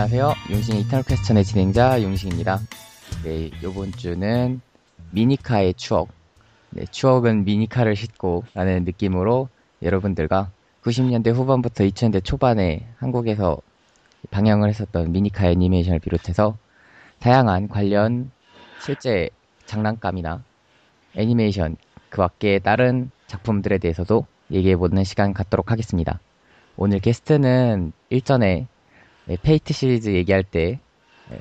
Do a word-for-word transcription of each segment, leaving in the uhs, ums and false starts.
안녕하세요. 용신 이터널 퀘스천의 진행자 용신입니다. 네, 요번 주는 미니카의 추억. 네, 추억은 미니카를 싣고 라는 느낌으로 여러분들과 구십 년대 후반부터 이천 년대 초반에 한국에서 방영을 했었던 미니카 애니메이션을 비롯해서 다양한 관련 실제 장난감이나 애니메이션 그 밖의 다른 작품들에 대해서도 얘기해보는 시간 갖도록 하겠습니다. 오늘 게스트는 일전에 네, 페이트 시리즈 얘기할 때 네,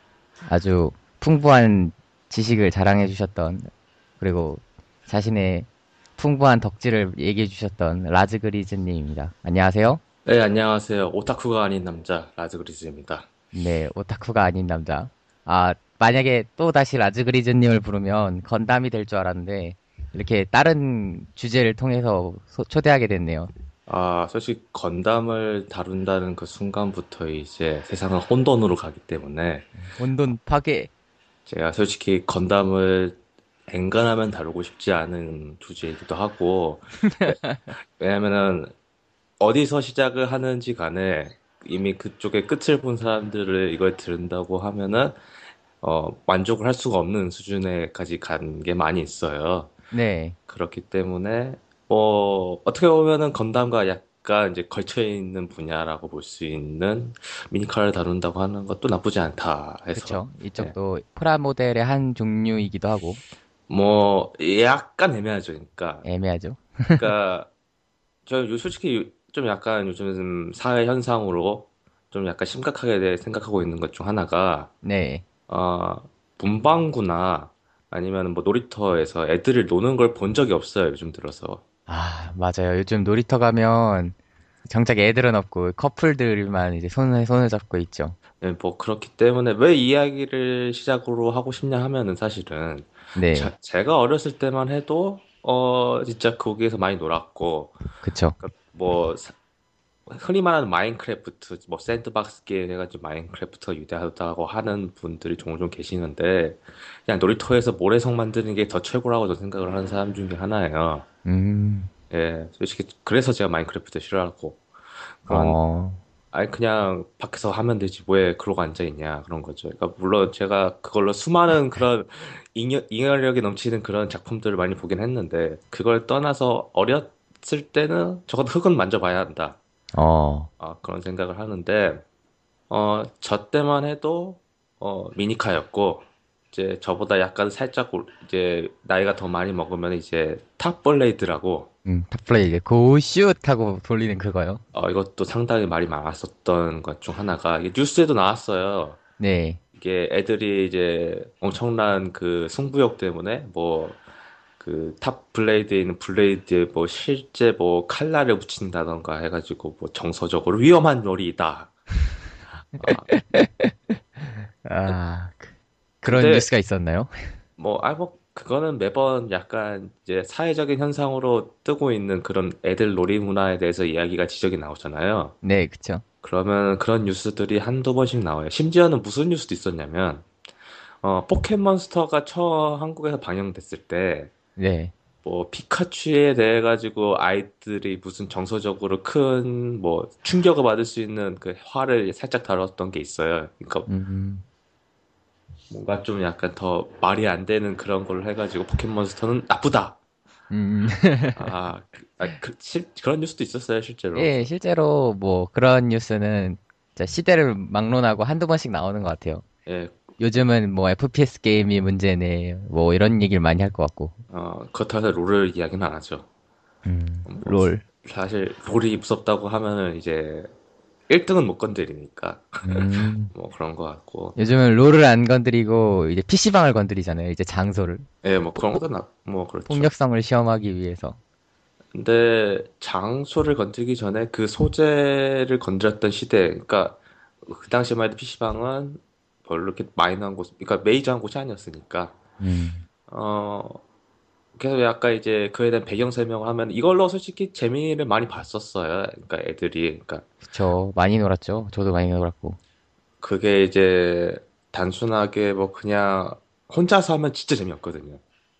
아주 풍부한 지식을 자랑해 주셨던, 그리고 자신의 풍부한 덕질을 얘기해 주셨던 라즈그리즈님입니다. 안녕하세요. 네, 안녕하세요. 오타쿠가 아닌 남자, 라즈그리즈입니다. 네, 오타쿠가 아닌 남자. 아, 만약에 또 다시 라즈그리즈님을 부르면 건담이 될 줄 알았는데 이렇게 다른 주제를 통해서 소- 초대하게 됐네요. 아, 솔직히 건담을 다룬다는 그 순간부터 이제 세상은 혼돈으로 가기 때문에 혼돈 파괴. 제가 솔직히 건담을 엔간하면 다루고 싶지 않은 주제이기도 하고, 왜- 왜냐면은 어디서 시작을 하는지 간에 이미 그쪽에 끝을 본 사람들을 이걸 들은다고 하면은 어, 만족을 할 수가 없는 수준에까지 간 게 많이 있어요. 네, 그렇기 때문에 뭐 어떻게 보면은 건담과 약간 이제 걸쳐 있는 분야라고 볼 수 있는 미니카를 다룬다고 하는 것도 나쁘지 않다 해서 그쵸. 예. 이쪽도 프라모델의 한 종류이기도 하고 뭐 약간 애매하죠. 그러니까 애매하죠. 그러니까 저 요- 솔직히 좀 약간 요즘 사회 현상으로 좀 약간 심각하게 대- 생각하고 있는 것 중 하나가 네. 어, 문방구나 아니면 뭐 놀이터에서 애들을 노는 걸 본 적이 없어요. 요즘 들어서. 아, 맞아요. 요즘 놀이터 가면 정작 애들은 없고 커플들만 이제 손에 손을 잡고 있죠. 네, 뭐 그렇기 때문에 왜 이야기를 시작으로 하고 싶냐 하면은 사실은 네, 자- 제가 어렸을 때만 해도 어 진짜 거기에서 많이 놀았고 그쵸. 그러니까 뭐 사- 흔히 말하는 마인크래프트 뭐 샌드박스 게임 해가지고 마인크래프트가 위대하다고 하는 분들이 종종 계시는데 그냥 놀이터에서 모래성 만드는 게 더 최고라고 저는 생각을 하는 사람 중에 하나예요. 음, 예, 솔직히 그래서 제가 마인크래프트 싫어하고 그런 어, 아니 그냥 밖에서 하면 되지 왜 그러고 앉아 있냐 그런 거죠. 그러니까 물론 제가 그걸로 수많은 그런 잉여, 잉여력이 넘치는 그런 작품들을 많이 보긴 했는데 그걸 떠나서 어렸을 때는 적어도 흙은 만져봐야 한다. 어, 아, 그런 생각을 하는데 어, 저 때만 해도 어, 미니카였고 이제 저보다 약간 살짝 올- 이제 나이가 더 많이 먹으면 이제 탑블레이드라고 음, 탑플레이, 고슛 하고 돌리는 그거요. 어, 이것도 상당히 말이 많았었던 것 중 하나가 이게 뉴스에도 나왔어요. 네, 이게 애들이 이제 엄청난 그 승부욕 때문에 뭐 그 탑 블레이드에 있는 블레이드에 뭐 실제 뭐 칼날을 붙인다던가 해가지고 뭐 정서적으로 위험한 놀이다. 아, 아, 그- 그런 근데 뉴스가 있었나요? 뭐, 아, 뭐, 그거는 매번 약간 이제 사회적인 현상으로 뜨고 있는 그런 애들 놀이 문화에 대해서 이야기가 지적이 나오잖아요. 네, 그쵸. 그러면 그런 뉴스들이 한두 번씩 나와요. 심지어는 무슨 뉴스도 있었냐면, 어, 포켓몬스터가 처음 한국에서 방영됐을 때, 네, 뭐, 피카츄에 대해 가지고 아이들이 무슨 정서적으로 큰, 뭐, 충격을 받을 수 있는 그 화를 살짝 다뤘던 게 있어요. 그러니까 음, 뭔가 좀 약간 더 말이 안 되는 그런 걸 해가지고 포켓몬스터는 나쁘다! 음, 아, 그, 아, 그, 실, 그런 뉴스도 있었어요, 실제로. 예, 실제로 뭐 그런 뉴스는 진짜 시대를 막론하고 한두 번씩 나오는 것 같아요. 예, 요즘은 뭐 에프피에스 게임이 문제네, 뭐 이런 얘기를 많이 할 것 같고. 어, 그렇다고 해서 롤을 이야기는 안 하죠. 음, 뭐, 롤. 사실, 롤이 무섭다고 하면은 이제 일 등은 못 건드리니까. 음, 뭐 그런 것 같고. 요즘은 롤을 안 건드리고 이제 피시방을 건드리잖아요. 이제 장소를. 예, 뭐 그런 폭- 것도 나, 뭐 그렇죠. 폭력성을 시험하기 위해서. 근데 장소를 건드리기 전에 그 소재를 건드렸던 시대, 그러니까 그 당시만 해도 피시방은 별로 이렇게 마이너한 곳, 그러니까 메이저한 곳이 아니었으니까. 음, 어, 그래서 약간 이제 그에 대한 배경 설명을 하면 이걸로 솔직히 재미를 많이 봤었어요. 그러니까 애들이. 그러니까 그쵸. 많이 놀았죠. 저도 많이 놀았고. 그게 이제 단순하게 뭐 그냥 혼자서 하면 진짜 재미없거든요.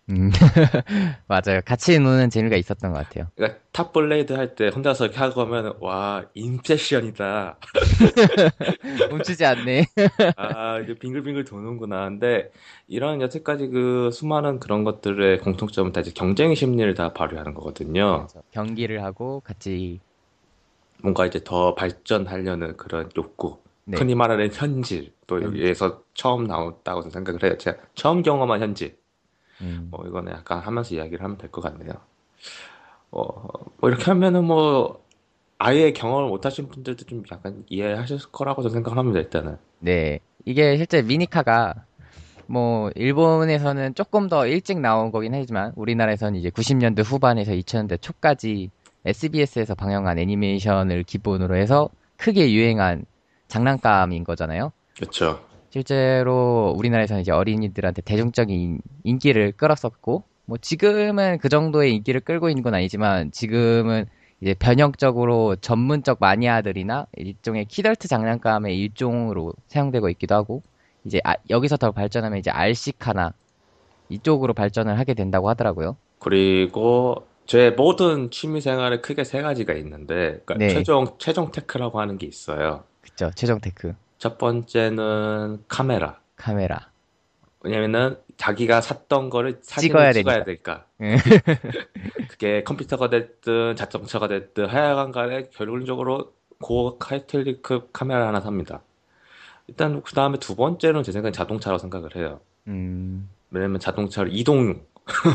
음, 맞아요. 같이 노는 재미가 있었던 것 같아요. 그러니까 탑블레이드 할 때 혼자서 이렇게 하고 하면 와 인셉션이다. 멈추지 않네. 아 이게 빙글빙글 도는구나. 근데 이런 여태까지 그 수많은 그런 것들의 공통점은 다 이제 경쟁 심리를 다 발휘하는 거거든요. 그렇죠. 경기를 하고 같이, 뭔가 이제 더 발전하려는 그런 욕구. 네, 흔히 말하는 현질. 또 현지. 여기에서 처음 나왔다고 생각을 해요. 제가 처음 경험한 현질. 음, 뭐 이거는 약간 하면서 이야기를 하면 될 것 같네요. 어, 뭐 이렇게 하면은 뭐 아예 경험을 못 하신 분들도 좀 약간 이해하실 거라고 저는 생각을 합니다, 일단은. 네. 이게 실제 미니카가 뭐 일본에서는 조금 더 일찍 나온 거긴 하지만 우리나라에서는 이제 구십 년대 후반에서 이천 년대 초까지 에스비에스에서 방영한 애니메이션을 기본으로 해서 크게 유행한 장난감인 거잖아요. 그렇죠. 실제로 우리나라에서는 이제 어린이들한테 대중적인 인- 인기를 끌었었고, 뭐 지금은 그 정도의 인기를 끌고 있는 건 아니지만 지금은 이제 변형적으로 전문적 마니아들이나 일종의 키덜트 장난감의 일종으로 사용되고 있기도 하고, 이제 아- 여기서 더 발전하면 이제 알시카나 이쪽으로 발전을 하게 된다고 하더라고요. 그리고 제 모든 취미 생활에 크게 세 가지가 있는데, 그러니까 네, 최종, 최종 테크라고 하는 게 있어요. 그쵸. 최종 테크, 첫 번째는 카메라. 카메라. 왜냐면은 자기가 샀던 거를 사진을 찍어야 찍어야 되니까. 되니까. 응. 그게 컴퓨터가 됐든 자동차가 됐든 하여간 간에 결론적으로 고하이텔리급 카메라 하나 삽니다. 일단 그 다음에 두 번째는 제 생각엔 자동차라고 생각을 해요. 음, 왜냐면 자동차를 이동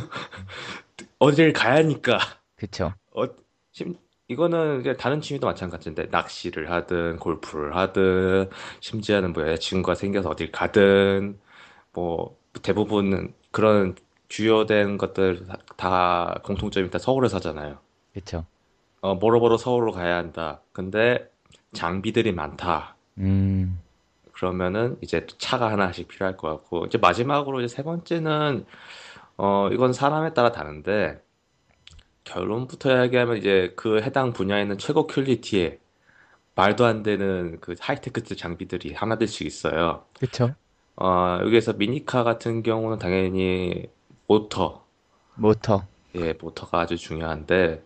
어딜 가야 하니까 그쵸. 어, 심- 이거는 이제 다른 취미도 마찬가지인데 낚시를 하든 골프를 하든 심지어는 뭐 여자친구가 생겨서 어딜 가든 뭐 대부분 그런 주요된 것들 다, 다 공통점이 다 서울에 사잖아요. 그쵸. 어, 뭐로뭐로 서울로 가야 한다. 근데 장비들이 많다. 음, 그러면은 이제 또 차가 하나씩 필요할 것 같고 이제 마지막으로 이제 세 번째는 어 이건 사람에 따라 다른데 결론부터 이야기하면 이제 그 해당 분야에 있는 최고 퀄리티의 말도 안 되는 그 하이테크 장비들이 하나둘씩 있어요. 그쵸. 어 여기에서 미니카 같은 경우는 당연히 모터, 모터. 예, 모터가 아주 중요한데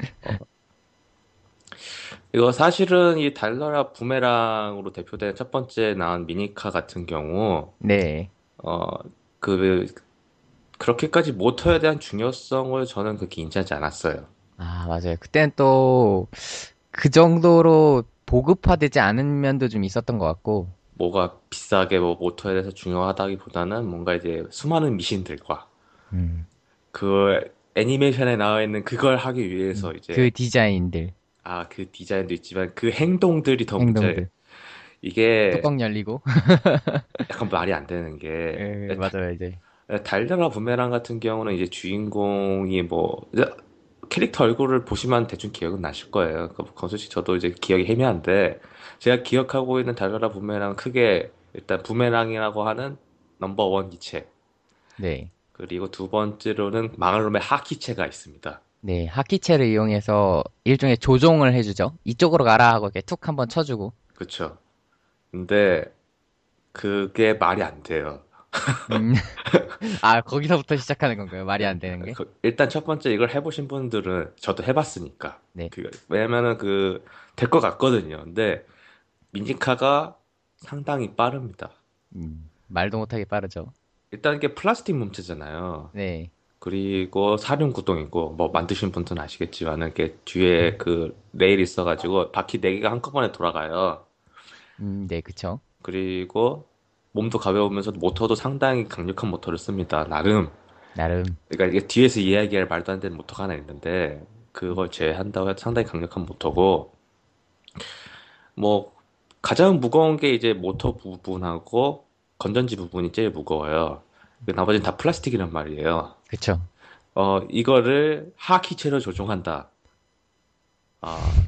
이거 사실은 이 달러라 부메랑으로 대표된 첫 번째 나온 미니카 같은 경우 네. 어 그 그렇게까지 모터에 대한 중요성을 저는 그렇게 인지하지 않았어요. 아, 맞아요. 그때는 또, 그 정도로 보급화되지 않은 면도 좀 있었던 것 같고, 뭐가 비싸게 뭐 모터에 대해서 중요하다기보다는 뭔가 이제 수많은 미신들과 음, 그 애니메이션에 나와 있는 그걸 하기 음, 위해서 그 이제 디자인들, 아, 그 디자인도 있지만 그 행동들이 더 문제예요. 행동들, 이게 뚜껑 열리고, 약간 말이 안 되는 게 에, 맞아요, 이제. 달려라 부메랑 같은 경우는 이제 주인공이 뭐 이제 캐릭터 얼굴을 보시면 대충 기억은 나실 거예요. 그 건수씨 저도 이제 기억이 희미한데 제가 기억하고 있는 달려라 부메랑 크게 일단 부메랑이라고 하는 넘버원 기체 네. 그리고 두 번째로는 망할 놈의 하키체가 있습니다. 네, 하키체를 이용해서 일종의 조종을 해주죠. 이쪽으로 가라 하고 이렇게 툭 한번 쳐주고. 그쵸? 근데 그게 말이 안 돼요. 음, 아, 거기서부터 시작하는 건가요? 말이 안 되는 게? 그- 일단 첫 번째 이걸 해보신 분들은 저도 해봤으니까 네. 그 왜냐면은 그 될 것 같거든요. 근데 민지카가 상당히 빠릅니다. 음, 말도 못하게 빠르죠. 일단 이게 플라스틱 몸체잖아요. 네. 그리고 사륜 구동이고 뭐 만드신 분들은 아시겠지만은 이게 뒤에 그 레일이 있어가지고 바퀴 네 개가 한꺼번에 돌아가요. 음, 네, 그쵸. 그리고 몸도 가벼우면서 모터도 상당히 강력한 모터를 씁니다. 나름. 나름. 그러니까 이게 뒤에서 이야기할 말도 안 되는 모터가 하나 있는데 그걸 제외한다고 해도 상당히 강력한 모터고 뭐 가장 무거운 게 이제 모터 부분하고 건전지 부분이 제일 무거워요. 그 나머지는 다 플라스틱이란 말이에요. 그쵸. 어, 이거를 하키체로 조종한다. 아,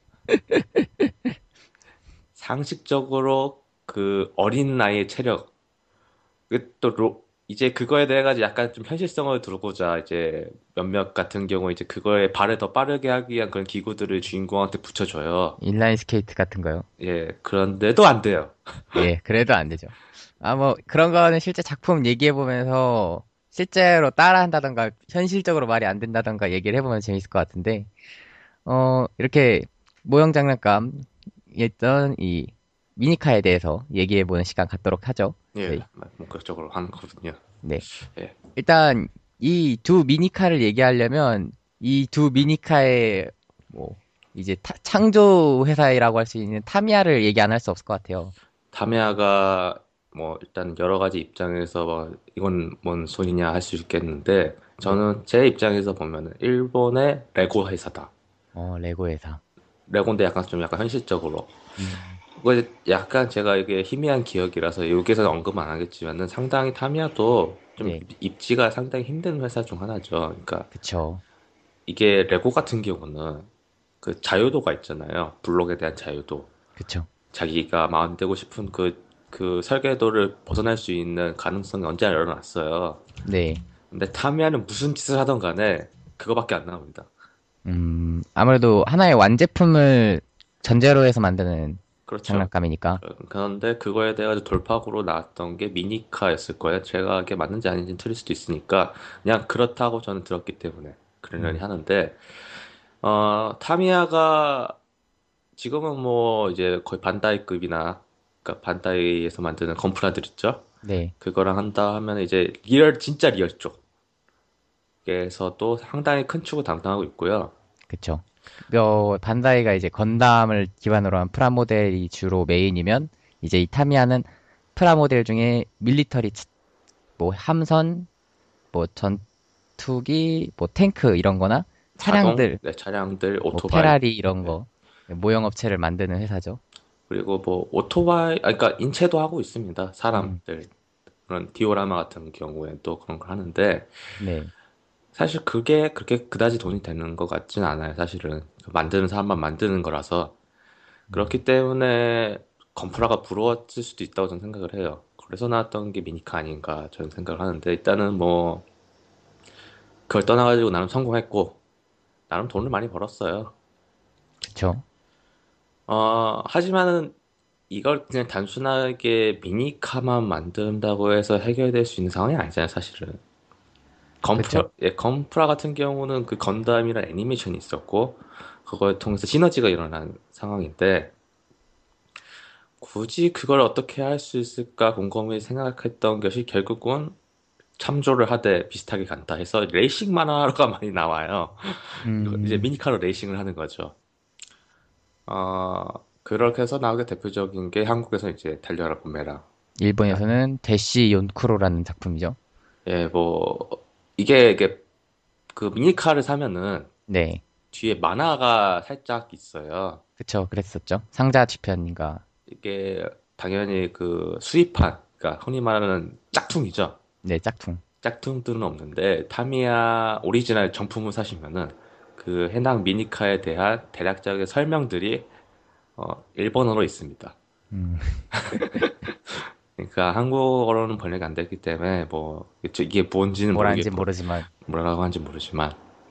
상식적으로 그 어린 나이의 체력, 그 또 로, 이제 그거에 대해 가지고 약간 좀 현실성을 두고자 이제 몇몇 같은 경우 이제 그거에 발을 더 빠르게 하기 위한 그런 기구들을 주인공한테 붙여줘요. 인라인 스케이트 같은 거요. 예, 그런데도 안 돼요. 예, 그래도 안 되죠. 아, 뭐, 그런 거는 실제 작품 얘기해보면서 실제로 따라한다던가 현실적으로 말이 안 된다던가 얘기를 해보면 재밌을 것 같은데 어 이렇게 모형 장난감이었던 이 미니카에 대해서 얘기해보는 시간 갖도록 하죠. 예, 저희. 본격적으로 하는 거거든요. 네. 예, 일단 이 두 미니카를 얘기하려면 이 두 미니카의 뭐 이제 타- 창조 회사라고 할 수 있는 타미야를 얘기 안 할 수 없을 것 같아요. 타미야가 뭐 일단 여러 가지 입장에서 뭐 이건 뭔 소리냐 할 수 있겠는데 네. 저는 제 입장에서 보면은 일본의 레고 회사다. 어, 레고 회사. 레고인데 약간 좀 약간 현실적으로. 음, 그거 약간 제가 이게 희미한 기억이라서 여기서는 언급 안 하겠지만은 상당히 타미야도 좀 네. 입지가 상당히 힘든 회사 중 하나죠. 그러니까 그쵸. 이게 레고 같은 경우는 그 자유도가 있잖아요. 블록에 대한 자유도. 그쵸. 자기가 마음대로 싶은 그, 그 설계도를 벗어날 수 있는 가능성이 언제나 열어놨어요. 네. 근데 타미야는 무슨 짓을 하던 간에 그거밖에 안 나옵니다. 음, 아무래도 하나의 완제품을 전제로 해서 만드는 그렇죠. 장난감이니까. 그런데 그거에 대해 돌파구로 나왔던 게 미니카였을 거예요. 제가 이게 맞는지 아닌지는 틀릴 수도 있으니까 그냥 그렇다고 저는 들었기 때문에 그러려니 음, 하는데 어, 타미야가 지금은 뭐 이제 거의 반다이급이나 그러니까 반다이에서 만드는 건프라들 있죠. 네. 그거랑 한다 하면 이제 리얼 진짜 리얼 쪽에서도 상당히 큰 축을 담당하고 있고요. 그쵸. 어, 반다이가 이제 건담을 기반으로 한 프라모델이 주로 메인이면 이제 이 타미야는 프라모델 중에 밀리터리 치- 뭐 함선, 뭐 전투기, 뭐 탱크 이런 거나 자동 차량들, 네, 차량들, 뭐 오토바이 페라리 이런 네. 거 모형 업체를 만드는 회사죠. 그리고 뭐 오토바이 아 그러니까 인체도 하고 있습니다. 음, 사람들 그런 디오라마 같은 경우에 또 그런 걸 하는데 네. 사실 그게 그렇게 그다지 돈이 되는 것 같진 않아요. 사실은 만드는 사람만 만드는 거라서 음, 그렇기 때문에 건프라가 부러웠을 수도 있다고 저는 생각을 해요. 그래서 나왔던 게 미니카 아닌가 저는 생각을 하는데 일단은 뭐 그걸 떠나가지고 나름 성공했고 나름 돈을 많이 벌었어요. 그쵸. 어, 하지만은 이걸 그냥 단순하게 미니카만 만든다고 해서 해결될 수 있는 상황이 아니잖아요, 사실은. 그쵸. 건프라, 예, 건프라 같은 경우는 그 건담이란 애니메이션이 있었고, 그걸 통해서 시너지가 일어난 상황인데, 굳이 그걸 어떻게 할 수 있을까 곰곰이 생각했던 것이 결국은 참조를 하되 비슷하게 간다 해서 레이싱 만화가 많이 나와요. 이거 이제 음, 미니카로 레이싱을 하는 거죠. 어, 그렇게 해서 나오게 대표적인 게 한국에서 이제 달려라 봄메라. 일본에서는 대시 연쿠로라는 작품이죠. 예, 뭐, 이게, 이게, 그 미니카를 사면은 네. 뒤에 만화가 살짝 있어요. 그쵸. 그랬었죠. 상자 뒤편인가. 이게 당연히 그 수입판, 그러니까 흔히 말하는 짝퉁이죠. 네, 짝퉁. 짝퉁들은 없는데, 타미야 오리지널 정품을 사시면은 그 해당 미니카에 대한 대략적인 설명들이 어, 일본어로 있습니다. 음, 그러니까 한국어로는 번역이 안 됐기 때문에 뭐 이게 뭔지는 뭘 하는지 모르겠고 모르지만. 뭐라고 하는지 모르지만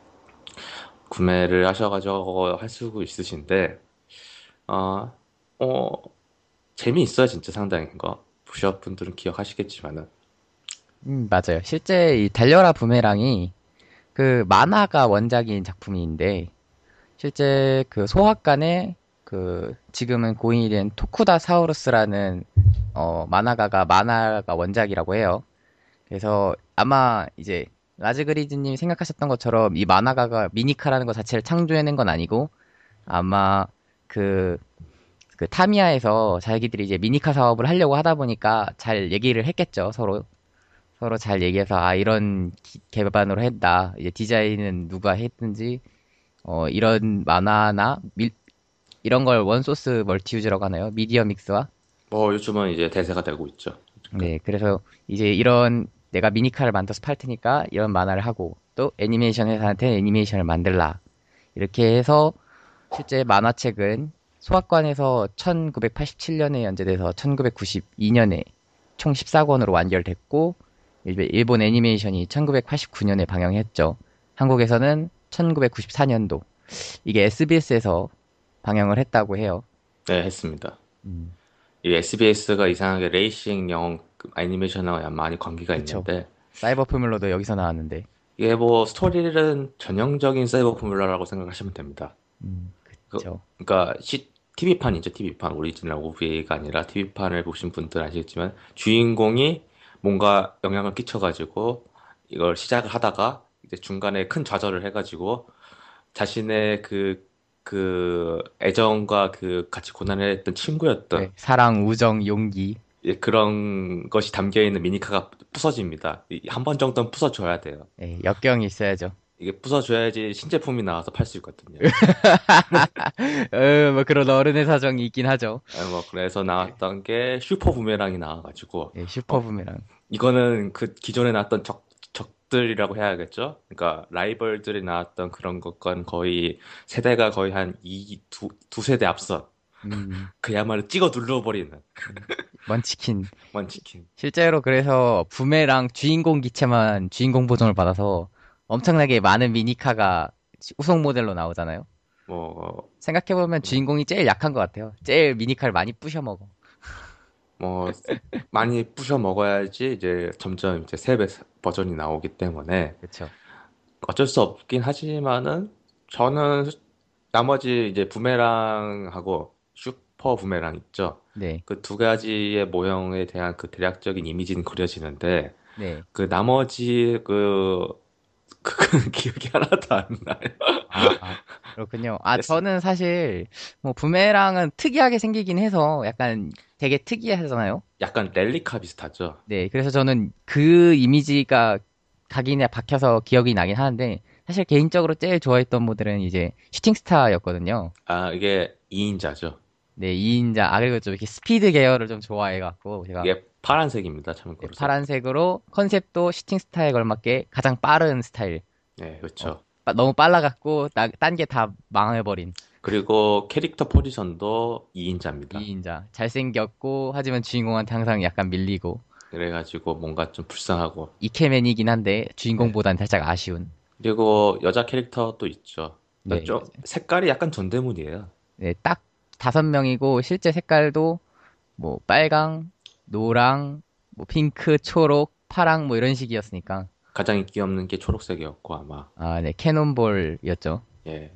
구매를 하셔가지고 할 수 있으신데, 어, 어, 재미있어요, 진짜 상당히 이거. 부셔 분들은 기억하시겠지만은. 음, 맞아요. 실제 이 달려라 부메랑이 그 만화가 원작인 작품인데 실제 그 소학관에 그 지금은 고인이 된 토쿠다 사우루스라는 어 만화가가 만화가 원작이라고 해요. 그래서 아마 이제 라즈그리즈님이 생각하셨던 것처럼 이 만화가가 미니카라는 것 자체를 창조해낸 건 아니고 아마 그, 그 타미야에서 자기들이 이제 미니카 사업을 하려고 하다 보니까 잘 얘기를 했겠죠, 서로. 서로 잘 얘기해서 아 이런 기- 개반으로 했다. 이제 디자인은 누가 했든지 어 이런 만화나 밀- 이런 걸 원소스 멀티유즈라고 하나요? 미디어 믹스와 뭐 요즘은 이제 대세가 되고 있죠. 그러니까 네, 그래서 이제 이런 내가 미니카를 만들어서 팔 테니까 이런 만화를 하고 또 애니메이션 회사한테 애니메이션을 만들라. 이렇게 해서 실제 만화책은 소학관에서 천구백팔십칠 년에 연재돼서 천구백구십이 년에 총 십사 권으로 완결됐고 일본 일본 애니메이션이 천구백팔십구 년에 방영했죠. 한국에서는 천구백구십사 년도 이게 에스비에스에서 방영을 했다고 해요. 네, 했습니다. 음, 이 에스비에스가 이상하게 레이싱 영 애니메이션하고 많이 관계가 그쵸. 있는데, 사이버 포뮬러도 여기서 나왔는데. 이게 뭐 스토리는 전형적인 사이버 포뮬러라고 생각하시면 됩니다. 음, 그, 그쵸. 그러니까 시, 티비판이죠, 티비판. 오리지널 오비에이가 아니라 티비판을 보신 분들은 아시겠지만 주인공이 뭔가 영향을 끼쳐가지고 이걸 시작을 하다가 이제 중간에 큰 좌절을 해가지고 자신의 그, 그 애정과 그 같이 고난을 했던 친구였던 네, 사랑, 우정, 용기. 예, 그런 것이 담겨 있는 미니카가 부서집니다. 한 번 정도는 부서줘야 돼요. 네, 역경이 있어야죠. 이게 부서줘야지 신제품이 나와서 팔 수 있거든요. 어, 뭐 그런 어른의 사정이 있긴 하죠. 아, 뭐 그래서 나왔던 게 슈퍼 부메랑이 나와가지고 예, 슈퍼 어 부메랑. 이거는 그 기존에 나왔던 적 적들이라고 해야겠죠? 그러니까 라이벌들이 나왔던 그런 것과는 거의 세대가 거의 한 이, 두, 두 세대 앞선 음, 그야말로 찍어 눌러버리는 음, 먼치킨. 먼치킨. 실제로 그래서 부메랑 주인공 기체만 주인공 보정을 받아서 엄청나게 많은 미니카가 후속 모델로 나오잖아요. 뭐, 생각해보면 주인공이 제일 약한 것 같아요. 제일 미니카를 많이 부셔먹어. 뭐 많이 부셔 먹어야지 이제 점점 이제 세 배 버전이 나오기 때문에 그쵸. 어쩔 수 없긴 하지만은 저는 나머지 이제 부메랑하고 슈퍼 부메랑 있죠. 네, 그 두 가지의 모형에 대한 그 대략적인 이미지는 그려지는데 네. 그 나머지 그 그건 기억이 하나도 안 나요. 아, 그렇군요. 아, 그래서 저는 사실, 뭐, 부메랑은 특이하게 생기긴 해서 약간 되게 특이하잖아요? 약간 렐리카 비슷하죠. 네, 그래서 저는 그 이미지가 각인에 박혀서 기억이 나긴 하는데, 사실 개인적으로 제일 좋아했던 모델은 이제 슈팅스타였거든요. 아, 이게 이 인자죠. 네, 이 인자, 아, 그리고 좀 이렇게 스피드 계열을 좀 좋아해갖고, 제가 이게 파란색입니다. 네, 참고로. 파란색으로 컨셉도 슈팅스타에 걸맞게 가장 빠른 스타일. 네, 어, 그렇죠. 빠- 너무 빨라갖고, 딴 게 다 망해버린. 그리고 캐릭터 포지션도 이 인자입니다. 이 인자. 잘생겼고, 하지만 주인공한테 항상 약간 밀리고, 그래가지고 뭔가 좀 불쌍하고. 이케맨이긴 한데, 네. 주인공보단 살짝 아쉬운. 그리고 여자 캐릭터도 있죠. 그러니까 네, 좀 색깔이 약간 전대문이에요. 네, 딱 다섯 명이고, 실제 색깔도, 뭐, 빨강, 노랑, 뭐, 핑크, 초록, 파랑, 뭐, 이런 식이었으니까. 가장 인기 없는 게 초록색이었고 아마. 아, 네, 캐논볼이었죠. 예.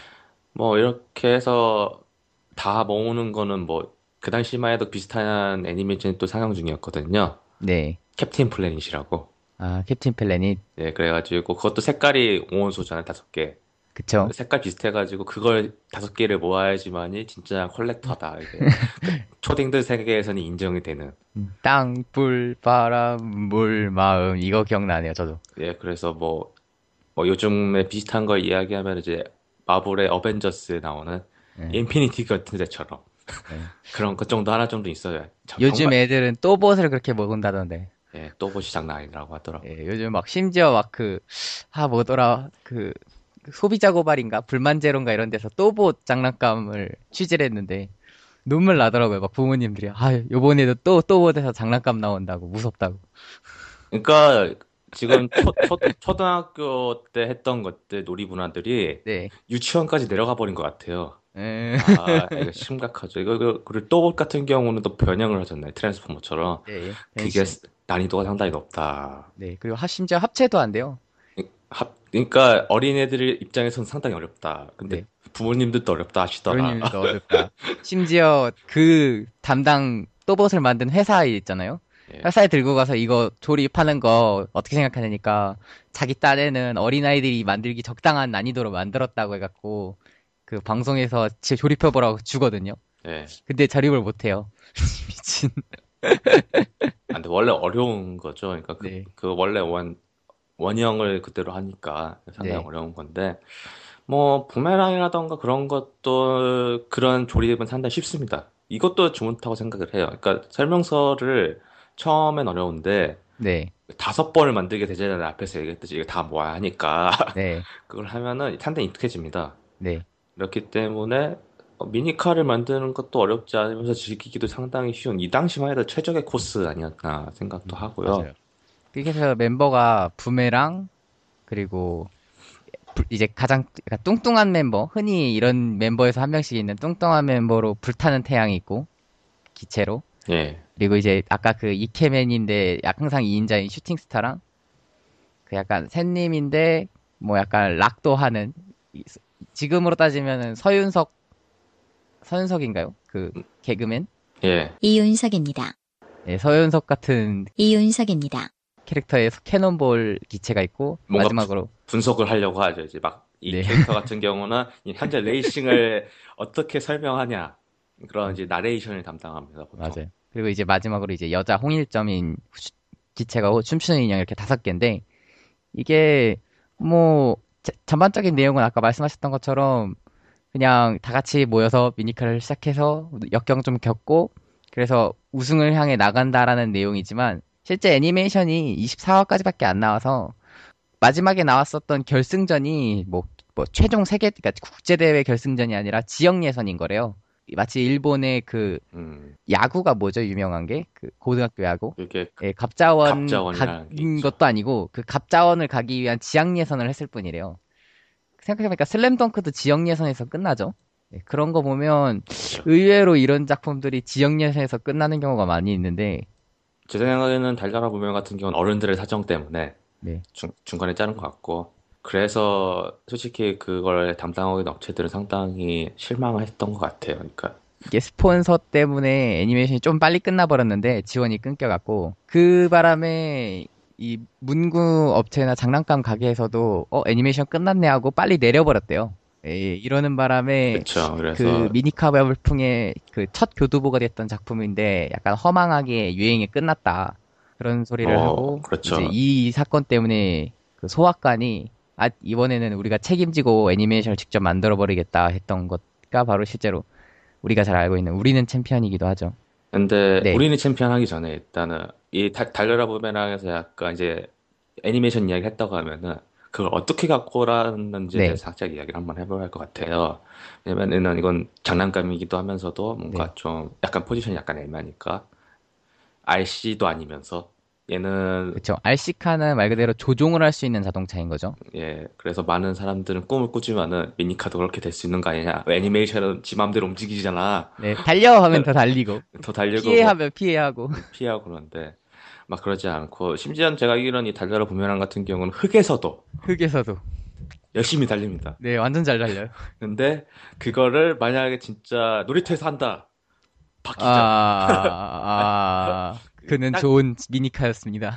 뭐 이렇게 해서 다 모으는 거는 뭐 그 당시만 해도 비슷한 애니메이션이 또 상영 중이었거든요. 네. 캡틴 플래닛이라고. 아, 캡틴 플래닛. 예, 그래가지고 그것도 색깔이 오원소잖아요, 다섯 개. 그쵸. 색깔 비슷해가지고 그걸 다섯 개를 모아야지만이 진짜 컬렉터다. 이게 그 초딩들 세계에서는 인정이 되는. 음, 땅, 불, 바람, 물, 마음. 이거 기억나네요, 저도. 예, 그래서 뭐, 뭐 요즘에 비슷한 걸 이야기하면 이제 마블의 어벤져스에 나오는 네, 인피니티 같은 데처럼 네. 그런 것 정도 하나 정도 있어요. 정- 요즘 정말 애들은 또봇을 그렇게 먹은다던데. 예, 또 보시 장난 아니라고 하더라고요. 예, 요즘 막 심지어 막 그, 아, 뭐더라. 그, 그 소비자 고발인가? 불만제로인가 이런 데서 또봇 장난감을 취재를 했는데 눈물 나더라고요. 막 부모님들이. 아, 요번에도 또 또봇에서 장난감 나온다고. 무섭다고. 그러니까 지금 초, 초, 초등학교 때 했던 것들 놀이문화들이 네. 유치원까지 내려가 버린 것 같아요. 에, 아, 이거 심각하죠. 이거, 이거, 그리고 또봇 같은 경우는 또 변형을 하잖아요. 트랜스포머처럼. 네, 그게 변신. 난이도가 상당히 높다. 네, 그리고 하, 심지어 합체도 안 돼요. 합- 그러니까 어린애들 입장에서는 상당히 어렵다. 근데 네. 부모님들도 어렵다 하시더라. 부모님도 어렵다. 심지어 그 담당 또봇을 만든 회사에 있잖아요. 예. 회사에 들고 가서 이거 조립하는 거 어떻게 생각하냐니까 자기 딸애는 어린아이들이 만들기 적당한 난이도로 만들었다고 해갖고 그 방송에서 제 조립해보라고 주거든요. 예. 근데 자립을 못해요. 미친. 아, 근데 원래 어려운 거죠. 그러니까 그, 네. 그 원래 원, 원형을 그대로 하니까 상당히 네. 어려운 건데, 뭐, 부메랑이라던가 그런 것도 그런 조립은 상당히 쉽습니다. 이것도 좋다고 생각을 해요. 그러니까 설명서를 처음엔 어려운데, 네. 다섯 번을 만들게 되잖아요. 앞에서 얘기했듯이 이거 다 모아야 하니까. 네. 그걸 하면은 상당히 익숙해집니다. 네. 그렇기 때문에 어, 미니카를 만드는 것도 어렵지 않으면서 즐기기도 상당히 쉬운 이 당시만 해도 최적의 코스 아니었나 생각도 음, 하고요. 맞아요. 그래서 멤버가 부메랑 그리고 불- 이제 가장 약간 뚱뚱한 멤버, 흔히 이런 멤버에서 한 명씩 있는 뚱뚱한 멤버로 불타는 태양이 있고, 기체로. 예, 그리고 이제 아까 그 이케맨인데 약- 항상 이 인자인 슈팅스타랑, 그 약간 샌님인데 뭐 약간 락도 하는 이- 지금으로 따지면은 서윤석 서윤석인가요? 그 개그맨? 예. 이윤석입니다. 예, 서윤석 같은 이윤석입니다. 캐릭터의 캐논볼 기체가 있고 뭔가 부- 마지막으로 분석을 하려고 하죠. 이제 막 이 네. 캐릭터 같은 경우는 이 현재 레이싱을 어떻게 설명하냐. 그런 이제 나레이션을 담당합니다, 보통. 맞아요. 그리고 이제 마지막으로 이제 여자 홍일점인 후- 기체가 오- 춤추는 인형 이렇게 다섯 개인데 이게 뭐 자- 전반적인 내용은 아까 말씀하셨던 것처럼 그냥 다 같이 모여서 미니카를 시작해서 역경 좀 겪고 그래서 우승을 향해 나간다라는 내용이지만 실제 애니메이션이 이십사 화까지밖에 안 나와서 마지막에 나왔었던 결승전이 뭐, 뭐 최종 세계 그러니까 국제대회 결승전이 아니라 지역 예선인 거래요. 마치 일본의 그 음, 야구가 뭐죠? 유명한 게 그 고등학교 야구. 이게 예, 갑자원 갑자원이라는 게 간 있죠. 것도 아니고 그 갑자원을 가기 위한 지역 예선을 했을 뿐이래요. 생각해보니까 슬램덩크도 지역 예선에서 끝나죠. 예, 그런 거 보면 의외로 이런 작품들이 지역 예선에서 끝나는 경우가 많이 있는데 제 생각에는 달달아 부면 같은 경우는 어른들의 사정 때문에 네. 중, 중간에 자른 것 같고, 그래서 솔직히 그걸 담당하고 있는 업체들은 상당히 실망을 했던 것 같아요. 그러니까 이게 스폰서 때문에 애니메이션이 좀 빨리 끝나버렸는데 지원이 끊겨갖고 그 바람에 이 문구 업체나 장난감 가게에서도 어 애니메이션 끝났네 하고 빨리 내려버렸대요. 예, 이러는 바람에 그쵸. 그 그래서 미니카 열풍의 그 첫 교두보가 됐던 작품인데 약간 허망하게 유행이 끝났다 그런 소리를 어 하고 이제 그렇죠. 이 사건 때문에 그 소학관이 아 이번에는 우리가 책임지고 애니메이션을 직접 만들어 버리겠다 했던 것가 바로 실제로 우리가 잘 알고 있는 우리는 챔피언이기도 하죠. 근데 네, 우리는 챔피언 하기 전에 일단은 이 달- 달려라 부메랑에서 약간 이제 애니메이션 이야기 했다고 하면은 그걸 어떻게 갖고 오라는지에 네, 대해서 살짝 이야기를 한번 해봐야 할 것 같아요. 왜냐면은 이건 장난감이기도 하면서도 네. 뭔가 좀 약간 포지션이 약간 애매하니까 알씨도 아니면서 얘는 그쵸. 알시카는 말 그대로 조종을 할 수 있는 자동차인 거죠. 예 그래서 많은 사람들은 꿈을 꾸지만은 미니카도 그렇게 될 수 있는 거 아니냐? 애니메이션은 지 맘대로 움직이잖아. 네, 달려 하면 더 달리고, 더 달리고 뭐 피해하면 피해하고. 피하고 그러는데 막 그러지 않고 심지어 제가 알기로는 이 달려라 부메랑 같은 경우는 흙에서도 흙에서도. 열심히 달립니다. 네, 완전 잘 달려요. 근데 그거를 만약에 진짜 놀이터에서 한다. 바뀌죠. 아, 아, 그는 딱 좋은 미니카였습니다.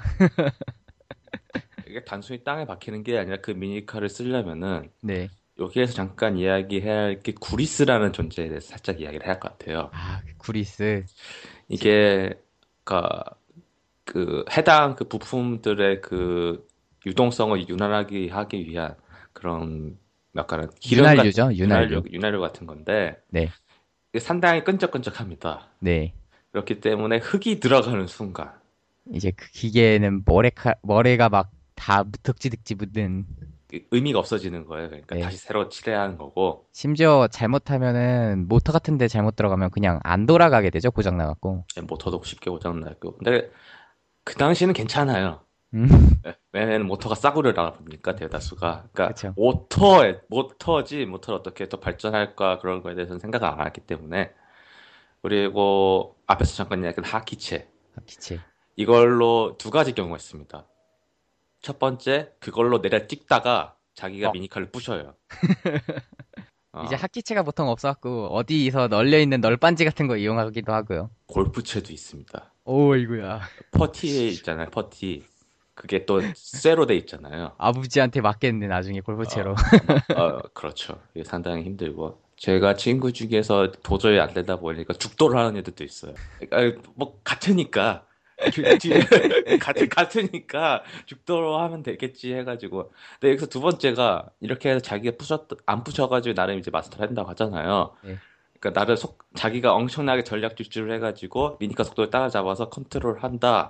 이게 단순히 땅에 박히는 게 아니라 그 미니카를 쓰려면은 네. 여기에서 잠깐 이야기해야 할 게 구리스라는 존재에 대해서 살짝 이야기를 해야 할 것 같아요. 아, 그 구리스. 지- 이게 그러니까 그 해당 그 부품들의 그 유동성을 유난하게 하기 위한 그런 약간은 기름 같은 윤활유죠, 윤활유 윤활유. 윤활유 같은 건데 네, 이게 상당히 끈적끈적합니다. 네. 그렇기 때문에 흙이 들어가는 순간 이제 그 기계에는 머레카, 머레가 막 다 득지득지 묻는, 그 의미가 없어지는 거예요. 그러니까 네. 다시 새로 칠해야 하는 거고 심지어 잘못하면은 모터 같은 데 잘못 들어가면 그냥 안 돌아가게 되죠, 고장 나갖고. 모터도 쉽게 고장나고 근데 그 당시는 괜찮아요. 음, 네, 왜냐면 모터가 싸구려라 보니까 대다수가 그러니까 그쵸. 모터에 모터지 모터를 어떻게 더 발전할까 그런 거에 대해서는 생각을 안 했기 때문에 그리고 앞에서 잠깐 이야기한 하키체 아, 기체. 이걸로 두 가지 경우가 있습니다. 첫 번째 그걸로 내려 찍다가 자기가 어, 미니카를 부셔요. 이제 어, 학기체가 보통 없어갖고 어디서 널려있는 널빤지 같은 거 이용하기도 하고요. 골프채도 있습니다. 오, 이거야. 퍼티 있잖아요, 퍼티. 그게 또 쇠로 돼 있잖아요. 아버지한테 맞겠네, 나중에 어, 골프채로. 막, 어, 그렇죠. 이게 상당히 힘들고. 제가 친구 중에서 도저히 안 되다 보니까 죽도를 하는 애들도 있어요. 그러니까 뭐 같으니까 그 뒤에 같은 같으니까 죽도로 하면 되겠지 해가지고. 근데 여기서 두 번째가 이렇게 해서 자기가 부셨 안 부셔가지고 나름 이제 마스터를 한다고 하잖아요. 네. 그러니까 나를 속 자기가 엄청나게 전략 질주를 해가지고 미니카 속도를 따라잡아서 컨트롤 한다는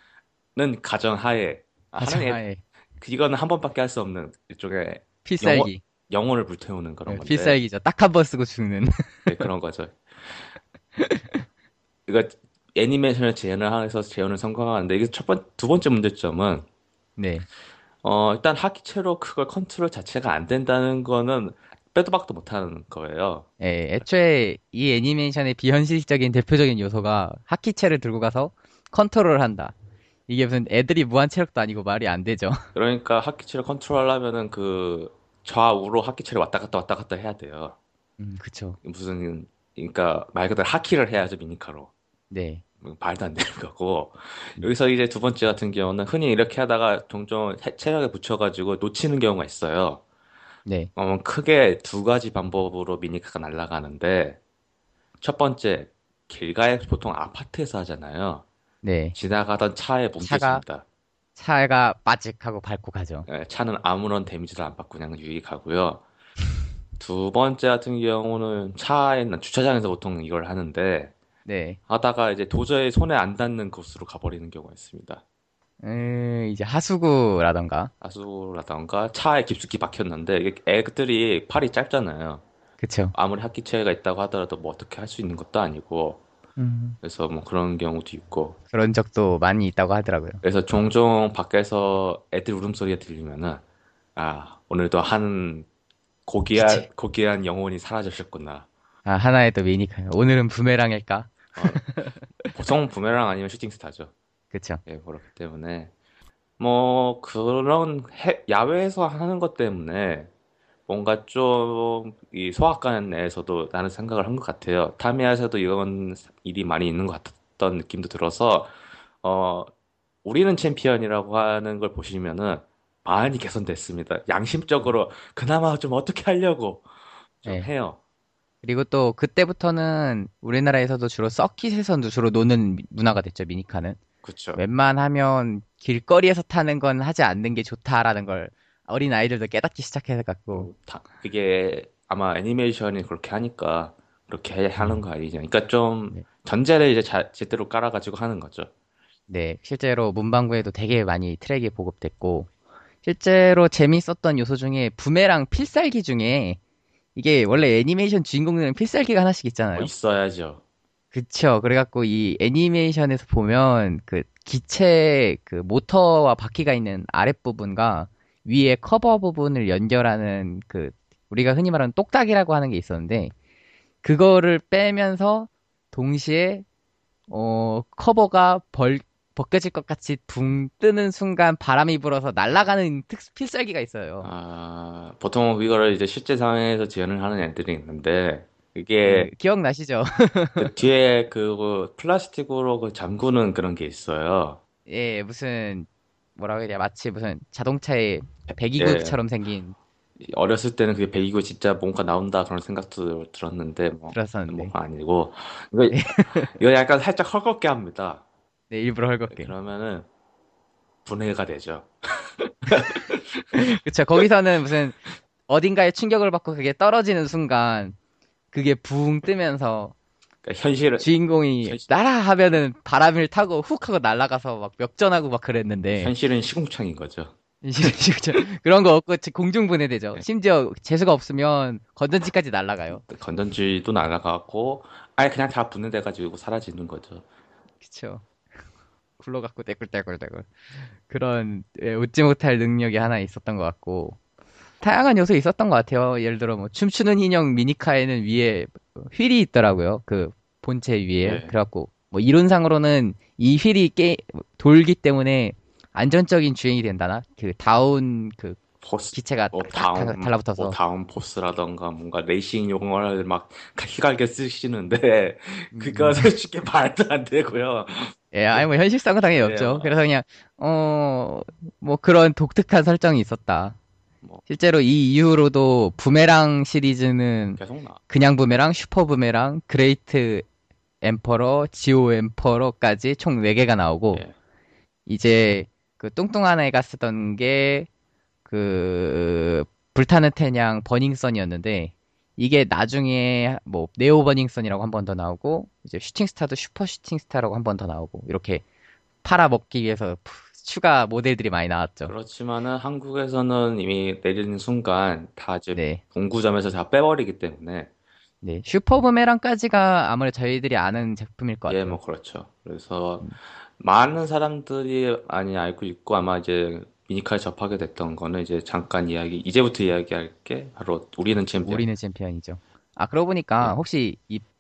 가정하에 아, 하는 애 가정하에 이거는 한 번밖에 할 수 없는 일종의 영혼, 필살기. 영혼을 불태우는 그런 네, 건데, 필살기죠. 딱 한 번 쓰고 죽는. 네, 그런 거죠. 이거 애니메이션을 재현을 해서 재현을 성공하는데, 이게 첫 번, 두 번째 문제점은, 네. 어, 일단 하키체로 그걸 컨트롤 자체가 안 된다는 거는 빼도 박도 못하는 거예요. 예, 애초에 이 애니메이션의 비현실적인 대표적인 요소가 하키체를 들고 가서 컨트롤을 한다. 이게 무슨 애들이 무한 체력도 아니고 말이 안 되죠. 그러니까 하키치를 컨트롤하려면은 그 좌우로 하키치를 왔다 갔다 왔다 갔다 해야 돼요. 음, 그쵸. 무슨 그러니까 말 그대로 하키를 해야죠 미니카로. 네. 음, 말도 안 되는 거고. 음. 여기서 이제 두 번째 같은 경우는 흔히 이렇게 하다가 종종 해- 체력에 붙여가지고 놓치는 경우가 있어요. 네. 어, 크게 두 가지 방법으로 미니카가 날아가는데 첫 번째 길가에 보통 아파트에서 하잖아요. 네. 지나가던 차에 차가, 뭉개집니다. 차가 빠직하고 밟고 가죠. 예, 차는 아무런 데미지를 안 받고 그냥 유익 가고요. 두 번째 같은 경우는 차에 있는 주차장에서 보통 이걸 하는데 네. 하다가 이제 도저히 손에 안 닿는 곳으로 가버리는 경우가 있습니다. 음, 이제 하수구라던가. 하수라던가 차에 깊숙이 박혔는데 이게 애들이 팔이 짧잖아요. 그쵸. 아무리 학기체가 있다고 하더라도 뭐 어떻게 할 수 있는 것도 아니고 음, 그래서 뭐 그런 경우도 있고 그런 적도 많이 있다고 하더라고요. 그래서 종종 밖에서 애들 울음소리가 들리면은 아 오늘도 한 고귀한 기체. 고귀한 영혼이 사라졌었구나. 아, 하나의 또 미니카요. 오늘은 부메랑일까? 어, 보통 부메랑 아니면 슈팅 스타죠. 그쵸. 예, 그렇기 때문에 뭐 그런 해- 야외에서 하는 것 때문에 뭔가 좀 이 소악관 내에서도 나는 생각을 한 것 같아요. 타미야에서도 이런 일이 많이 있는 것 같았던 느낌도 들어서 어 우리는 챔피언이라고 하는 걸 보시면은 많이 개선됐습니다. 양심적으로 그나마 좀 어떻게 하려고 좀 네. 해요. 그리고 또 그때부터는 우리나라에서도 주로 서킷에서 주로 노는 미- 문화가 됐죠, 미니카는. 그쵸. 웬만하면 길거리에서 타는 건 하지 않는 게 좋다라는 걸 어린 아이들도 깨닫기 시작해서 갖고. 뭐 다, 그게 아마 애니메이션이 그렇게 하니까 그렇게 하는 음, 거 아니죠. 그러니까 좀 네. 전제를 이제 자, 제대로 깔아가지고 하는 거죠. 네, 실제로 문방구에도 되게 많이 트랙이 보급됐고, 실제로 재밌었던 요소 중에 부메랑 필살기 중에 이게 원래 애니메이션 주인공들은 필살기가 하나씩 뭐 있잖아요. 있어야죠. 그쵸. 그래갖고 이 애니메이션에서 보면 그 기체 그 모터와 바퀴가 있는 아랫부분과 위에 커버 부분을 연결하는 그 우리가 흔히 말하는 똑딱이라고 하는 게 있었는데 그거를 빼면서 동시에 어 커버가 벌 벗겨질 것 같이 붕 뜨는 순간 바람이 불어서 날아가는 특 필살기가 있어요. 아, 보통 이거를 이제 실제 상황에서 지원을 하는 애들이 있는데, 네, 이게 기억나시죠? 그 뒤에 그 플라스틱으로 그 잠그는 그런 게 있어요. 예, 무슨 뭐라고 해야 되냐 마치 무슨 자동차의 예. 배기구처럼 생긴 어렸을 때는 그게 배기고 진짜 뭔가 나온다 그런 생각도 들었는데, 뭐, 들었었는데 뭐가 아니고, 이거, 이거 약간 살짝 헐겁게 합니다. 네, 일부러 헐겁게. 그러면은 분해가 되죠. 그쵸, 거기서는 무슨 어딘가에 충격을 받고 그게 떨어지는 순간 그게 붕 뜨면서 그러니까 현실은, 주인공이 현실, 날아 하면은 바람을 타고 훅 하고 날아가서 막 역전하고 막 그랬는데 현실은 시궁창인 거죠. 진짜 그런 거 없고 공중분해되죠. 예. 심지어 재수가 없으면 건전지까지 날아가요. 건전지도 날아가고, 아예 그냥 다 분해돼가지고 사라지는 거죠. 그쵸. 굴러갖고 떼굴떼굴떼굴. 그런 예, 웃지 못할 능력이 하나 있었던 것 같고 다양한 요소 있었던 것 같아요. 예를 들어 뭐 춤추는 인형 미니카에는 위에 휠이 있더라고요. 그 본체 위에. 예. 그래갖고 뭐 이론상으로는 이 휠이 깨 돌기 때문에 안전적인 주행이 된다나 그 다운 그 포스, 기체가 뭐 딱딱 다- 다운, 뭐 달라붙어서 다운 포스라던가 뭔가 레이싱 용어를 막 휘갈게 쓰시는데 그거 음, 솔직히 말도 안 되고요. 예, 아니 뭐 현실성은 당연히 예, 없죠. 뭐, 그래서 그냥 어 뭐 그런 독특한 설정이 있었다. 뭐 실제로 이 이후로도 부메랑 시리즈는 계속 나. 그냥 부메랑, 슈퍼 부메랑, 그레이트 엠퍼러, 지오 엠퍼러까지 총 네 개가 나오고 예. 이제 그 뚱뚱한 애가 쓰던 게 그 불타는 태양 버닝썬이었는데 이게 나중에 뭐 네오 버닝썬이라고 한 번 더 나오고 이제 슈팅스타도 슈퍼 슈팅스타라고 한 번 더 나오고 이렇게 팔아먹기 위해서 푸- 추가 모델들이 많이 나왔죠. 그렇지만은 한국에서는 이미 내리는 순간 다 이제 네. 본구점에서 다 빼버리기 때문에 네. 슈퍼 부메랑까지가 아무래도 저희들이 아는 제품일 것 예, 뭐 같아요. 그렇죠. 그래서 음, 많은 사람들이 많이 알고 있고 아마 이제 미니카에 접하게 됐던 거는 이제 잠깐 이야기, 이제부터 이야기할 게 바로 우리는 챔피언. 우리는 챔피언이죠. 아, 그러고 보니까 예. 혹시 이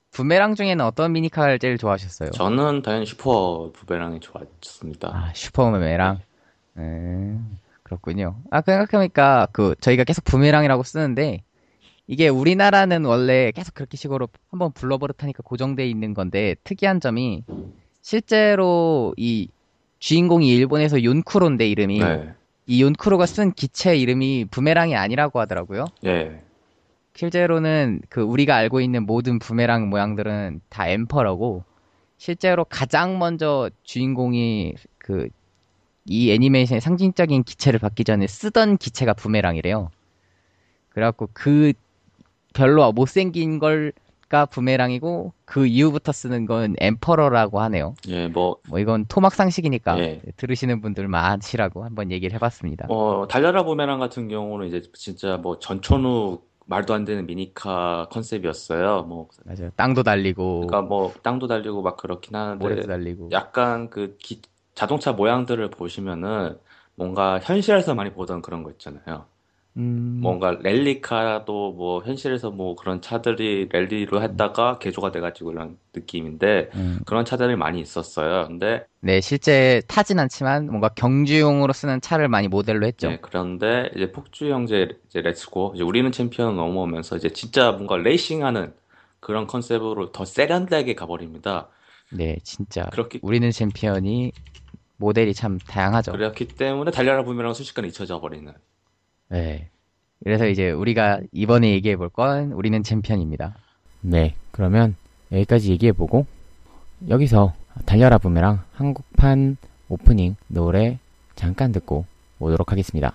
부메랑 중에는 어떤 미니카를 제일 좋아하셨어요? 저는 당연히 슈퍼 부메랑이 좋았습니다. 아, 슈퍼 부메랑. 음, 그렇군요. 아, 그 생각해보니까 그 저희가 계속 부메랑이라고 쓰는데 이게 우리나라는 원래 계속 그렇게 식으로 한번 불러버릇하니까 고정돼 있는 건데 특이한 점이 실제로 이 주인공이 일본에서 윤쿠로인데 이름이 네, 이 윤쿠로가 쓴 기체 이름이 부메랑이 아니라고 하더라고요. 예, 실제로는 그 우리가 알고 있는 모든 부메랑 모양들은 다 엠퍼러고 실제로 가장 먼저 주인공이 그 이 애니메이션의 상징적인 기체를 받기 전에 쓰던 기체가 부메랑이래요. 그래갖고 그 별로 못생긴 걸가 부메랑이고 그 이후부터 쓰는 건 엠퍼러라고 하네요. 예, 뭐, 뭐 이건 토막 상식이니까 예. 들으시는 분들 많으시라고 한번 얘기를 해봤습니다. 어, 달려라 부메랑 같은 경우는 이제 진짜 뭐 전천후 말도 안 되는 미니카 컨셉이었어요. 뭐, 맞아요. 땅도 달리고 그러니까 뭐 땅도 달리고 막 그렇긴 모래도 하는데 달리고. 약간 그 기- 자동차 모양들을 보시면은 뭔가 현실에서 많이 보던 그런 거 있잖아요. 음, 뭔가 랠리카도 뭐 현실에서 뭐 그런 차들이 랠리로 했다가 개조가 돼가지고 이런 느낌인데 음. 그런 차들이 많이 있었어요. 근데 네, 실제 타진 않지만 뭔가 경주용으로 쓰는 차를 많이 모델로 했죠. 예, 그런데 이제 폭주 형제 이제 렛츠고 이제 우리는 챔피언 넘어오면서 이제 진짜 뭔가 레이싱하는 그런 컨셉으로 더 세련되게 가버립니다. 네, 진짜 그렇기 우리는 챔피언이 모델이 참 다양하죠. 그렇기 때문에 달려라 부메랑 순식간에 잊혀져 버리는. 네. 그래서 이제 우리가 이번에 얘기해 볼 건 우리는 챔피언입니다. 네, 그러면 여기까지 얘기해보고 여기서 달려라 부메랑 한국판 오프닝 노래 잠깐 듣고 오도록 하겠습니다.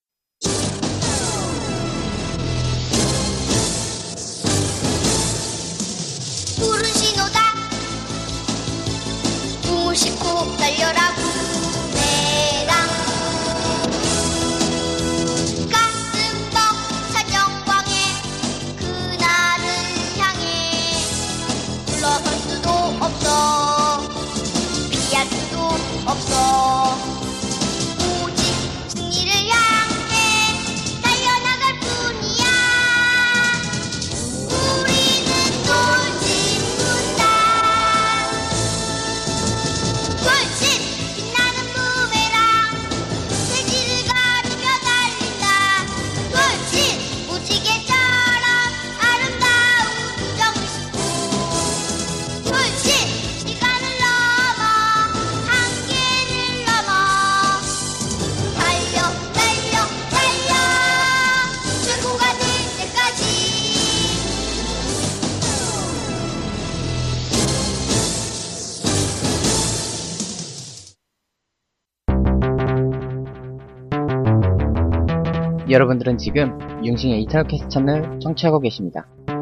푸른 신호다 무심코 달려라 부메랑 가슴 벅찬 영광의 그날을 향해 물러설 수도 없어 피할 수도 없어 오직 승리를 향해 달려나갈 뿐이야 우리는 돌진 군단 돌진 빛나는 부메랑 대지를 가리며 달린다 돌진 무지개처럼 아름다운 정신고 돌진 시간을 넘어 한계를 넘어 달려 달려 달려 최고가 될 때까지 여러분들은 지금 융싱의 이탈캐스트 채널 청취하고 계십니다.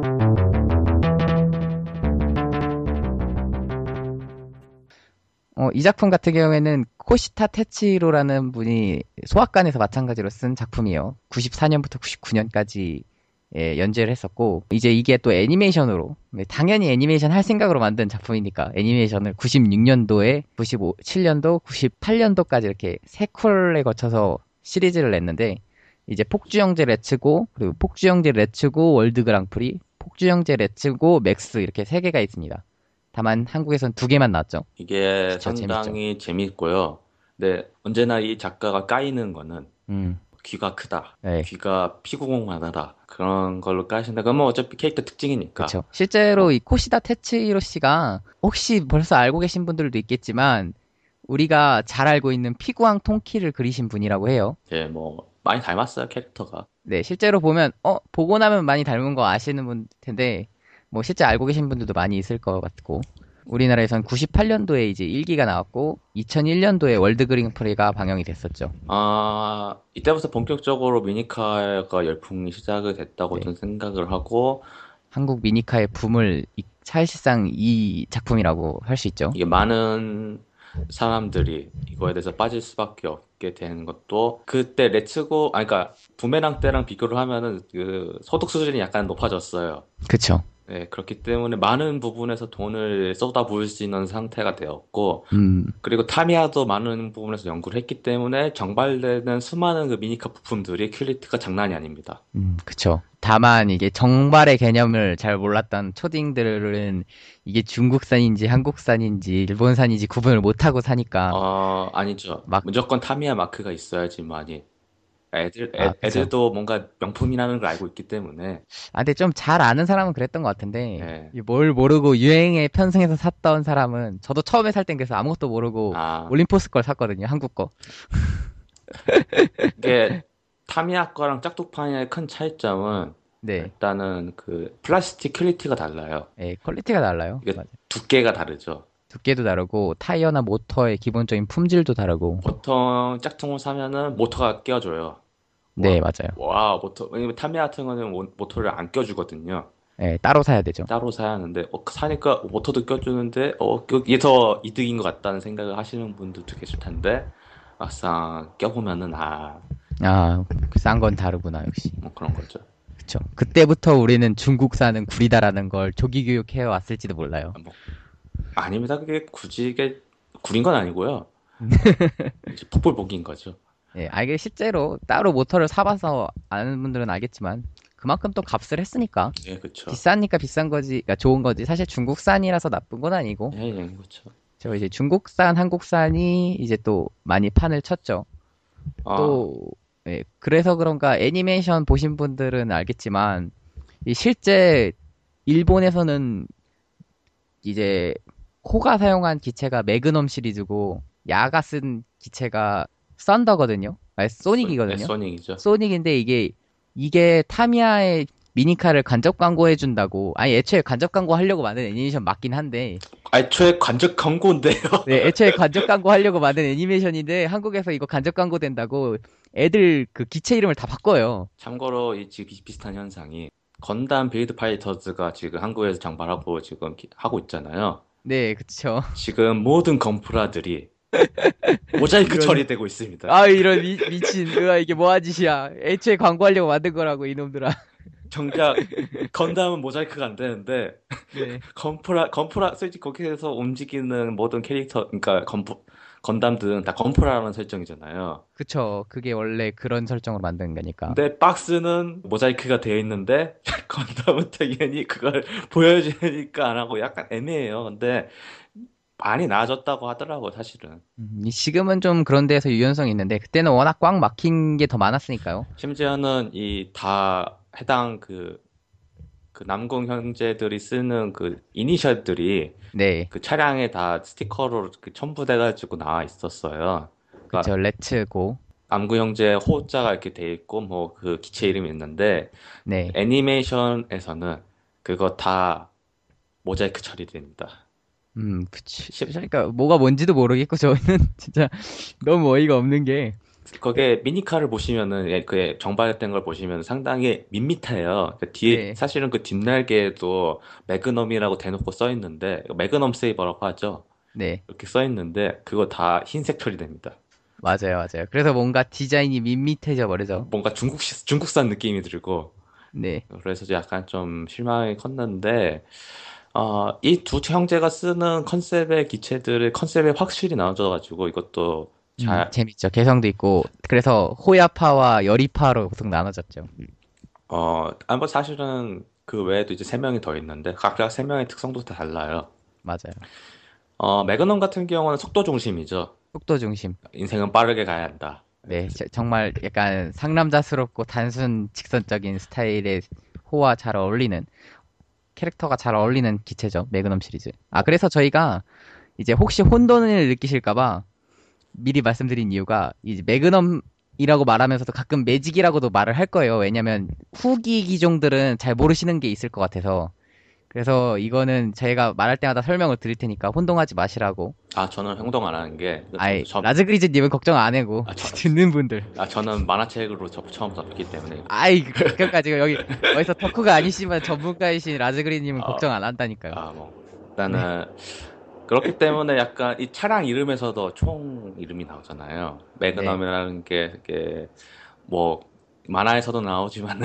어, 이 작품 같은 경우에는 코시타 테치로라는 분이 소학관에서 마찬가지로 쓴 작품이에요. 구십사 년부터 구십구 년까지 연재를 했었고 이제 이게 또 애니메이션으로 당연히 애니메이션 할 생각으로 만든 작품이니까 애니메이션을 구십육 년도에 구십칠 년도, 구십팔 년도까지 이렇게 세 쿨에 거쳐서 시리즈를 냈는데 이제 폭주형제 레츠고 그리고 폭주형제 레츠고 월드 그랑프리 폭주형제 레츠고 맥스 이렇게 세 개가 있습니다. 다만 한국에선 두 개만 나왔죠. 이게 그쵸, 상당히 재밌고요. 근데 언제나 이 작가가 까이는 거는 음, 귀가 크다, 네. 귀가 피구공하다 그런 걸로 까신다. 그건 뭐 어차피 캐릭터 특징이니까. 그렇죠. 실제로 이 코시다 테츠히로 씨가 혹시 벌써 알고 계신 분들도 있겠지만 우리가 잘 알고 있는 피구왕 통키를 그리신 분이라고 해요. 예, 뭐 많이 닮았어요 캐릭터가. 네, 실제로 보면 어 보고 나면 많이 닮은 거 아시는 분 텐데 뭐 실제 알고 계신 분들도 많이 있을 것 같고 우리나라에선 구십팔 년도에 이제 일 기가 나왔고 이천일 년도에 월드 그랑프리가 방영이 됐었죠. 아, 이때부터 본격적으로 미니카가 열풍이 시작이 됐다고 네. 저는 생각을 하고 한국 미니카의 붐을 이- 사실상 이 작품이라고 할 수 있죠. 이게 많은 사람들이 이거에 대해서 빠질 수밖에 없게 되는 것도 그때 레츠고, 아, 그러니까 부메랑 때랑 비교를 하면은 그 소득 수준이 약간 높아졌어요. 그쵸. 네, 그렇기 때문에 많은 부분에서 돈을 쏟아부을 수 있는 상태가 되었고, 음, 그리고 타미야도 많은 부분에서 연구를 했기 때문에 정발되는 수많은 그 미니카 부품들이 퀄리티가 장난이 아닙니다. 음, 그쵸. 다만 이게 정발의 개념을 잘 몰랐던 초딩들은 이게 중국산인지 한국산인지 일본산인지 구분을 못하고 사니까 어, 아니죠. 막, 무조건 타미야 마크가 있어야지만이. 애들, 아, 애, 그죠. 애들도 뭔가 명품이라는 걸 알고 있기 때문에. 아, 근데 좀 잘 아는 사람은 그랬던 것 같은데, 예. 이뭘 모르고 유행에 편승해서 샀던 사람은, 저도 처음에 살 땐 그래서 아무것도 모르고 아, 올림포스 걸 샀거든요, 한국 거. 이게 타미야 거랑 짝퉁파니의 큰 차이점은 네. 일단은 그 플라스틱 퀄리티가 달라요. 예, 퀄리티가 달라요. 이게 맞아요. 두께가 다르죠. 두께도 다르고, 타이어나 모터의 기본적인 품질도 다르고. 보통 짝퉁을 사면은 모터가 껴줘요. 네, 와, 맞아요. 와, 모터, 왜냐면 타미야 같은 거는 모- 모터를 안 껴주거든요. 예, 따로 사야 되죠. 따로 사야 하는데, 어, 사니까 모터도 껴주는데, 어, 그- 이게 더 이득인 것 같다는 생각을 하시는 분들도 계실 텐데, 막상 껴보면은, 아, 아, 싼 건 다르구나, 역시. 뭐 그런 거죠. 그쵸. 그때부터 우리는 중국산은 구리다라는 걸 조기 교육해 왔을지도 몰라요. 뭐, 아닙니다. 그게 굳이 이게 구린 건 아니고요. 이제 복불복인 거죠. 예, 아, 이게 실제로 따로 모터를 사봐서 아는 분들은 알겠지만, 그만큼 또 값을 했으니까. 예, 그쵸. 비싸니까 비싼 거지, 그러니까 좋은 거지. 사실 중국산이라서 나쁜 건 아니고. 예, 예, 그쵸. 저 이제 중국산, 한국산이 이제 또 많이 판을 쳤죠. 아, 또, 예, 그래서 그런가 애니메이션 보신 분들은 알겠지만, 이 실제 일본에서는 이제 코가 사용한 기체가 매그넘 시리즈고, 야가 쓴 기체가 썬더거든요. 아니, 소- 예, 소닉이거든요. 소닉이죠. 소닉인데 이게 이게 타미야의 미니카를 간접 광고해준다고, 아니 애초에 간접 광고 하려고 만든 애니메이션 맞긴 한데, 애초에 관적 광고인데요. 네, 애초에 간접 광고 하려고 만든 애니메이션인데 한국에서 이거 간접 광고 된다고 애들 그 기체 이름을 다 바꿔요. 참고로 이 지금 비슷한 현상이 건담 빌드 파이터즈가 지금 한국에서 장발하고 지금 기- 하고 있잖아요. 네, 그쵸. 지금 모든 건프라들이 모자이크 이런, 처리되고 있습니다. 아 이런 미, 미친, 으아 이게 뭐한 짓이야. 애초에 광고하려고 만든 거라고 이놈들아. 정작 건담은 모자이크가 안 되는데 네, 건프라 건프라 솔직히 거기에서 움직이는 모든 캐릭터 그러니까 건프 건담들은 다 건프라라는 설정이잖아요. 그쵸. 그게 원래 그런 설정으로 만든 거니까. 근데 박스는 모자이크가 되어 있는데 건담은 당연히 그걸 보여주니까 안 하고 약간 애매해요. 근데 많이 나아졌다고 하더라고요, 사실은. 음, 이 지금은 좀 그런 데에서 유연성이 있는데 그때는 워낙 꽉 막힌 게 더 많았으니까요. 심지어는 이 다 해당 그, 그 남궁 형제들이 쓰는 그 이니셜들이 네, 그 차량에 다 스티커로 그 첨부돼가지고 나와 있었어요. 그러니까 그쵸. 렛츠고. 남궁 형제 호자가 이렇게 돼 있고 뭐 그 기체 이름이 있는데 네. 애니메이션에서는 그거 다 모자이크 처리됩니다. 음, 그치. 심- 그러니까 뭐가 뭔지도 모르겠고 저는 진짜 너무 어이가 없는 게 거기에 미니카를 보시면은 예, 그 정발된 걸 보시면 상당히 밋밋해요. 그 뒤에 네, 사실은 그 뒷날개에도 매그넘이라고 대놓고 써 있는데 매그넘 세이버라고 하죠. 네, 이렇게 써 있는데 그거 다 흰색 처리됩니다. 맞아요, 맞아요. 그래서 뭔가 디자인이 밋밋해져 버리죠. 뭔가 중국 중국산 느낌이 들고 네, 그래서 약간 좀 실망이 컸는데 어, 이 두 형제가 쓰는 컨셉의 기체들의 컨셉이 확실히 나눠져가지고 이것도 음, 잘 재밌죠. 개성도 있고 그래서 호야파와 여리파로 보통 나눠졌죠. 어, 아, 뭐 사실은 그 외에도 이제 세 명이 더 있는데 각각 세 명의 특성도 다 달라요. 맞아요. 어, 매그넘 같은 경우는 속도 중심이죠. 속도 중심. 인생은 빠르게 가야 한다. 네, 저- 정말 약간 상남자스럽고 단순 직선적인 스타일의 호와 잘 어울리는 캐릭터가 잘 어울리는 기체죠. 매그넘 시리즈. 아, 그래서 저희가 이제 혹시 혼돈을 느끼실까봐 미리 말씀드린 이유가 이제 매그넘이라고 말하면서도 가끔 매직이라고도 말을 할 거예요. 왜냐면 후기 기종들은 잘 모르시는 게 있을 것 같아서. 그래서 이거는 저희가 말할 때마다 설명을 드릴 테니까 혼동하지 마시라고. 아, 저는 행동 안 하는 게, 아이, 저, 라즈그리즈님은 걱정 안 해고 아, 저- 듣는 분들. 아, 저는 만화책으로 접, 처음 접했기 때문에. 아이, 그- 그까지 여기 어디서 덕후가 아니시지만 전문가이신 라즈그리님은 아, 걱정 안 한다니까요. 아, 뭐. 일단은, 그렇기 때문에 약간 이 차량 이름에서도 총 이름이 나오잖아요. 네, 매그넘이라는 게, 이게, 뭐, 만화에서도 나오지만,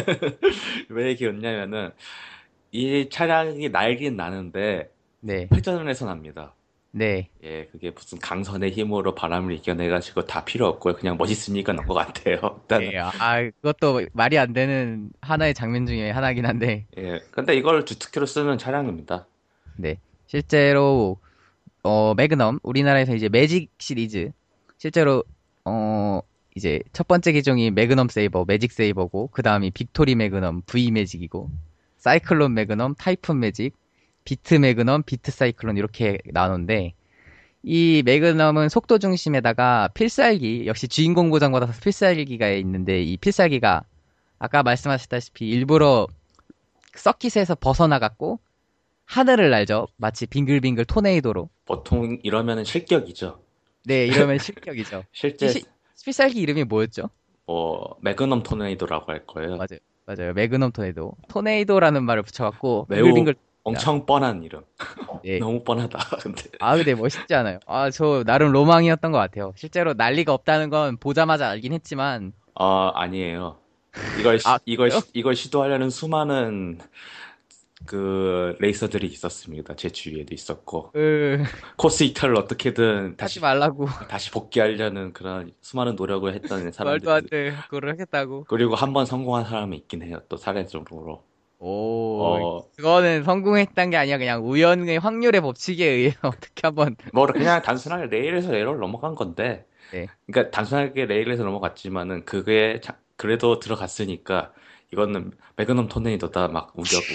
왜 기었냐면은, 이 차량이 날긴 나는데, 네. 회전을 해서 납니다. 네. 예, 그게 무슨 강선의 힘으로 바람을 이겨내가지고 다 필요 없고요. 그냥 멋있으니까 넣은 것 같아요. 일단은. 예, 아, 그것도 말이 안 되는 하나의 장면 중에 하나긴 한데, 예, 근데 이걸 주특기로 쓰는 차량입니다. 네. 실제로, 어, 매그넘, 우리나라에서 이제 매직 시리즈, 실제로, 어, 이제 첫 번째 기종이 매그넘 세이버, 매직 세이버고, 그 다음이 빅토리 매그넘, V 매직이고, 사이클론 매그넘, 타이푼 매직, 비트 매그넘, 비트 사이클론 이렇게 나누는데, 이 매그넘은 속도 중심에다가 필살기, 역시 주인공 보장받아서 필살기가 있는데, 이 필살기가 아까 말씀하셨다시피 일부러 서킷에서 벗어나갔고, 하늘을 날죠. 마치 빙글빙글 토네이도로. 보통 이러면은 실격이죠. 네, 이러면 실격이죠. 이 실제 시- 필살기 이름이 뭐였죠? 뭐 매그넘 토네이도라고 할 거예요. 맞아요. 맞아요. 매그넘 토네이도. 토네이도라는 말을 붙여갖고, 매우 빙글빙글. 엄청 뻔한 이름. 네. 너무 뻔하다. 근데 아, 근데 멋있지 않아요? 아, 저 나름 로망이었던 것 같아요. 실제로 난리가 없다는 건 보자마자 알긴 했지만, 아, 아니에요. 이걸 시- 아, 이걸 그래요? 시- 이걸 시도하려는 수많은 그 레이서들이 있었습니다. 제 주위에도 있었고 으, 코스 이탈을 어떻게든 하지 다시 말라고. 다시 복귀하려는 그런 수많은 노력을 했던 말도 안 사람들. 돼. 그걸 하겠다고. 그리고 한 번 성공한 사람이 있긴 해요. 또 사례적으로. 오, 어, 그거는 성공했단 게 아니야. 그냥 우연의 확률의 법칙에 의해 어떻게 한번. 뭐 그냥 단순하게 레일에서 에러를 넘어간 건데, 네. 그러니까 단순하게 레일에서 넘어갔지만은 그게 자- 그래도 들어갔으니까 이거는 매그넘 토네이도다 막 우겨고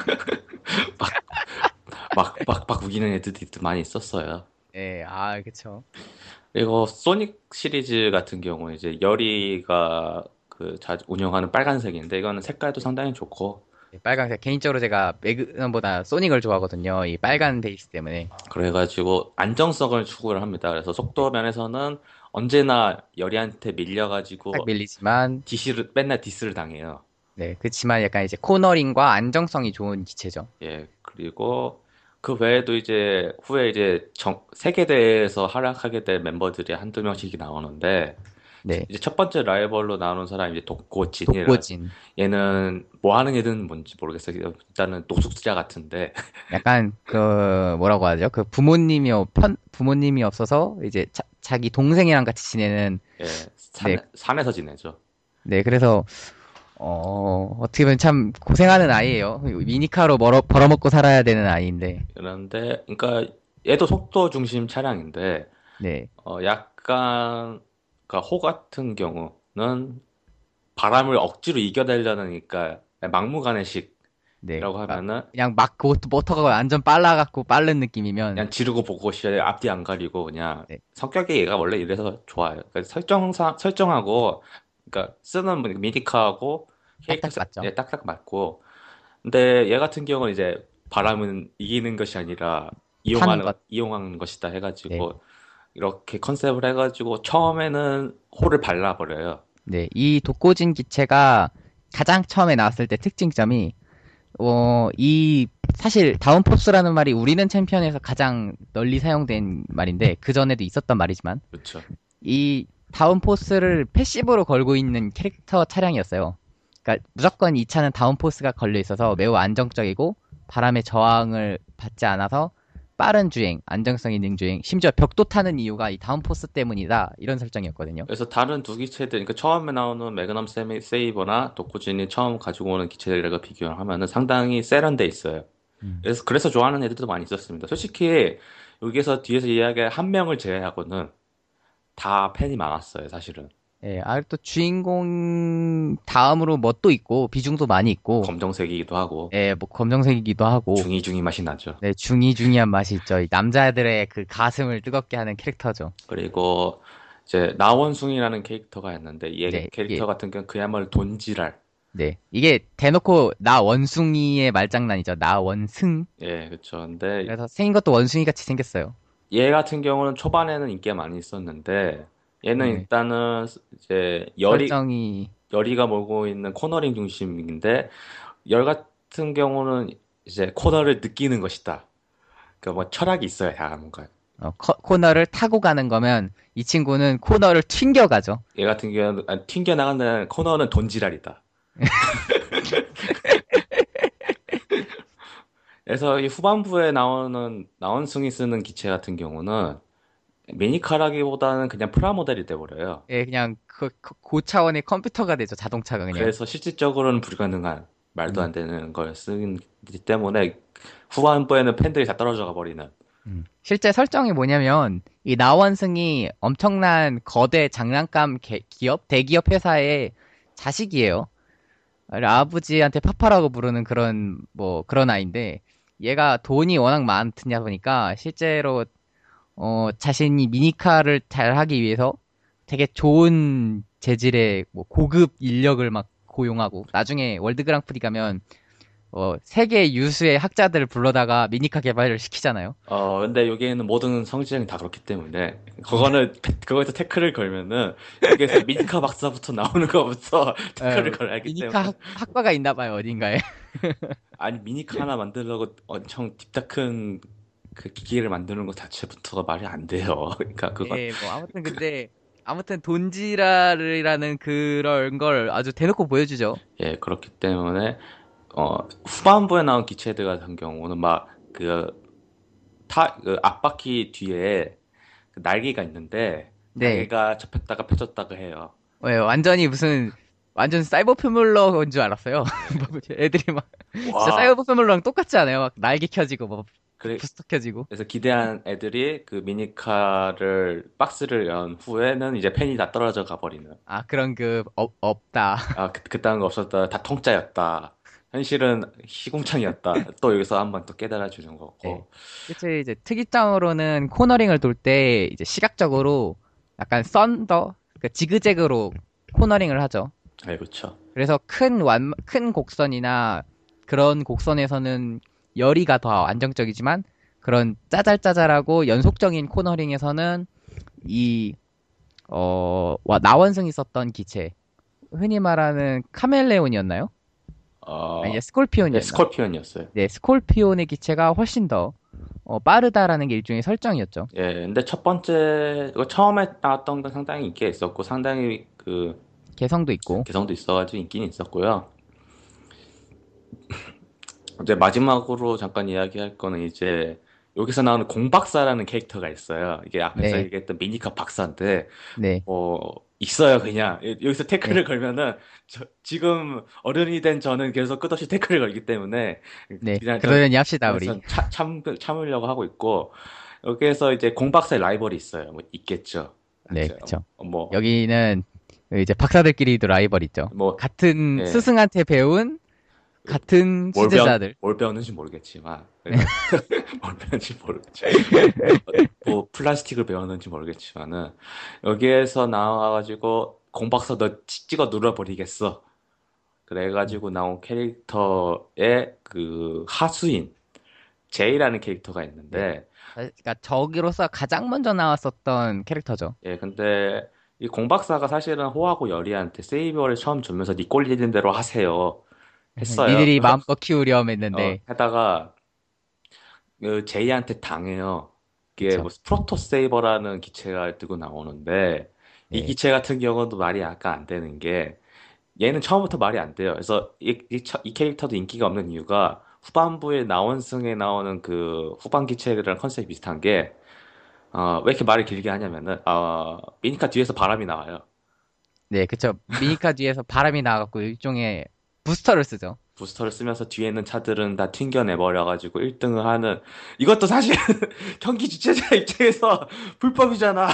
막 막 막 우기는 애들이 많이 있었어요. 네, 아, 그쵸. 그리고 소닉 시리즈 같은 경우 이제 열이가 그 자주 운영하는 빨간색인데 이거는 색깔도 상당히 좋고 네, 빨간색. 개인적으로 제가 매그넘보다 소닉을 좋아하거든요. 이 빨간 베이스 때문에. 그래가지고 안정성을 추구를 합니다. 그래서 속도 면에서는 언제나 열이한테 딱 밀려가지고 밀리지만, 디스를 맨날 디스를 당해요. 네, 그치만 약간 이제 코너링과 안정성이 좋은 기체죠. 예, 그리고 그 외에도 이제 후에 이제 정, 세계대회에서 활약하게 될 멤버들이 한두 명씩 나오는데 네, 이제 첫 번째 라이벌로 나오는 사람이 이제 독고진이라 독고진. 얘는 뭐 하는 애든 뭔지 모르겠어요. 일단은 노숙자 같은데 약간 그 뭐라고 하죠? 그 부모님이 없- 편 부모님이 없어서 이제 자, 자기 동생이랑 같이 지내는. 예, 산, 네. 산에서 지내죠. 네, 그래서 어 어떻게 보면 참 고생하는 아이예요. 미니카로 벌어 벌어먹고 살아야 되는 아이인데. 그런데 그러니까 얘도 속도 중심 차량인데 네, 어 약간 그러니까 호 같은 경우는 바람을 억지로 이겨내려니까 막무가내식이라고 네. 하면은 그냥 막 그 모터가 완전 빨라갖고 빠른 느낌이면. 그냥 지르고 보고 싶어요. 앞뒤 안 가리고 그냥 네. 성격이 얘가 원래 이래서 좋아요. 그러니까 설정상 설정하고 그러니까 쓰는 뭐 캐릭터하고 캐릭터 딱딱 맞죠? 예, 딱딱 맞고. 근데 얘 같은 경우는 이제 바람은 이기는 것이 아니라 이용하는 것. 이용하는 것이다 해가지고 네. 이렇게 컨셉을 해가지고 처음에는 호를 발라버려요. 네, 이 독고진 기체가 가장 처음에 나왔을 때 특징점이, 어, 이, 사실, 다운포스라는 말이 우리는 챔피언에서 가장 널리 사용된 말인데, 그전에도 있었던 말이지만, 그렇죠. 이 다운포스를 패시브로 걸고 있는 캐릭터 차량이었어요. 그러니까 무조건 이 차는 다운포스가 걸려 있어서 매우 안정적이고, 바람의 저항을 받지 않아서 빠른 주행, 안정성 있는 주행, 심지어 벽도 타는 이유가 이 다운포스 때문이다. 이런 설정이었거든요. 그래서 다른 두 기체들, 그러니까 처음에 나오는 매그넘 세미- 세이버나 도쿠진이 처음 가지고 오는 기체들과 비교를 하면은 상당히 세련돼 있어요. 음. 그래서 그래서 좋아하는 애들도 많이 있었습니다. 솔직히 여기서 뒤에서 이야기할 한 명을 제외하고는 다 팬이 많았어요, 사실은. 예, 아, 또 주인공 다음으로 뭐 또 있고, 비중도 많이 있고, 검정색이기도 하고 예, 뭐 검정색이기도 하고, 중이중이 맛이 나죠. 네, 중이중이한 맛이 있죠. 이 남자들의 그 가슴을 뜨겁게 하는 캐릭터죠. 그리고 이제 나원숭이라는 캐릭터가 있는데 이 네, 캐릭터 예. 같은 경우는 그야말로 돈지랄. 네, 이게 대놓고 나 원숭이의 말장난이죠. 나 원승. 예, 그렇죠. 근데 그래서 생긴 것도 원숭이 같이 생겼어요. 얘 같은 경우는 초반에는 인기가 많이 있었는데 얘는 네. 일단은 이제 열이 설정이. 열이가 몰고 있는 코너링 중심인데 열 같은 경우는 이제 코너를 느끼는 것이다. 그러니까 뭐 철학이 있어야 뭔가. 어, 커- 코너를 타고 가는 거면 이 친구는 코너를 튕겨가죠. 얘 같은 경우는 아니, 튕겨 나가는 코너는 돈지랄이다. 그래서 이 후반부에 나오는 나원숭이 쓰는 기체 같은 경우는 미니카라기보다는 그냥 프라모델이 돼버려요. 예, 그냥 그, 그 고차원의 컴퓨터가 되죠, 자동차가 그냥. 그래서 실질적으로는 불가능한 말도 음, 안 되는 걸 쓰기 때문에 후반부에는 팬들이 다 떨어져 가 버리는. 음. 실제 설정이 뭐냐면, 이 나원승이 엄청난 거대 장난감 개- 기업, 대기업 회사의 자식이에요. 아버지한테 파파라고 부르는 그런, 뭐, 그런 아이인데, 얘가 돈이 워낙 많으냐 보니까, 실제로, 어, 자신이 미니카를 잘 하기 위해서 되게 좋은 재질의 뭐 고급 인력을 막 고용하고, 나중에 월드 그랑프리 가면, 어, 세계 유수의 학자들을 불러다가 미니카 개발을 시키잖아요. 어, 근데 여기에는 모든 성지형이 다 그렇기 때문에, 그거는, 그거에서 태클을 걸면은, 여기에서 미니카 박사부터 나오는 거부터 태클을 어, 걸어야 하기 미니카 때문에. 학, 학과가 있나 봐요, 어딘가에. 아니, 미니카 하나 만들려고 엄청 딥다 큰 그 기기를 만드는 것 자체부터가 말이 안 돼요. 그러니까 그건, 예, 뭐, 아무튼 근데, 아무튼 돈지랄이라는 그런 걸 아주 대놓고 보여주죠. 예, 그렇기 때문에, 어, 후반부에 나온 기체들 같은 경우는 막, 그, 타, 그 앞바퀴 뒤에 그 날개가 있는데, 네. 날개가 접혔다가 펴졌다가 해요. 예, 완전히 무슨, 완전 사이버 표물러인 줄 알았어요. 뭐 애들이 막, 진짜 와, 사이버 표물러랑 똑같지 않아요? 막 날개 켜지고, 뭐, 그래, 부스터 켜지고. 그래서 기대한 애들이 그 미니카를, 박스를 연 후에는 이제 펜이 다 떨어져 가버리는. 아, 그런 그, 업, 없다. 아, 그, 그딴 거 없었다. 다 통짜였다. 현실은 시궁창이었다. 또 여기서 한번 또 깨달아 주는 예. 거고. 그치, 이제 특이점으로는 코너링을 돌 때, 이제 시각적으로 약간 썬더, 그 지그재그로 코너링을 하죠. 네, 그렇죠. 그래서 큰 완, 큰 곡선이나 그런 곡선에서는 여리가 더 안정적이지만 그런 짜잘짜잘하고 연속적인 코너링에서는 이, 어, 와, 나원승이 썼던 기체. 흔히 말하는 카멜레온이었나요? 어, 아니, 네, 스콜피온이었나? 스콜피언이었어요. 네, 스콜피온의 기체가 훨씬 더 어, 빠르다라는 게 일종의 설정이었죠. 예, 근데 첫 번째, 이거 처음에 나왔던 건 상당히 인기가 있었고, 상당히 그, 개성도 있고. 개성도 있어가지고 인기는 있었고요. 이제 마지막으로 잠깐 이야기할 거는 이제, 여기서 나오는 공박사라는 캐릭터가 있어요. 이게 앞에서 네, 얘기했던 미니카 박사인데, 네, 뭐, 있어요, 그냥. 여- 여기서 네, 태클을 걸면은, 저- 지금 어른이 된 저는 계속 끝없이 태클을 걸기 때문에, 네. 그냥 전, 그러려니 합시다, 그냥 우리. 전 참, 참, 참으려고 하고 있고, 여기에서 이제 공박사의 라이벌이 있어요. 뭐, 있겠죠. 네, 이제 그쵸. 뭐, 여기는 이제 박사들끼리도 라이벌 있죠. 뭐, 같은 예, 스승한테 배운 같은 뭘 배웠, 수제자들. 뭘 배웠는지 모르겠지만, 뭘 배웠는지 모르겠지만, 뭐, 플라스틱을 배웠는지 모르겠지만은, 여기에서 나와가지고, 공박사 너 찌- 찍어 눌러버리겠어. 그래가지고 나온 캐릭터의 그 하수인, 제이라는 캐릭터가 네. 있는데, 그러니까 저기로서 가장 먼저 나왔었던 캐릭터죠. 예, 근데, 이 공박사가 사실은 호하고 여리한테 세이버를 처음 주면서 니 꼴리는 대로 하세요. 했어요. 니들이 마음껏 키우렴 어, 했는데, 하다가, 그 제이한테 당해요. 이게 그쵸. 뭐 프로토 세이버라는 기체가 뜨고 나오는데 이 네. 기체 같은 경우도 말이 약간 안 되는 게 얘는 처음부터 말이 안 돼요. 그래서 이, 이, 처- 이 캐릭터도 인기가 없는 이유가 후반부에 나원승에 나오는 그 후반 기체들이랑 컨셉이 비슷한 게 어, 왜 이렇게 말을 길게 하냐면은 어, 미니카 뒤에서 바람이 나와요. 네, 그쵸. 미니카 뒤에서 바람이 나와갖고 일종의 부스터를 쓰죠. 부스터를 쓰면서 뒤에 있는 차들은 다 튕겨내버려가지고 일 등을 하는 이것도 사실 경기 주최자 입장에서 불법이잖아.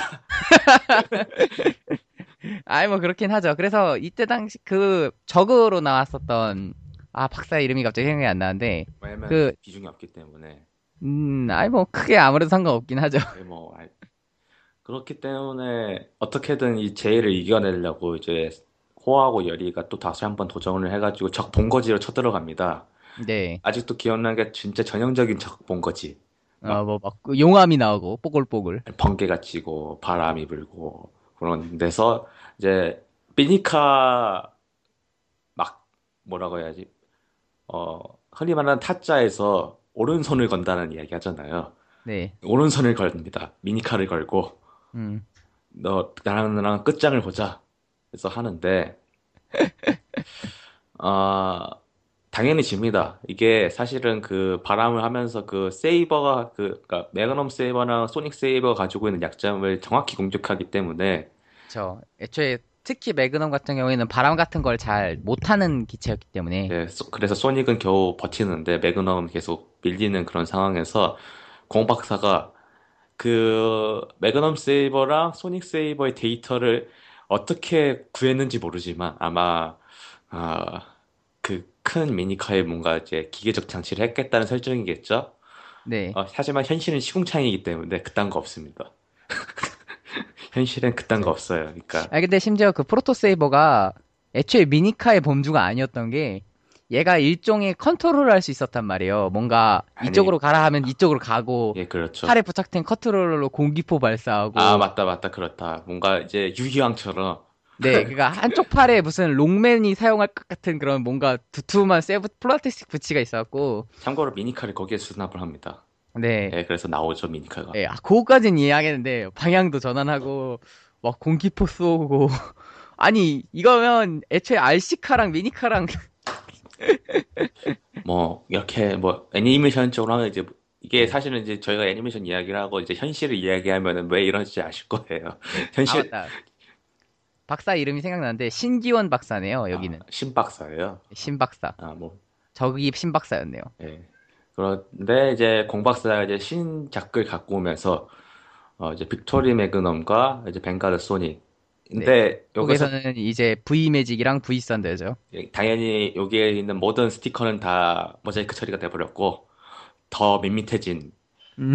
아이, 뭐, 그렇긴 하죠. 그래서 이때 당시 그 적으로 나왔었던, 아, 박사 이름이 갑자기 생각이 안 나는데, 왜냐면 그, 비중이 없기 때문에. 음, 아이, 뭐, 크게 아무래도 상관없긴 하죠. 네, 뭐, 알- 그렇기 때문에 어떻게든 이 제의를 이겨내려고 이제 호하고 열이가 또 다시 한번 도전을 해가지고 적 본거지로 쳐들어갑니다. 네. 아직도 기억나는 게 진짜 전형적인 적 본거지. 어, 막 뭐, 막, 그 용암이 나오고, 뽀글뽀글. 번개가 치고 바람이 불고 그런 데서 이제 미니카 막 뭐라고 해야지? 어, 흔히 말하는 타짜에서 오른손을 건다는 이야기 하잖아요. 네. 오른손을 걸립니다. 미니카를 걸고. 음. 너 나랑 나랑 끝장을 보자. 그래서 하는데 아 당연히 집니다. 이게 사실은 그 바람을 하면서 그 세이버가 그 그러니까 매그넘 세이버나 소닉 세이버가 가지고 있는 약점을 정확히 공격하기 때문에 그쵸. 애초에 특히 매그넘 같은 경우에는 바람 같은 걸 잘 못하는 기체였기 때문에. 네, 소- 그래서 소닉은 겨우 버티는데 매그넘은 계속 밀리는 그런 상황에서 공 박사가 그 매그넘 세이버랑 소닉 세이버의 데이터를 어떻게 구했는지 모르지만 아마 아, 그 큰 미니카에 뭔가 이제 기계적 장치를 했겠다는 설정이겠죠. 네. 어, 하지만 현실은 시궁창이기 때문에 그딴 거 없습니다. 현실엔 그딴 거 그쵸. 없어요. 그러니까 아 근데 심지어 그 프로토 세이버가 애초에 미니카의 범주가 아니었던 게 얘가 일종의 컨트롤을 할 수 있었단 말이에요. 뭔가 아니 이쪽으로 가라 하면 이쪽으로 가고 예 그렇죠. 팔에 부착된 컨트롤러로 공기포 아 발사하고 맞다 맞다 그렇다. 뭔가 이제 유희왕처럼 네, 그러니까 한쪽 팔에 무슨 롱맨이 사용할 것 같은 그런 뭔가 두툼한 세부 플라스틱 부치가 있었고 참고로 미니카를 거기에 수납을 합니다. 네, 예 그래서 나오죠 미니카가. 예, 아, 그거까진 이해하겠는데 방향도 전환하고 막 공기포 쏘고 아니 이거면 애초에 알씨카랑 미니카랑 뭐 이렇게 뭐 애니메이션적으로 하면 이제 이게 네. 사실은 이제 저희가 애니메이션 이야기를 하고 이제 현실을 이야기하면은 왜 이런지 아실 거예요. 아 현실 맞다 박사 이름이 생각나는데 신기원 박사네요 아, 여기는 신박사예요. 신 박사 아 뭐 저기 신 박사였네요. 예. 그런데 이제 공박사가 이제 신작을 갖고 오면서 어 이제 빅토리 매그넘과 이제 벵가드 소닉. 네, 근데 여기서 쪽에서는 이제 V 매직이랑 V 썬더죠. 예, 당연히 여기에 있는 모든 스티커는 다 모자이크 처리가 돼버렸고 더 밋밋해진 음,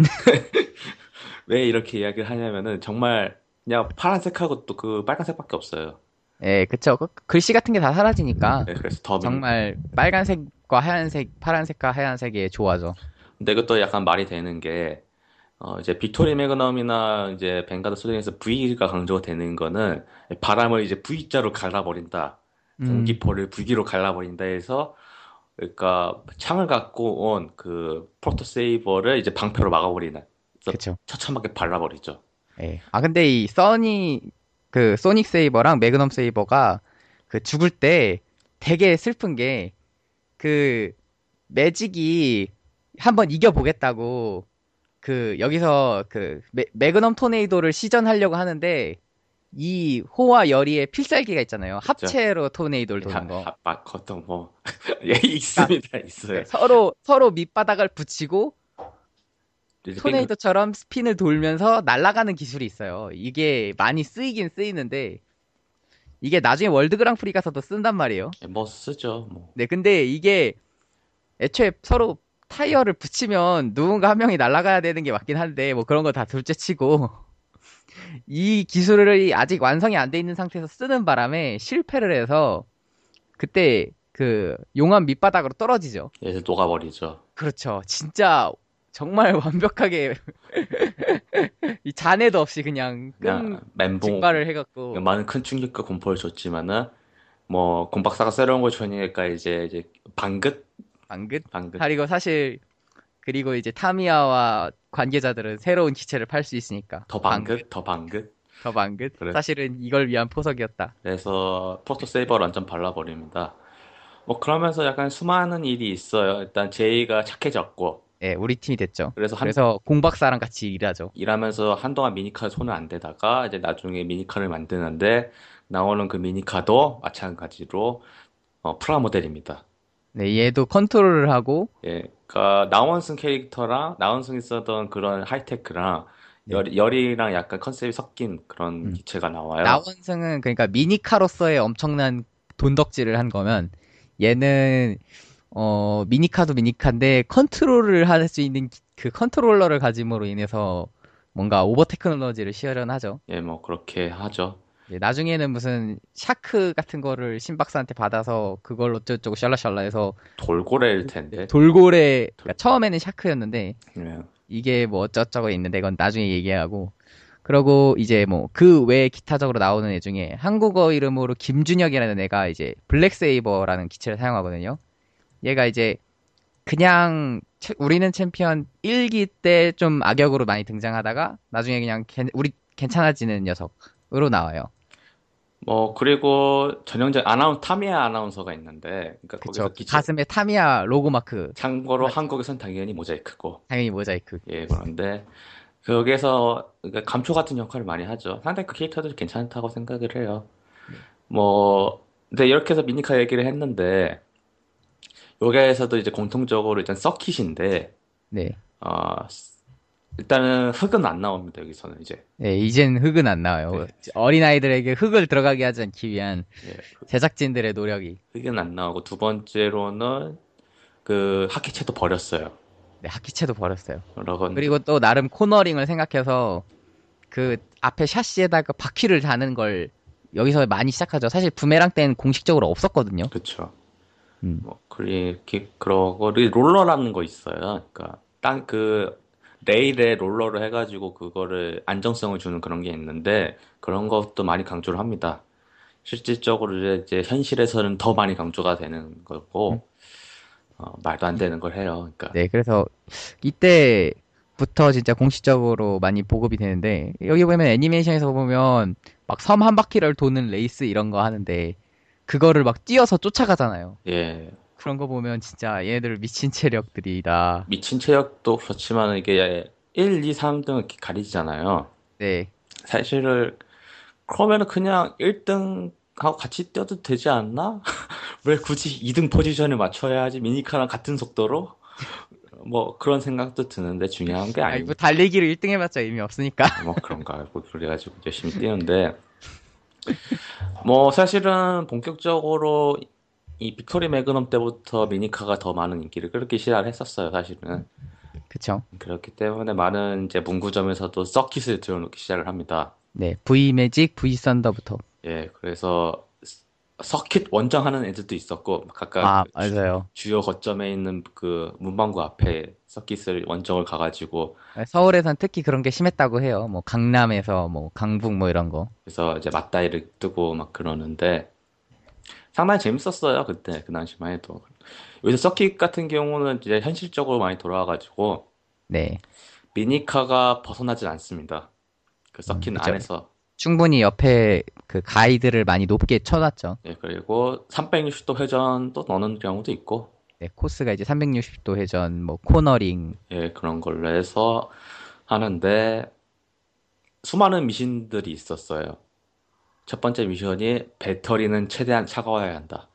왜 이렇게 이야기를 하냐면은 정말 그냥 파란색하고 또 그 빨간색밖에 없어요. 예, 그쵸. 그 글씨 같은 게 다 사라지니까. 네, 그래서 더 밋. 정말 빨간색과 하얀색, 파란색과 하얀색의 조화죠. 근데 그것도 약간 말이 되는 게 어, 이제 빅토리 매그넘이나 이제 벵가드 소닉에서 V가 강조되는 거는 바람을 이제 V자로 갈라버린다. 음, 공기포를 V기로 갈라버린다 해서 그러니까 창을 갖고 온 그 프로토 세이버를 이제 방패로 막아버리는. 그래서 그쵸. 처참하게 발라버리죠. 예. 아, 근데 이 써니, 그, 소닉 세이버랑 매그넘 세이버가 그 죽을 때 되게 슬픈 게 그 매직이 한번 이겨보겠다고 그 여기서 그 매, 매그넘 토네이도를 시전하려고 하는데 이 호와 열이의 필살기가 있잖아요. 그죠? 합체로 토네이도를 하, 도는 거. 하, 막, 그것도 뭐, 예, 그러니까 있습니다, 있어요. 네, 서로 서로 밑바닥을 붙이고 이제 빙, 토네이도처럼 스핀을 돌면서 날아가는 기술이 있어요. 이게 많이 쓰이긴 쓰이는데 이게 나중에 월드 그랑프리 가서도 쓴단 말이에요. 뭐 쓰죠, 뭐. 네, 근데 이게 애초에 서로 타이어를 붙이면 누군가 한 명이 날아가야 되는 게 맞긴 한데 뭐 그런 거 다 둘째치고 이 기술을 아직 완성이 안 돼 있는 상태에서 쓰는 바람에 실패를 해서 그때 그 용암 밑바닥으로 떨어지죠. 얘들 녹아버리죠. 그렇죠. 진짜 정말 완벽하게 이 잔해도 없이 그냥 끈 그냥 멘붕, 증발을 해갖고 많은 큰 충격과 공포를 줬지만은, 뭐, 공박사가 새로운 걸 주니까 이제, 이제, 방긋? 방긋. 방긋. 그리고 사실 그리고 이제 타미야와 관계자들은 새로운 기체를 팔 수 있으니까 더 방긋? 더 방긋? 더 방긋. 그래. 사실은 이걸 위한 포석이었다. 그래서, 프로토 세이버를 완전 발라버립니다. 뭐, 그러면서 약간 수많은 일이 있어요. 일단, 제이가 착해졌고, 예, 우리 팀이 됐죠. 그래서 한, 그래서 공박사랑 같이 일하죠. 일하면서 한동안 미니카에 손을 안 대다가 이제 나중에 미니카를 만드는데 나오는 그 미니카도 마찬가지로 어, 프라모델입니다. 네, 얘도 컨트롤을 하고 예, 그러니까 나원승 캐릭터랑 나원승이 쓰던 그런 하이테크랑 네. 열, 열이랑 약간 컨셉이 섞인 그런 음. 기체가 나와요. 나원승은 그러니까 미니카로서의 엄청난 돈덕질을 한 거면 얘는 어 미니카도 미니카인데 컨트롤을 할 수 있는 기- 그 컨트롤러를 가짐으로 인해서 뭔가 오버 테크놀로지를 시연하죠. 예, 뭐 그렇게 하죠. 예, 나중에는 무슨 샤크 같은 거를 신박사한테 받아서 그걸 어쩌고저쩌고 샬라샬라 해서 돌고래일 텐데. 돌고래 그러니까 처음에는 샤크였는데 예. 이게 뭐 어쩌고저쩌고 있는데 이건 나중에 얘기하고 그러고 이제 뭐 그 외에 기타적으로 나오는 애 중에 한국어 이름으로 김준혁이라는 애가 이제 블랙세이버라는 기체를 사용하거든요. 얘가 이제 그냥 채- 우리는 챔피언 일 기 때 좀 악역으로 많이 등장하다가 나중에 그냥 괜- 우리 괜찮아지는 녀석으로 나와요. 뭐 그리고 전형적 아나운 타미야 아나운서가 있는데, 그러니까 그쵸. 거기서 기체 가슴에 타미야 로고 마크. 참고로 하나- 한국에선 당연히 모자이크고, 당연히 모자이크. 예, 그런데 거기에서 그러니까 감초 같은 역할을 많이 하죠. 상당히 그 캐릭터도 괜찮다고 생각을 해요. 네. 뭐 근데 이렇게 해서 미니카 얘기를 했는데, 여기에서도 이제 공통적으로 일단 서킷인데, 네. 어, 일단은 흙은 안 나옵니다. 여기서는 이제. 네, 이젠 흙은 안 나와요. 네. 어린아이들에게 흙을 들어가게 하지 않기 위한 예, 제작진들의 노력이. 흙은 안 나오고, 두 번째로는 그 하키채도 버렸어요. 네, 하키채도 버렸어요. 그러건 그리고 또 나름 코너링을 생각해서 그 앞에 샤시에다가 바퀴를 다는 걸 여기서 많이 시작하죠. 사실 부메랑 때는 공식적으로 없었거든요. 그쵸. 음, 뭐 그렇게 그러고 롤러라는 거 있어요. 그러니까 땅 그 레일에 롤러를 해가지고 그거를 안정성을 주는 그런 게 있는데, 그런 것도 많이 강조를 합니다. 실질적으로 이제 현실에서는 더 많이 강조가 되는 음. 거고, 어, 말도 안 되는 걸 해요. 그러니까 네, 그래서 이때부터 진짜 공식적으로 많이 보급이 되는데 여기 보면 애니메이션에서 보면 막 섬 한 바퀴를 도는 레이스 이런 거 하는데 그거를 막 뛰어서 쫓아가잖아요. 예, 그런 거 보면 진짜 얘네들 미친 체력들이다. 미친 체력도 그렇지만 이게 일, 이, 삼 등 이렇게 가리잖아요. 네, 사실은 그러면은 그냥 일 등하고 같이 뛰어도 되지 않나? 왜 굳이 이 등 포지션을 맞춰야 하지? 미니카랑 같은 속도로? 뭐 그런 생각도 드는데, 중요한 게 아니 뭐 아닙니다. 달리기를 일 등 해봤자 의미 없으니까. 뭐 그런가. 뭐 그래가지고 열심히 뛰는데, 뭐 사실은 본격적으로 이 빅토리 매그넘 때부터 미니카가 더 많은 인기를 끌기 시작을 했었어요, 사실은. 그쵸. 그렇기 때문에 많은 이제 문구점에서도 서킷을 들여놓기 시작을 합니다. 네, V 매직, V 썬더부터. 예, 그래서 서킷 원정하는 애들도 있었고, 각각 아, 맞아요. 주요 거점에 있는 그 문방구 앞에 서킷을 원정을 가가지고, 서울에선 특히 그런 게 심했다고 해요. 뭐 강남에서 뭐 강북 뭐 이런 거. 그래서 이제 맞다이를 뜨고 막 그러는데, 상당히 재밌었어요. 그때 그 당시만 해도. 요새 서킷 같은 경우는 이제 현실적으로 많이 돌아와가지고 네, 미니카가 벗어나질 않습니다. 그 음, 서킷 그쵸. 안에서. 충분히 옆에 그 가이드를 많이 높게 쳐놨죠. 예, 그리고 삼백육십 도 회전도 넣는 경우도 있고, 네, 코스가 이제 삼백육십 도 회전, 뭐 코너링. 예, 그런 걸로 해서 하는데, 수많은 미신들이 있었어요. 첫 번째 미션이 배터리는 최대한 차가워야 한다.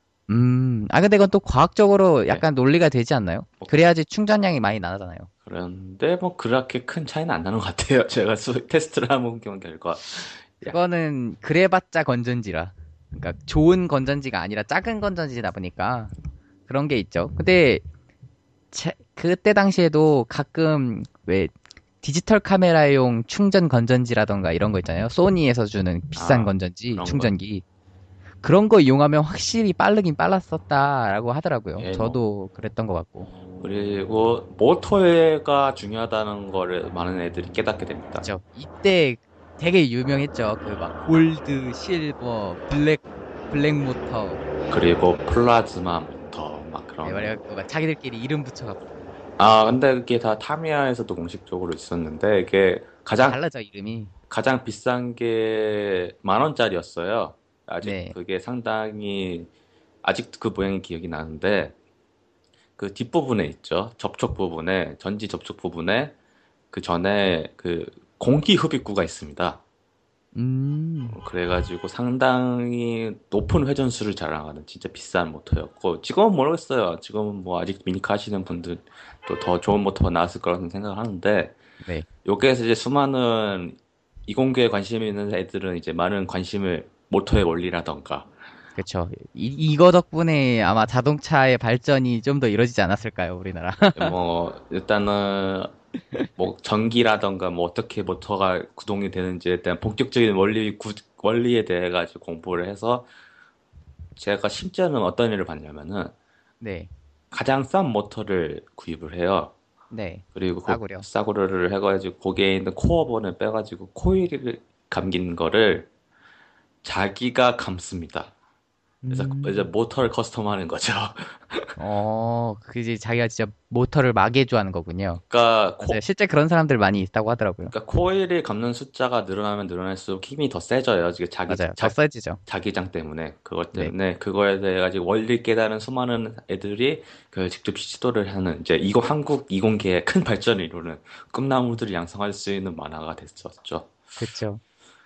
음, 아 근데 이건 또 과학적으로 네. 약간 논리가 되지 않나요? 그래야지 충전량이 많이 나잖아요. 그런데 뭐 그렇게 큰 차이는 안 나는 것 같아요. 제가 수- 테스트를 해본 결과. 야, 그거는 그래봤자 건전지라. 그러니까 좋은 건전지가 아니라 작은 건전지다 보니까 그런 게 있죠. 근데 차- 그때 당시에도 가끔 왜 디지털 카메라용 충전 건전지라던가 이런 거 있잖아요. 소니에서 주는 비싼 아, 건전지, 그런 거. 충전기. 그런 거 이용하면 확실히 빠르긴 빨랐었다라고 하더라고요. 예, 뭐. 저도 그랬던 것 같고. 그리고 모터가 중요하다는 거를 많은 애들이 깨닫게 됩니다. 그죠. 이때 되게 유명했죠. 그 막 골드, 실버, 블랙, 블랙 모터. 그리고 플라즈마 모터 막 네, 그런. 그래갖고 막 자기들끼리 이름 붙여갖고 아, 근데 그게 다 타미야에서도 공식적으로 있었는데, 이게 가장 달라져 이름이. 가장 비싼 게 만 원짜리였어요. 아직 네. 그게 상당히, 아직 그 모양이 기억이 나는데, 그 뒷부분에 있죠. 접촉 부분에, 전지 접촉 부분에 그 전에 그 공기 흡입구가 있습니다. 음, 그래가지고 상당히 높은 회전수를 자랑하는 진짜 비싼 모터였고, 지금은 모르겠어요. 지금은 뭐 아직 미니카 하시는 분들 또 더 좋은 모터가 나왔을 거라는 생각을 하는데, 네. 여기에서 이제 수많은 이공계에 관심 있는 애들은 이제 많은 관심을 모터의 원리라던가, 그쵸. 이, 이거 덕분에 아마 자동차의 발전이 좀 더 이루어지지 않았을까요, 우리나라? 뭐 일단은 뭐 전기라던가 뭐 어떻게 모터가 구동이 되는지에 대한 본격적인 원리 구, 원리에 대해 가지고 공부를 해서, 제가 심지어는 어떤 일을 봤냐면은 네. 가장 싼 모터를 구입을 해요. 네. 그리고 그 싸구려. 싸구려를 해가지고 거기에 있는 코어본을 빼가지고 코일을 감긴 거를 자기가 감습니다. 그래서 음. 이제 모터를 커스텀하는 거죠. 어, 그지 자기가 진짜 모터를 마개조하는 거군요. 그러니까 맞아요. 코, 실제 그런 사람들 많이 있다고 하더라고요. 그러니까 코일이 감는 숫자가 늘어나면 늘어날수록 힘이 더 세져요. 지금 자기 맞아요. 더 자, 세지죠. 자기장 때문에 그것 네. 때문에 그거에 대해 가지고 원리 깨달은 수많은 애들이 그 직접 시도를 하는 이제 이거 한국 이공계의 큰 발전을 이루는 꿈나무들을 양성할 수 있는 만화가 됐었죠. 그쵸.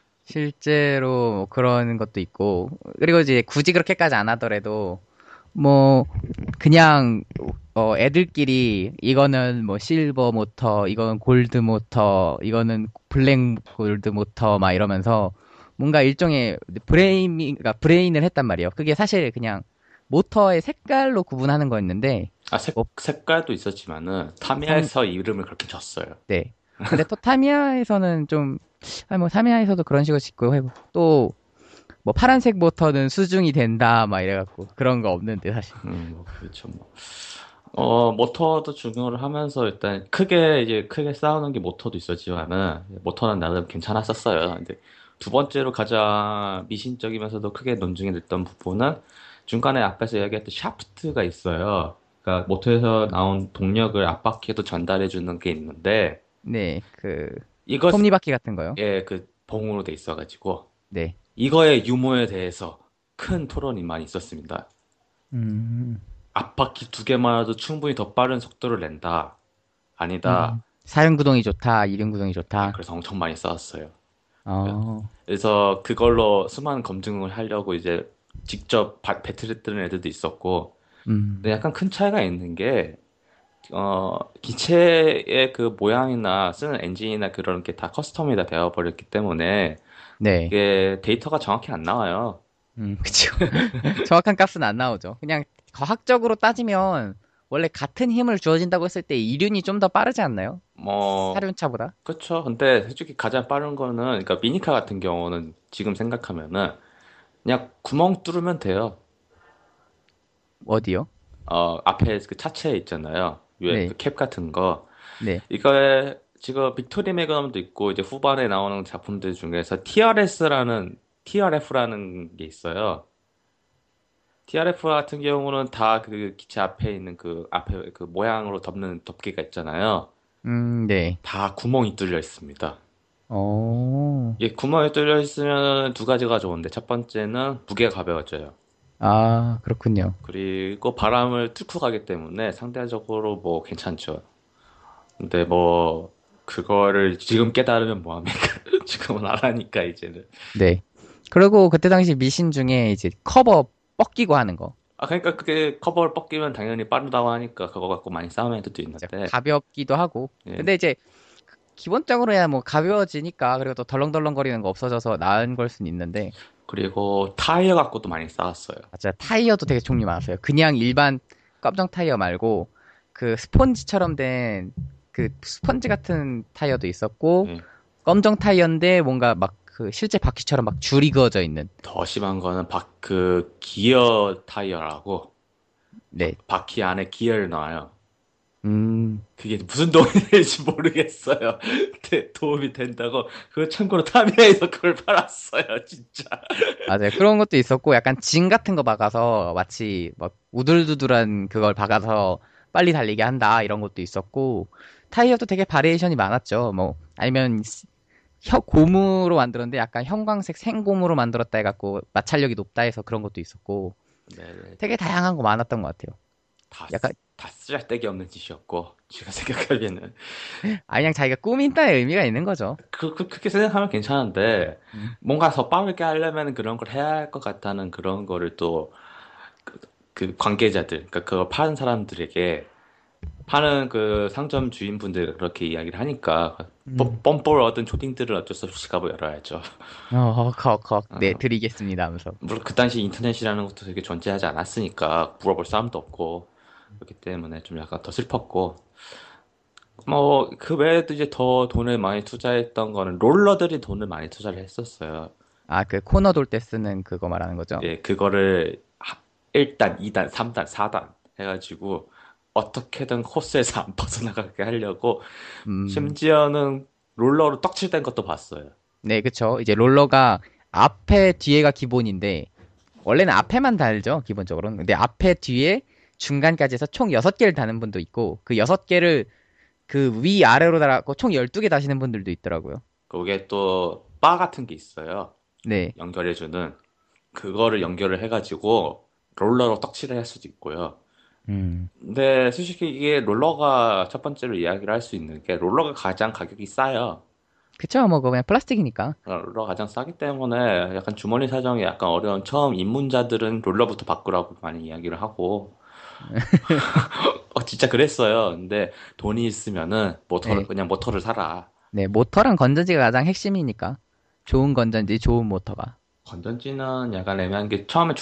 실제로 뭐 그런 것도 있고, 그리고 이제 굳이 그렇게까지 안 하더라도, 뭐, 그냥, 어, 애들끼리, 이거는 뭐 실버 모터, 이거는 골드 모터, 이거는 블랙 골드 모터, 막 이러면서, 뭔가 일종의 브레인, 그러니까 브레인을 했단 말이에요. 그게 사실 그냥 모터의 색깔로 구분하는 거였는데, 아, 색, 뭐, 색깔도 있었지만은 성, 타미야에서 이름을 그렇게 줬어요. 네. 근데 또 타미야에서는 좀, 아니 뭐 타미야에서도 그런 식으로 짓고 해보. 또, 뭐 파란색 모터는 수중이 된다, 막 이래갖고. 그런 거 없는데, 사실. 음, 뭐 그렇죠. 뭐. 어, 모터도 중요를 하면서 일단 크게 이제 크게 싸우는 게 모터도 있었지만은 모터는 나름 괜찮았었어요. 근데 두 번째로 가장 미신적이면서도 크게 논쟁이 됐던 부분은 중간에 앞에서 이야기했던 샤프트가 있어요. 그러니까 모터에서 나온 동력을 앞바퀴에도 전달해 주는 게 있는데 네, 그, 이것 톱니바퀴 같은 거요. 예, 그 봉으로 돼 있어가지고 네. 이거의 유무에 대해서 큰 토론이 많이 있었습니다. 음, 앞바퀴 두 개만으로도 충분히 더 빠른 속도를 낸다. 아니다. 음. 사륜구동이 좋다, 이륜구동이 예, 좋다. 그래서 엄청 많이 싸웠어요. 어, 그래서 그걸로 수많은 검증을 하려고 이제 직접 바- 배틀을 뜨는 애들도 있었고, 음, 근데 약간 큰 차이가 있는 게, 어, 기체의 그 모양이나 쓰는 엔진이나 그런 게 다 커스텀이 다 되어버렸기 때문에, 네. 이게 데이터가 정확히 안 나와요. 음, 그쵸. 정확한 값은 안 나오죠. 그냥 과학적으로 따지면, 원래 같은 힘을 주어진다고 했을 때 이륜이 좀 더 빠르지 않나요? 뭐, 사륜차보다? 그쵸. 근데 솔직히 가장 빠른 거는, 그러니까 미니카 같은 경우는 지금 생각하면은, 그냥 구멍 뚫으면 돼요. 어디요? 어, 앞에 그 차체 있잖아요. 위에 네, 그 캡 같은 거. 네. 이거에 지금 빅토리 매그넘도 있고 이제 후반에 나오는 작품들 중에서 티알에스라는 티알에프라는 게 있어요. 티알에프 같은 경우는 다 그 기체 앞에 있는 그 앞에 그 모양으로 덮는 덮개가 있잖아요. 음, 네. 다 구멍이 뚫려 있습니다. 어, 이 구멍이 뚫려 있으면 두 가지가 좋은데 첫 번째는 무게가 가벼워져요. 아, 그렇군요. 그리고 바람을 뚫고 가기 때문에 상대적으로 뭐 괜찮죠. 근데 뭐 그거를 지금 깨달으면 뭐합니까? 지금은 알아니까 이제는. 네. 그리고 그때 당시 미신 중에 이제 커버 뻗기고 하는 거. 아 그러니까 그게 커버를 벗기면 당연히 빠르다고 하니까 그거 갖고 많이 싸우는 애들도 이제 있는데 가볍기도 하고. 예. 근데 이제 기본적으로야 뭐 가벼워지니까 그리고 또 덜렁덜렁거리는 거 없어져서 나은 걸 수는 있는데. 그리고 타이어 갖고도 많이 싸웠어요. 맞아. 타이어도 되게 종류 많았어요. 그냥 일반 검정 타이어 말고 그 스폰지처럼 된 그 스펀지 같은 타이어도 있었고 예. 검정 타이어인데 뭔가 막 그 실제 바퀴처럼 막 줄이 그어져 있는. 더 심한 거는 바, 그 기어 타이어라고 네. 바퀴 안에 기어를 넣어요. 음. 그게 무슨 도움이 될지 모르겠어요. 근데 도움이 된다고 그거 참고로 타미야에서 그걸 팔았어요, 진짜. 맞아요. 그런 것도 있었고, 약간 징 같은 거 박아서 마치 막 우둘두둘한 그걸 박아서 빨리 달리게 한다, 이런 것도 있었고, 타이어도 되게 바리에이션이 많았죠. 뭐, 아니면 스- 혀, 고무로 만들었는데 약간 형광색 생고무로 만들었다 해갖고 마찰력이 높다 해서 그런 것도 있었고, 네네. 되게 다양한 거 많았던 것 같아요. 다, 약간, 쓰- 다 쓰잘데기 없는 짓이었고, 제가 생각하기에는. 아, 그냥 자기가 꾸민다의 의미가 있는 거죠. 그, 그, 그렇게 생각하면 괜찮은데, 음. 뭔가 더 빠르게 하려면 그런 걸 해야 할 것 같다는 그런 거를 또, 그, 그 관계자들, 그러니까 그거 파는 사람들에게, 파는 그 상점 주인분들 그렇게 이야기를 하니까, 뻔- 음. 뻔뻔을 얻은 초딩들은 어쩔 수 없이 값을 열어야죠. 어, 컥, 컥, 네, 어, 드리겠습니다 하면서. 물론 그 당시 인터넷이라는 것도 되게 존재하지 않았으니까, 물어볼 사람도 없고, 그렇기 때문에 좀 약간 더 슬펐고, 뭐, 그 외에도 이제 더 돈을 많이 투자했던 거는 롤러들이 돈을 많이 투자를 했었어요. 아, 그 코너 돌 때 쓰는 그거 말하는 거죠? 예, 그거를 일 단, 이 단, 삼 단, 사 단 해가지고 어떻게든 코스에서 안 벗어나가게 하려고 음. 심지어는 롤러로 떡칠된 것도 봤어요. 네, 그쵸. 이제 롤러가 앞에 뒤에가 기본인데 원래는 앞에만 달죠, 기본적으로는. 근데 앞에, 뒤에, 중간까지 해서 총 여섯 개를 다는 분도 있고, 그 여섯 개를 그 위아래로 달아갖고 총 열두 개 다시는 분들도 있더라고요. 그게 또 바 같은 게 있어요. 네. 연결해주는. 그거를 연결을 해가지고 롤러로 떡칠을 할 수도 있고요. 음. 근데 솔직히 이게 롤러가 첫 번째로 이야기를 할 수 있는 게 롤러가 가장 가격이 싸요. 그쵸, 뭐, 그거 그냥 플라스틱이니까. 어, 롤러가 가장 싸기 때문에 약간 주머니 사정이 약간 어려운 처음 입문자들은 롤러부터 바꾸라고 많이 이야기를 하고 어, 진짜 그랬어요. 근데 돈이 있으면은 모터를 네. 그냥 모터를 사라. 네, 모터랑 건전지가 가장 핵심이니까. 좋은 건전지, 좋은 모터가. 건전지는 약간 애매한 게 처음에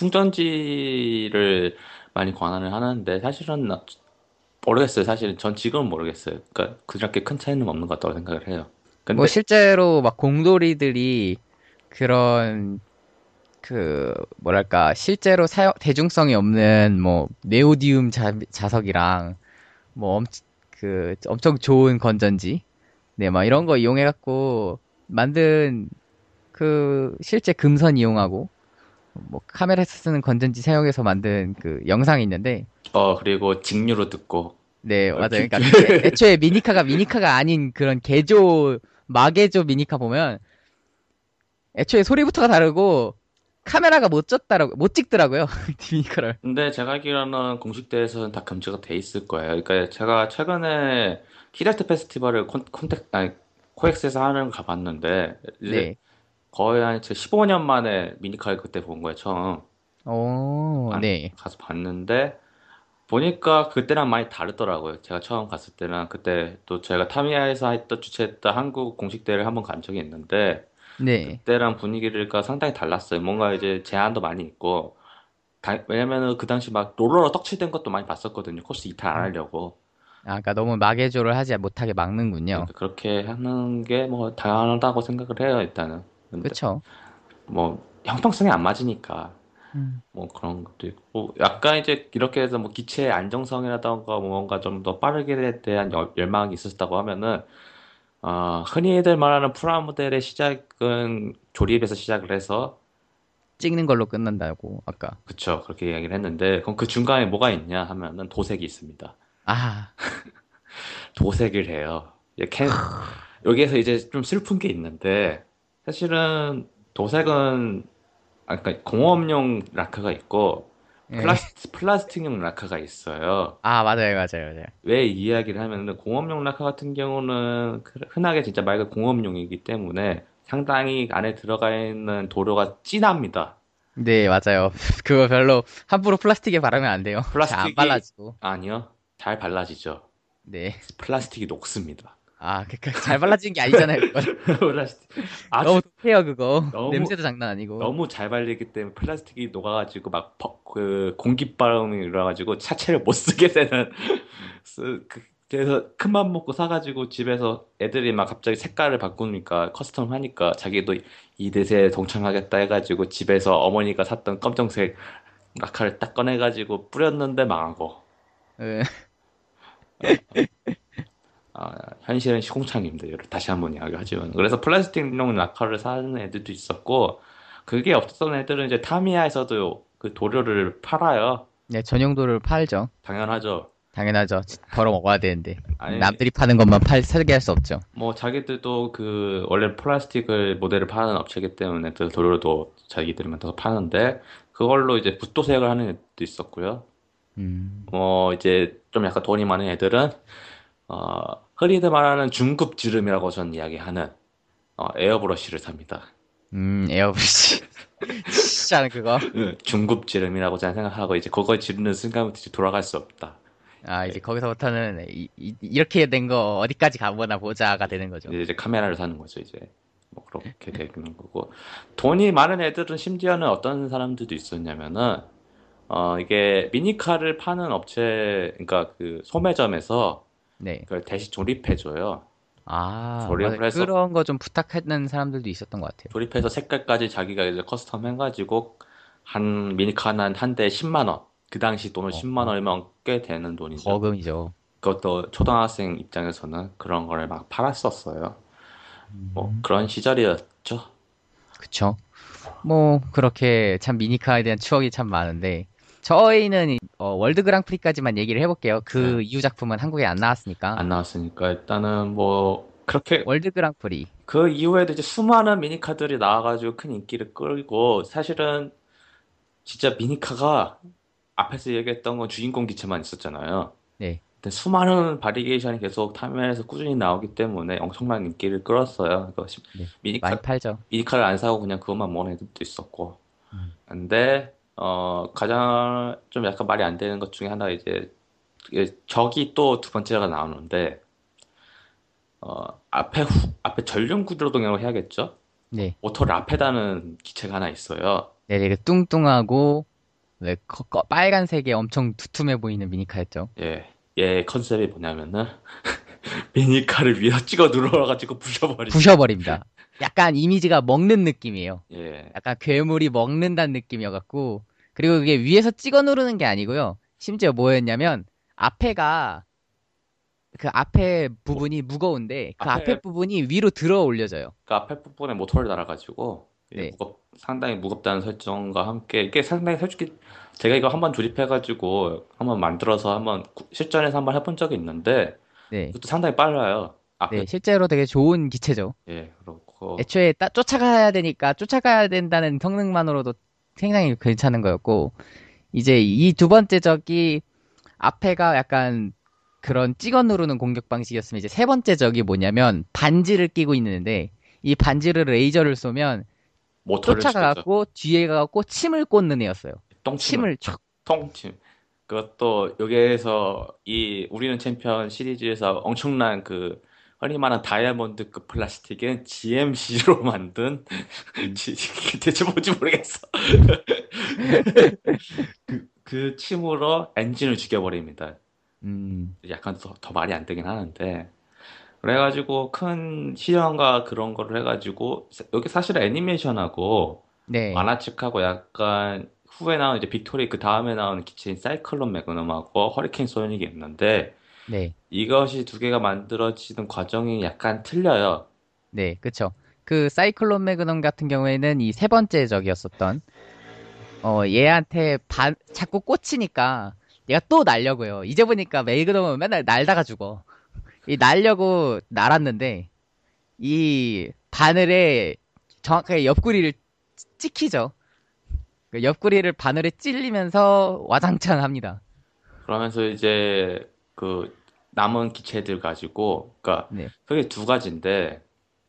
충전지를 많이 권한을 하는데 사실은 나- 모르겠어요. 사실 전 지금은 모르겠어요. 그러니까 그렇게 큰 차이는 없는 것 같다고 생각을 해요. 뭐, 근데 실제로 막 공돌이들이 그런, 그, 뭐랄까, 실제로 사용, 대중성이 없는, 뭐, 네오디움 자, 자석이랑, 뭐, 엄, 그, 엄청 좋은 건전지. 네, 막 이런 거 이용해갖고, 만든, 그, 실제 금선 이용하고, 뭐, 카메라에서 쓰는 건전지 사용해서 만든 그 영상이 있는데, 어 그리고 직류로 듣고 네, 어, 맞아요. 큐- 그러니까 애- 애초에 미니카가 미니카가 아닌 그런 개조, 마개조 미니카 보면, 애초에 소리부터가 다르고, 카메라가 못 찍더라고, 못 찍더라고요. 미니카를. 근데 제가 알기로는 공식대에서는 다 금지가 돼 있을 거예요. 그러니까 제가 최근에 키라트 페스티벌을 콘, 콘택, 아니, 코엑스에서 하는 걸 가봤는데, 이제 네. 거의 한 십오 년 만에 미니카를 그때 본 거예요, 처음. 오, 안- 네. 가서 봤는데, 보니까 그때랑 많이 다르더라고요. 제가 처음 갔을 때랑 그때 또 제가 타미야에서 했던, 주최했던 한국 공식대회를 한번 간 적이 있는데, 네. 그때랑 분위기가 상당히 달랐어요. 뭔가 이제 제한도 많이 있고, 다- 왜냐면은 그 당시 막 롤러로 떡칠된 것도 많이 봤었거든요. 코스 이탈 안 음. 하려고. 아, 그러니까 너무 마개조를 하지 못하게 막는군요. 그러니까 그렇게 하는 게 뭐 당연하다고 생각을 해요, 일단은. 근데 그쵸? 뭐 형평성이 안 맞으니까 음. 뭐 그런 것도 있고 약간 이제 이렇게 해서 뭐 기체의 안정성이라던가 뭐 뭔가 좀 더 빠르게 대한 열- 열망이 있었다고 하면은 어, 흔히들 말하는 프라모델의 시작은 조립에서 시작을 해서 찍는 걸로 끝난다고, 아까. 그쵸 그렇게 이야기를 했는데 그럼 그 중간에 뭐가 있냐 하면은 도색이 있습니다. 아, 도색을 해요. 이렇게 여기에서 이제 좀 슬픈 게 있는데 사실은 도색은 아 그러니까 공업용 라크가 있고 예. 플라스틱 플라스틱용 라크가 있어요. 아, 맞아요, 맞아요, 맞아요. 왜 이 이야기를 하면은 공업용 라크 같은 경우는 그- 흔하게 진짜 말 그대로 공업용이기 때문에 상당히 안에 들어가 있는 도료가 진합니다. 네, 맞아요. 그거 별로 함부로 플라스틱에 바르면 안 돼요. 잘 안 플라스틱이 발라지고. 아니요. 잘 발라지죠. 네. 플라스틱이 녹습니다. 아, 그니까 잘 발라지는 게 아니잖아요, 그건. 플라스틱 아주 너무 독해요, 그거. 너무 냄새도 장난 아니고. 너무 잘 발리기 때문에 플라스틱이 녹아가지고 막 그 공기바람이 일어나가지고 차체를 못 쓰게 되는 쓰- 그- 그래서 큰 맘 먹고 사가지고 집에서 애들이 막 갑자기 색깔을 바꾸니까 커스텀 하니까 자기도 이 대세에 동참하겠다 해가지고 집에서 어머니가 샀던 검정색 라카를 딱 꺼내가지고 뿌렸는데 망하고 예. 아, 현실은 시궁창입니다. 이걸 다시 한번 이야기하지만 그래서 플라스틱용 라카를 사는 애들도 있었고 그게 없었던 애들은 이제 타미야에서도 그 도료를 팔아요. 네, 전용도를 팔죠. 당연하죠. 당연하죠. 벌어 먹어야 되는데. 아니, 남들이 파는 것만 팔, 살게 할 수 없죠. 뭐 자기들도 그 원래 플라스틱을 모델을 파는 업체이기 때문에 그 도료도 자기들이 만들어서 파는데 그걸로 이제 붓도색을 하는 애도 있었고요. 음, 뭐 이제 좀 약간 돈이 많은 애들은 어, 흔히들 말하는 중급 지름이라고 저는 이야기하는 어, 에어브러쉬를 삽니다. 음, 에어브리시. 진짜 그거. 응, 중급 지름이라고 저는 생각하고 이제 그걸 지르는 순간부터 이제 돌아갈 수 없다. 아, 이제 거기서부터는 이, 이, 렇게 된 거 어디까지 가보나 보자가 되는 거죠. 이제, 이제 카메라를 사는 거죠, 이제. 뭐 그렇게 되는 거고. 돈이 많은 애들은 심지어는 어떤 사람들도 있었냐면은 어 이게 미니카를 파는 업체 그러니까 그 소매점에서 네. 그걸 대신 조립해 줘요. 아, 조립을 맞아요. 해서 그런 거 좀 부탁하는 사람들도 있었던 것 같아요. 조립해서 색깔까지 자기가 이제 커스텀 해가지고 한 미니카 한 한 대에 십만 원. 그 당시 돈을 어, 십만 원이면 꽤 되는 돈이죠. 거금이죠. 그것도 초등학생 입장에서는 그런 거를 막 팔았었어요. 뭐 음, 그런 시절이었죠. 그쵸. 뭐 그렇게 참 미니카에 대한 추억이 참 많은데 저희는 이- 어, 월드 그랑프리까지만 얘기를 해볼게요. 그 네. 이후 작품은 한국에 안 나왔으니까. 안 나왔으니까 일단은 뭐 그렇게 월드 그랑프리. 그 이후에도 이제 수많은 미니카들이 나와가지고 큰 인기를 끌고 사실은 진짜 미니카가 앞에서 얘기했던 건 주인공 기체만 있었잖아요. 네, 근데 수많은 바리게이션이 계속 타면에서 꾸준히 나오기 때문에 엄청난 인기를 끌었어요. 그래서 시- 네. 많이 미니카, 팔죠. 미니카를 안 사고 그냥 그것만 모은 애들도 있었고. 음. 근데, 어, 가장 좀 약간 말이 안 되는 것 중에 하나가 이제, 이게 적이 또 두 번째가 나오는데, 어, 앞에 후, 앞에 전륜 구조동이라고 해야겠죠? 네, 오토 라페다는 기체가 하나 있어요. 네, 되게 뚱뚱하고 네, 커- 커- 빨간색에 엄청 두툼해 보이는 미니카였죠. 예. 얘 컨셉이 뭐냐면은, 미니카를 위에 찍어 눌러가지고 부셔버린다. 부셔버립니다. 약간 이미지가 먹는 느낌이에요. 예. 약간 괴물이 먹는다는 느낌이어갖고 그리고 그게 위에서 찍어 누르는 게 아니고요. 심지어 뭐였냐면 앞에가 그 앞에 뭐, 부분이 무거운데 그 앞에 앞에 부분이 위로 들어 올려져요. 그 앞에 부분에 모터를 달아가지고 이게 네, 무겁 상당히 무겁다는 설정과 함께 이게 상당히 솔직히 제가 이거 한번 조립해가지고 한번 만들어서 한번 구- 실전에서 한번 해본 적이 있는데 네, 이것도 상당히 빨라요. 앞에 네. 실제로 되게 좋은 기체죠. 예 그렇고 애초에 따, 쫓아가야 되니까 쫓아가야 된다는 성능만으로도 굉장히 괜찮은 거였고 이제 이 두 번째 적이 앞에가 약간 그런 찍어 누르는 공격 방식이었으면 이제 세 번째 적이 뭐냐면 반지를 끼고 있는데 이 반지를 레이저를 쏘면 모터를 시켰죠. 쫓아가갖고 뒤에 가갖고 침을 꽂는 애였어요. 똥침을 침을 촥. 통침. 그것도 여기에서 이 우리는 챔피언 시리즈에서 엄청난 그 흔히 말하는 다이아몬드급 플라스틱은 지엠씨로 만든 음. 지- 대체 뭔지 모르겠어. 그, 그 침으로 엔진을 죽여버립니다. 음, 약간 더, 더 말이 안 되긴 하는데. 그래가지고 큰 시련과 그런 거를 해가지고 여기 사실 애니메이션하고 네, 만화책하고 약간 후에 나온 이제 빅토리 그 다음에 나오는 기체인 사이클론 매그넘하고 허리케인 소닉이 있는데 네, 이것이 두 개가 만들어지는 과정이 약간 틀려요. 네, 그쵸. 그 사이클론 매그넘 같은 경우에는 이 세 번째 적이었었던 어 얘한테 반 자꾸 꽂히니까 얘가 또 날려고요. 이제 보니까 매그넘은 맨날 날다가 죽어. 이 날려고 날았는데 이 바늘에 정확하게 옆구리를 찍히죠. 그 옆구리를 바늘에 찔리면서 와장창 합니다. 그러면서 이제 그 남은 기체들 가지고 그러니까 네, 그게 두 가지인데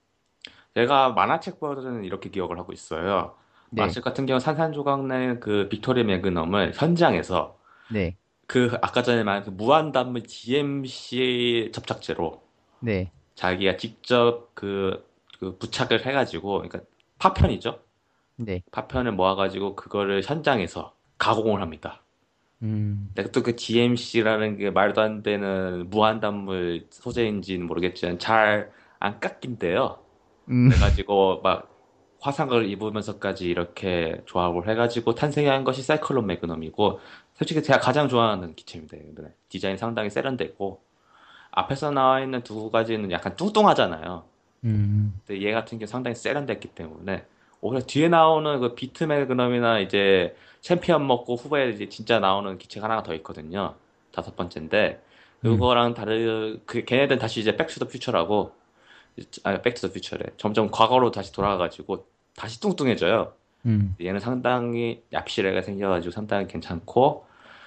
제가 만화책 버전은 이렇게 기억을 하고 있어요. 네, 만화책 같은 경우 산산조각 낸 그 빅토리 매그넘을 현장에서 네, 그 아까 전에 말한 그 무한단물 디엠씨 접착제로 네, 자기가 직접 그, 그 부착을 해가지고 그러니까 파편이죠. 네. 파편을 모아가지고 그거를 현장에서 가공을 합니다. 음, 근데 또 그 디엠씨라는 게 말도 안 되는 무한단물 소재인지는 모르겠지만 잘 안 깎인대요. 음, 그래가지고 막 화상을 입으면서까지 이렇게 조합을 해가지고 탄생한 것이 사이클론 매그넘이고 솔직히 제가 가장 좋아하는 기체입니다. 이번에. 디자인 상당히 세련되고 앞에서 나와 있는 두 가지는 약간 뚱뚱하잖아요. 음, 근데 얘 같은 게 상당히 세련됐기 때문에 오히려 뒤에 나오는 그 비트 매그넘이나 이제 챔피언 먹고 후배에 이제 진짜 나오는 기체가 하나가 더 있거든요. 다섯 번째인데 음, 그거랑 다른 그 걔네들은 다시 이제 백투더 퓨처라고 아 백투더 퓨처래. 점점 과거로 다시 돌아가가지고 다시 뚱뚱해져요. 음, 얘는 상당히 얍실하게 생겨가지고 상당히 괜찮고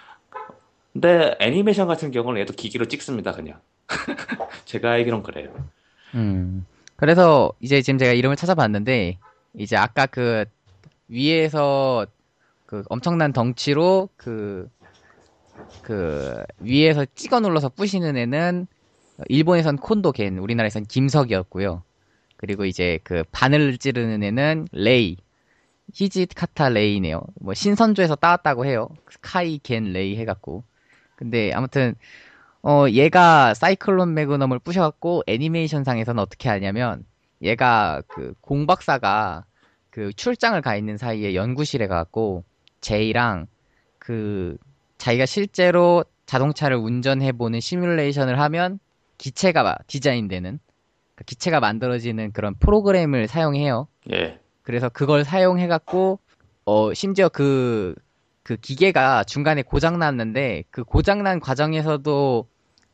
근데 애니메이션 같은 경우는 얘도 기기로 찍습니다 그냥. 제가 알기론 그래요. 음. 그래서 이제 지금 제가 이름을 찾아봤는데 이제 아까 그 위에서 그 엄청난 덩치로 그 그 위에서 찍어 눌러서 부시는 애는 일본에선 콘도겐, 우리나라에선 김석이었고요. 그리고 이제 그 바늘 찌르는 애는 레이, 히지카타 레이네요. 뭐 신선조에서 따왔다고 해요. 카이 겐 레이 해갖고. 근데 아무튼 어 얘가 사이클론 매그넘을 부셔갖고 애니메이션상에서는 어떻게 하냐면 얘가 그 공박사가 그 출장을 가 있는 사이에 연구실에 가갖고 제이랑 그 자기가 실제로 자동차를 운전해보는 시뮬레이션을 하면 기체가 디자인되는 그러니까 기체가 만들어지는 그런 프로그램을 사용해요. 예. 그래서 그걸 사용해갖고, 어, 심지어 그, 그 기계가 중간에 고장났는데, 그 고장난 과정에서도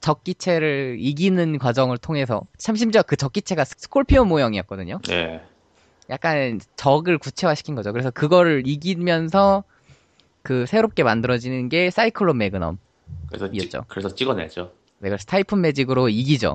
적기체를 이기는 과정을 통해서, 참 심지어 그 적기체가 스콜피온 모형이었거든요. 네. 약간 적을 구체화시킨 거죠. 그래서 그거를 이기면서 그 새롭게 만들어지는 게 사이클론 매그넘이었죠. 그래서 찍, 그래서 찍어내죠. 네, 그래서 타이푼 매직으로 이기죠.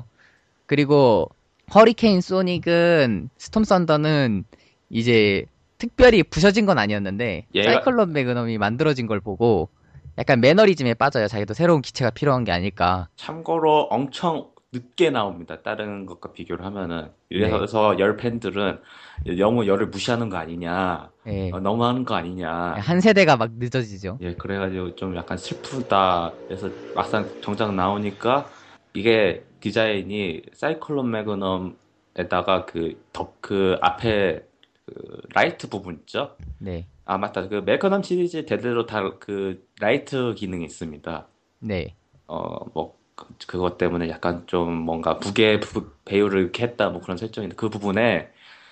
그리고 허리케인 소닉은 스톰 썬더는 이제 특별히 부셔진 건 아니었는데 얘가- 사이클론 매그넘이 만들어진 걸 보고 약간 매너리즘에 빠져요. 자기도 새로운 기체가 필요한 게 아닐까. 참고로 엄청 늦게 나옵니다. 다른 것과 비교를 하면은. 이래서 열 팬들은 너무 열을 무시하는 거 아니냐, 예. 어, 너무하는 거 아니냐. 한 세대가 막 늦어지죠. 예, 그래가지고 좀 약간 슬프다. 그래서 막상 정작 나오니까 이게 디자인이 사이클론 매그넘에다가 그 덕, 그 앞에 그 라이트 부분 있죠? 네. 아, 맞다. 그 매그넘 시리즈 대대로 다 그 라이트 기능이 있습니다. 네. 어, 뭐, 그- 그것 때문에 약간 좀 뭔가 무게 부- 배율을 이렇게 했다, 뭐 그런 설정인데, 그 부분에,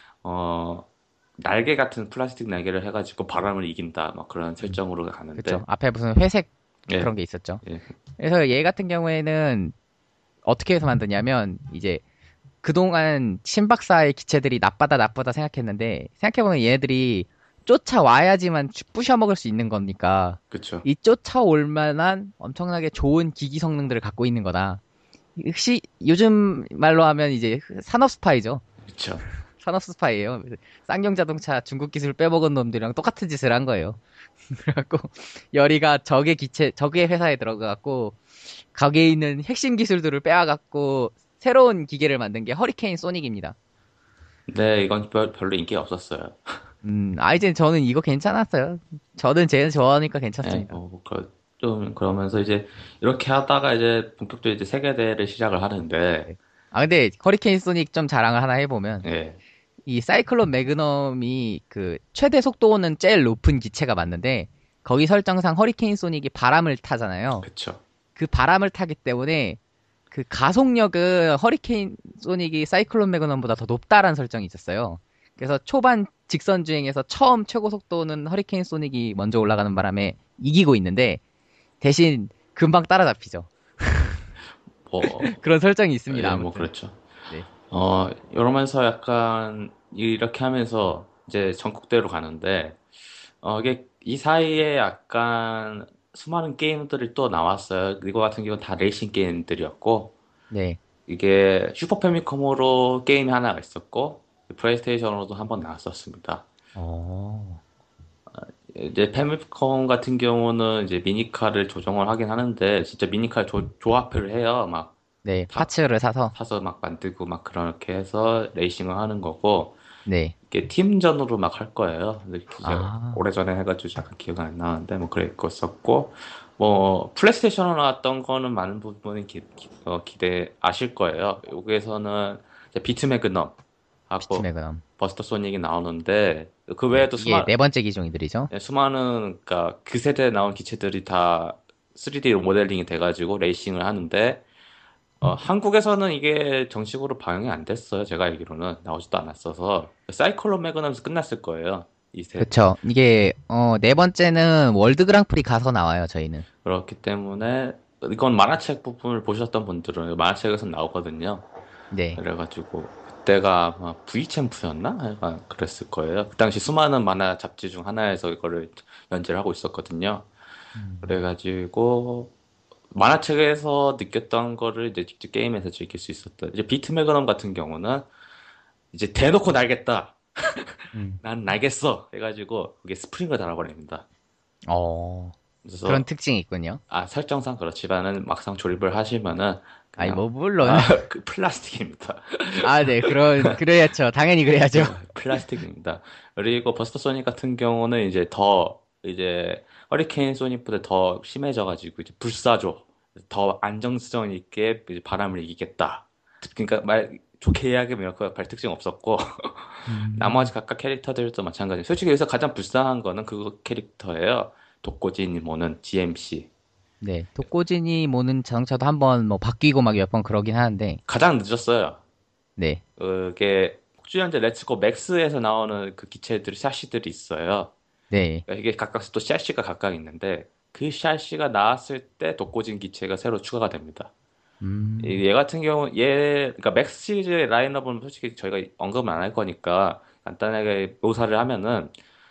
어, 날개 같은 플라스틱 날개를 해가지고 바람을 이긴다, 막 그런 설정으로 가는데, 그렇죠. 앞에 무슨 회색 예, 그런 게 있었죠. 예, 그래서 얘 같은 경우에는 어떻게 해서 만드냐면 이제 그동안 신박사의 기체들이 나쁘다 나쁘다 생각했는데 생각해보면 얘네들이 쫓아와야지만 주- 부셔먹을 수 있는 거니까 그쵸. 이 쫓아올 만한 엄청나게 좋은 기기 성능들을 갖고 있는 거다. 역시 요즘 말로 하면 이제 산업 스파이죠. 그쵸. 산업 스파이예요. 그래서 쌍용 자동차 중국 기술 빼먹은 놈들이랑 똑같은 짓을 한 거예요. 그래갖고 열이가 적의 기체 적의 회사에 들어가갖고 거기에 있는 핵심 기술들을 빼앗갖고 새로운 기계를 만든 게 허리케인 소닉입니다. 근데 이건 별, 별로 인기가 없었어요. 음, 아 이제 저는 이거 괜찮았어요. 저는 쟤 좋아하니까 예, 괜찮습니다. 뭐, 그, 좀, 그러면서 이제, 이렇게 하다가 이제, 본격적으로 이제 세계대회를 시작을 하는데, 아 근데 허리케인 소닉 좀 자랑을 하나 해보면 예, 이 사이클론 매그넘이 그 최대 속도는 제일 높은 기체가 맞는데 거기 설정상 허리케인 소닉이 바람을 타잖아요. 그쵸. 그 바람을 타기 때문에 그 가속력은 허리케인 소닉이 사이클론 매그넘보다 더 높다라는 설정이 있었어요. 그래서 초반 직선 주행에서 처음 최고 속도는 허리케인 소닉이 먼저 올라가는 바람에 이기고 있는데 대신 금방 따라잡히죠. 뭐, 그런 설정이 있습니다. 예, 아무튼. 뭐, 그렇죠. 네. 어, 이러면서 약간 이렇게 하면서 이제 전국대회로 가는데, 어, 이게 이 사이에 약간 수많은 게임들이 또 나왔어요. 이거 같은 경우는 다 레이싱 게임들이었고, 네. 이게 슈퍼 패미컴으로 게임이 하나가 있었고, 플레이스테이션으로도 한번 나왔었습니다. 어. 이제 패미컴 같은 경우는 이제 미니카를 조정을 하긴 하는데, 진짜 미니카 조, 조합을 해요. 막 네. 다 파츠를 사서. 사서 막 만들고 막 그렇게 해서 레이싱을 하는 거고, 네. 이게 팀전으로 막 할 거예요. 근데 제가 아. 오래전에 해가지고 잠깐 기억이 안 나는데 뭐 그랬었고 뭐 플레이스테이션으로 나왔던 거는 많은 부분이 기, 대 아실 거예요. 여기에서는 이제 비트 매그넘 비트 하고 매그넘. 버스터 소닉이 나오는데 그 네. 외에도 이게 수많 네 번째 기종이들이죠. 네, 수많은 그러니까 그 세대에 나온 기체들이 다 쓰리디 모델링이 돼가지고 레이싱을 하는데 어, 한국에서는 이게 정식으로 방영이 안 됐어요. 제가 알기로는 나오지도 않았어서 사이클론 매그넘에서 끝났을 거예요. 이 세. 그쵸. 이게, 어, 네 번째는 월드 그랑프리 가서 나와요, 저희는. 그렇기 때문에 이건 만화책 부분을 보셨던 분들은 만화책에서 나오거든요. 네. 그래가지고 그때가 아마 V 챔프였나? 약간 그랬을 거예요. 그 당시 수많은 만화 잡지 중 하나에서 이거를 연재를 하고 있었거든요. 음. 그래가지고 만화책에서 느꼈던 거를 이제 직접 게임에서 즐길 수 있었던. 이제 비트 매그넘 같은 경우는 이제 대놓고 날겠다. 음. 난 날겠어. 해가지고 그게 스프링을 달아버립니다. 어, 그래서 그런 특징이 있군요. 아 설정상 그렇지만은 막상 조립을 하시면은 아니, 그냥 뭐, 물론. 아, 그 플라스틱입니다. 아, 네, 그런, 그래야죠. 당연히 그래야죠. 플라스틱입니다. 그리고 버스터 소닉 같은 경우는 이제 더 이제 허리케인 소닉보다 더 심해져가지고 이제 불사조 더 안정성 있게 이제 바람을 이기겠다. 그러니까 말 좋게 이야기하면 그 별 특징 없었고 음. 나머지 각각 캐릭터들도 마찬가지. 솔직히 여기서 가장 불쌍한 거는 그 캐릭터예요. 독고진이 모는 디엠씨. 네, 독고진이 모는 자동차도 한번 뭐 바뀌고 막 몇 번 그러긴 하는데, 가장 늦었어요. 네, 그게 폭주형 이제 렛츠고 맥스에서 나오는 그 기체들 샤시들이 있어요. 네. 그러니까 이게 각각 또 샤시가 각각 있는데 그 샤시가 나왔을 때 독고진 기체가 새로 추가가 됩니다. 음, 이- 얘 같은 경우 얘 그러니까 맥스 시리즈의 라인업은 솔직히 저희가 언급은 안 할 거니까 간단하게 묘사를 하면은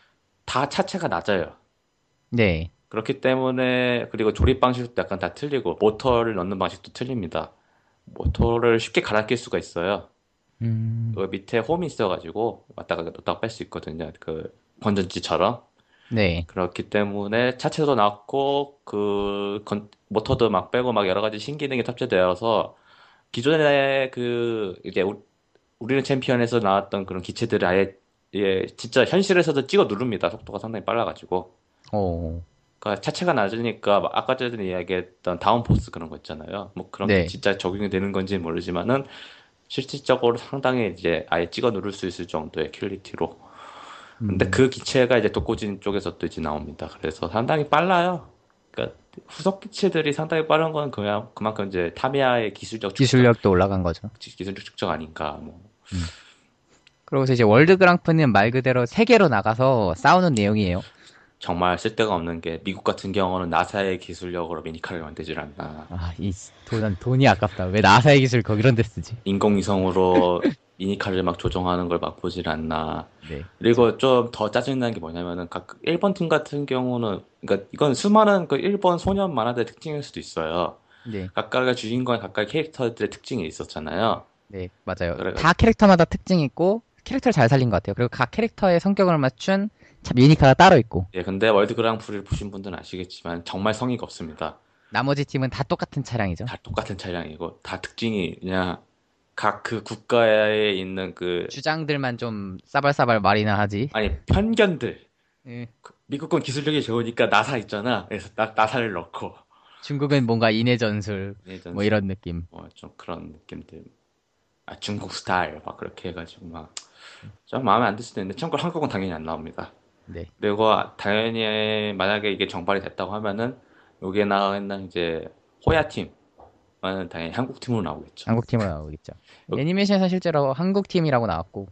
다 차체가 낮아요. 네. 그렇기 때문에 그리고 조립 방식도 약간 다 틀리고 모터를 넣는 방식도 틀립니다. 모터를 쉽게 갈아 낄 수가 있어요. 음, 그 밑에 홈이 있어가지고 왔다가 넣었다가 뺄 수 있거든요. 그 건전지처럼. 네. 그렇기 때문에 차체도 낮고 그 건- 모터도 막 빼고 막 여러 가지 신기능이 탑재되어서 기존에 그 이제 우- 우리는 챔피언에서 나왔던 그런 기체들을 아예 예, 진짜 현실에서도 찍어 누릅니다. 속도가 상당히 빨라가지고. 오, 그러니까 차체가 낮으니까 막 아까 전에 이야기했던 다운포스 그런 거 있잖아요. 뭐 그런 게 네. 진짜 적용이 되는 건지는 모르지만은 실질적으로 상당히 이제 아예 찍어 누를 수 있을 정도의 퀄리티로. 근데 음, 그 기체가 이제 독고진 쪽에서 또 이제 나옵니다. 그래서 상당히 빨라요. 그러니까 후속 기체들이 상당히 빠른 건 그냥 그만큼 이제 타미야의 기술적 축적, 기술력도 올라간 거죠. 기술적 축적 아닌가. 뭐 음. 그러고서 이제 월드 그랑프는 말 그대로 세계로 나가서 싸우는 내용이에요. 정말 쓸데가 없는 게 미국 같은 경우는 나사의 기술력으로 미니카를 만들질 않나. 아, 이 돈, 돈이 아깝다. 왜 나사의 기술 거기 이런 데 쓰지? 인공위성으로 미니카를 막 조종하는 걸 막 보질 않나. 네. 그리고 좀 더 짜증나는 게 뭐냐면은 각 일본 팀 같은 경우는 그러니까 이건 수많은 그 일본 소년 만화들의 특징일 수도 있어요. 네. 각각의 주인공 각각의 캐릭터들의 특징이 있었잖아요. 네, 맞아요. 그래, 다 캐릭터마다 특징이 있고, 캐릭터를 잘 살린 것 같아요. 그리고 각 캐릭터의 성격을 맞춘 참 유니카가 따로 있고, 예, 근데 월드 그랑프리를 보신 분들은 아시겠지만 정말 성의가 없습니다. 나머지 팀은 다 똑같은 차량이죠. 다 똑같은 차량이고 다 특징이 그냥 각 그 국가에 있는 그 주장들만 좀 싸발싸발 말이나 하지. 아니 편견들. 예. 그 미국은 기술력이 좋으니까 나사 있잖아. 그래서 나, 나사를 넣고 중국은 뭔가 인해 전술, 예전 뭐 이런 느낌. 뭐좀 그런 느낌들. 아 중국 스타일 막 그렇게 해가지고 막 좀 마음에 안 들 수도 있는데 참고로 한국은 당연히 안 나옵니다. 네. 그리고 당연히 만약에 이게 정발이 됐다고 하면은 여기에 나오는 이제 호야 팀은 당연히 한국 팀으로 나오겠죠. 한국 팀으로 나오겠죠. 여- 애니메이션에서 실제로 한국 팀이라고 나왔고,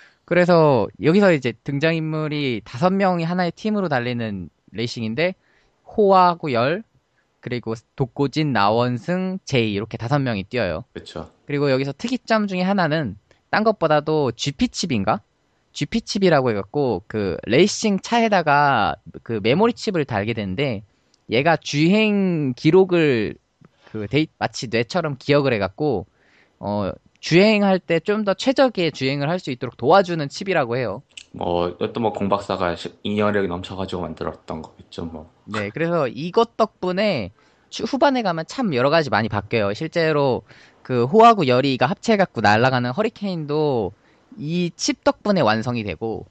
그래서 여기서 이제 등장인물이 다섯 명이 하나의 팀으로 달리는 레이싱인데, 호하고 열, 그리고 독고진, 나원승, 제이 이렇게 다섯 명이 뛰어요. 그렇죠. 그리고 여기서 특이점 중에 하나는 딴 것보다도 지피칩인가? 지피칩이라고 해갖고 그 레이싱 차에다가 그 메모리 칩을 달게 되는데 얘가 주행 기록을 그 데이 마치 뇌처럼 기억을 해갖고 어 주행할 때 좀 더 최적의 주행을 할 수 있도록 도와주는 칩이라고 해요. 뭐 또 뭐 공박사가 시- 인여력이 넘쳐가지고 만들었던 거겠죠. 뭐 네, 그래서 이것 덕분에 추- 후반에 가면 참 여러 가지 많이 바뀌어요. 실제로 그 호하고 열이가 합체해갖고 날아가는 허리케인도 이 칩 덕분에 완성이 되고,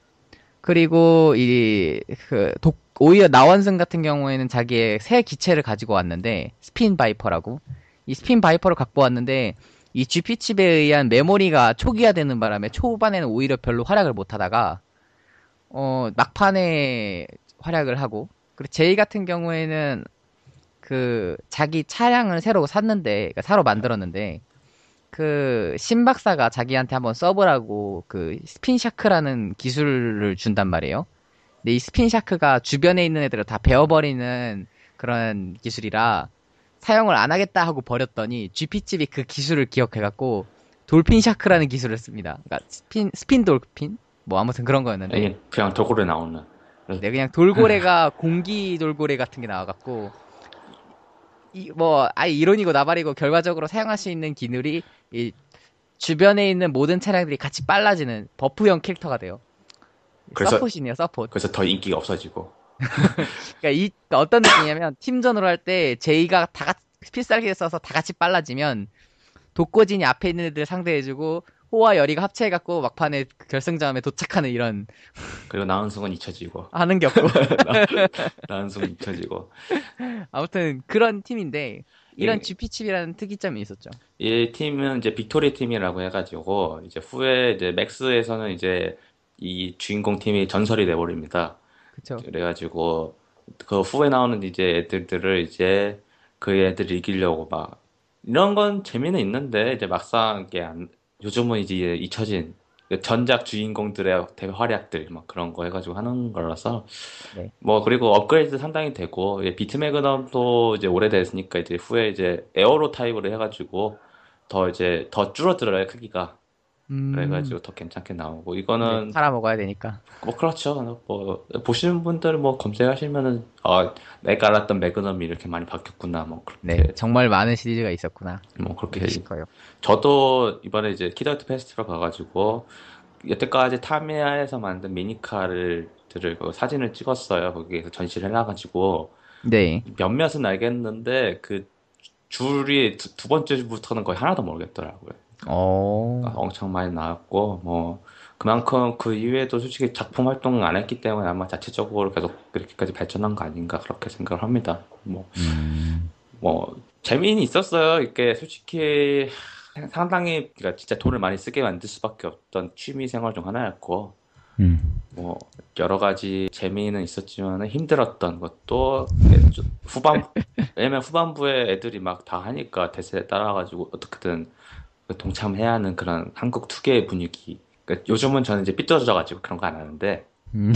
그리고 이 그 독 오히려 나원승 같은 경우에는 자기의 새 기체를 가지고 왔는데 스핀 바이퍼라고 이 스핀 바이퍼를 갖고 왔는데 이 지피 칩에 의한 메모리가 초기화되는 바람에 초반에는 오히려 별로 활약을 못하다가 어 막판에 활약을 하고, 그리고 제이 같은 경우에는 그 자기 차량을 새로 샀는데 그러니까 새로 만들었는데 그 신박사가 자기한테 한번 써보라고 그 스핀샤크라는 기술을 준단 말이에요. 근데 이 스핀샤크가 주변에 있는 애들을 다 베어버리는 그런 기술이라 사용을 안 하겠다 하고 버렸더니 지피칩이 그 기술을 기억해갖고 돌핀샤크라는 기술을 씁니다. 그러니까 스핀 스핀 돌핀 뭐 아무튼 그런 거였는데 아니, 그냥 돌고래 나오는. 네, 그냥 돌고래가 공기 돌고래 같은 게 나와갖고 이 뭐 아예 이론이고 나발이고 결과적으로 사용할 수 있는 기술이 이 주변에 있는 모든 차량들이 같이 빨라지는 버프형 캐릭터가 돼요. 그래서- 서폿이네요, 서폿. 그래서 더 인기가 없어지고. 그러니까 이 그러니까 어떤 느낌이냐면 팀전으로 할 때 제이가 다 같이 필살기를 써서 다 같이 빨라지면 독고진이 앞에 있는 애들 상대해주고 호와 열이가 합체해갖고 막판에 그 결승점에 도착하는 이런 그리고 나은승은 잊혀지고. 하는 게 없고 나은승은 잊혀지고. 아무튼 그런 팀인데 이런 예. 지피칩이라는 특이점이 있었죠. 이 팀은 이제 빅토리 팀이라고 해가지고 이제 후에 이제 맥스에서는 이제 이 주인공 팀이 전설이 돼버립니다. 그쵸. 그래가지고 그 후에 나오는 이제 애들들을 이제 그 애들 이기려고 막 이런 건 재미는 있는데 이제 막상 이게 안, 요즘은 이제 잊혀진 전작 주인공들의 대활약들 막 그런 거 해가지고 하는 거라서 네. 뭐 그리고 업그레이드 상당히 되고 이제 비트 매그넘도 이제 오래됐으니까 이제 후에 이제 에어로 타입으로 해가지고 더 이제 더 줄어들어요 크기가. 음, 그래가지고 더 괜찮게 나오고 네, 이거는 팔아 먹어야 되니까. 뭐 그렇죠. 뭐 보시는 분들 뭐 검색하시면은 아 내가 알았던 매그넘이 이렇게 많이 바뀌었구나 뭐 네, 그렇게 정말 많은 시리즈가 있었구나. 뭐 그렇게 느끼실 거예요. 저도 이번에 이제 키드아트 페스티벌 가가지고 여태까지 타미야에서 만든 미니카를 들을 그 사진을 찍었어요. 거기에서 전시를 해놔가지고 네. 몇몇은 알겠는데 그 줄이 두, 두 번째 줄부터는 거의 하나도 모르겠더라고요. 어, 그러니까 엄청 많이 나왔고 뭐 그만큼 그 이후에도 솔직히 작품 활동을 안 했기 때문에 아마 자체적으로 계속 그렇게까지 발전한 거 아닌가 그렇게 생각을 합니다. 뭐 음, 뭐 재미는 있었어요. 이게 솔직히 상당히 그러니까 진짜 돈을 많이 쓰게 만들 수밖에 없던 취미 생활 중 하나였고 음, 뭐 여러 가지 재미는 있었지만 힘들었던 것도 좀 후반 왜냐면 후반부에 애들이 막 다 하니까 대세에 따라가지고 어떻게든 동참해야 하는 그런 한국 특유의 분위기. 그러니까 요즘은 저는 이제 삐뚤어져가지고 그런 거 안 하는데 음.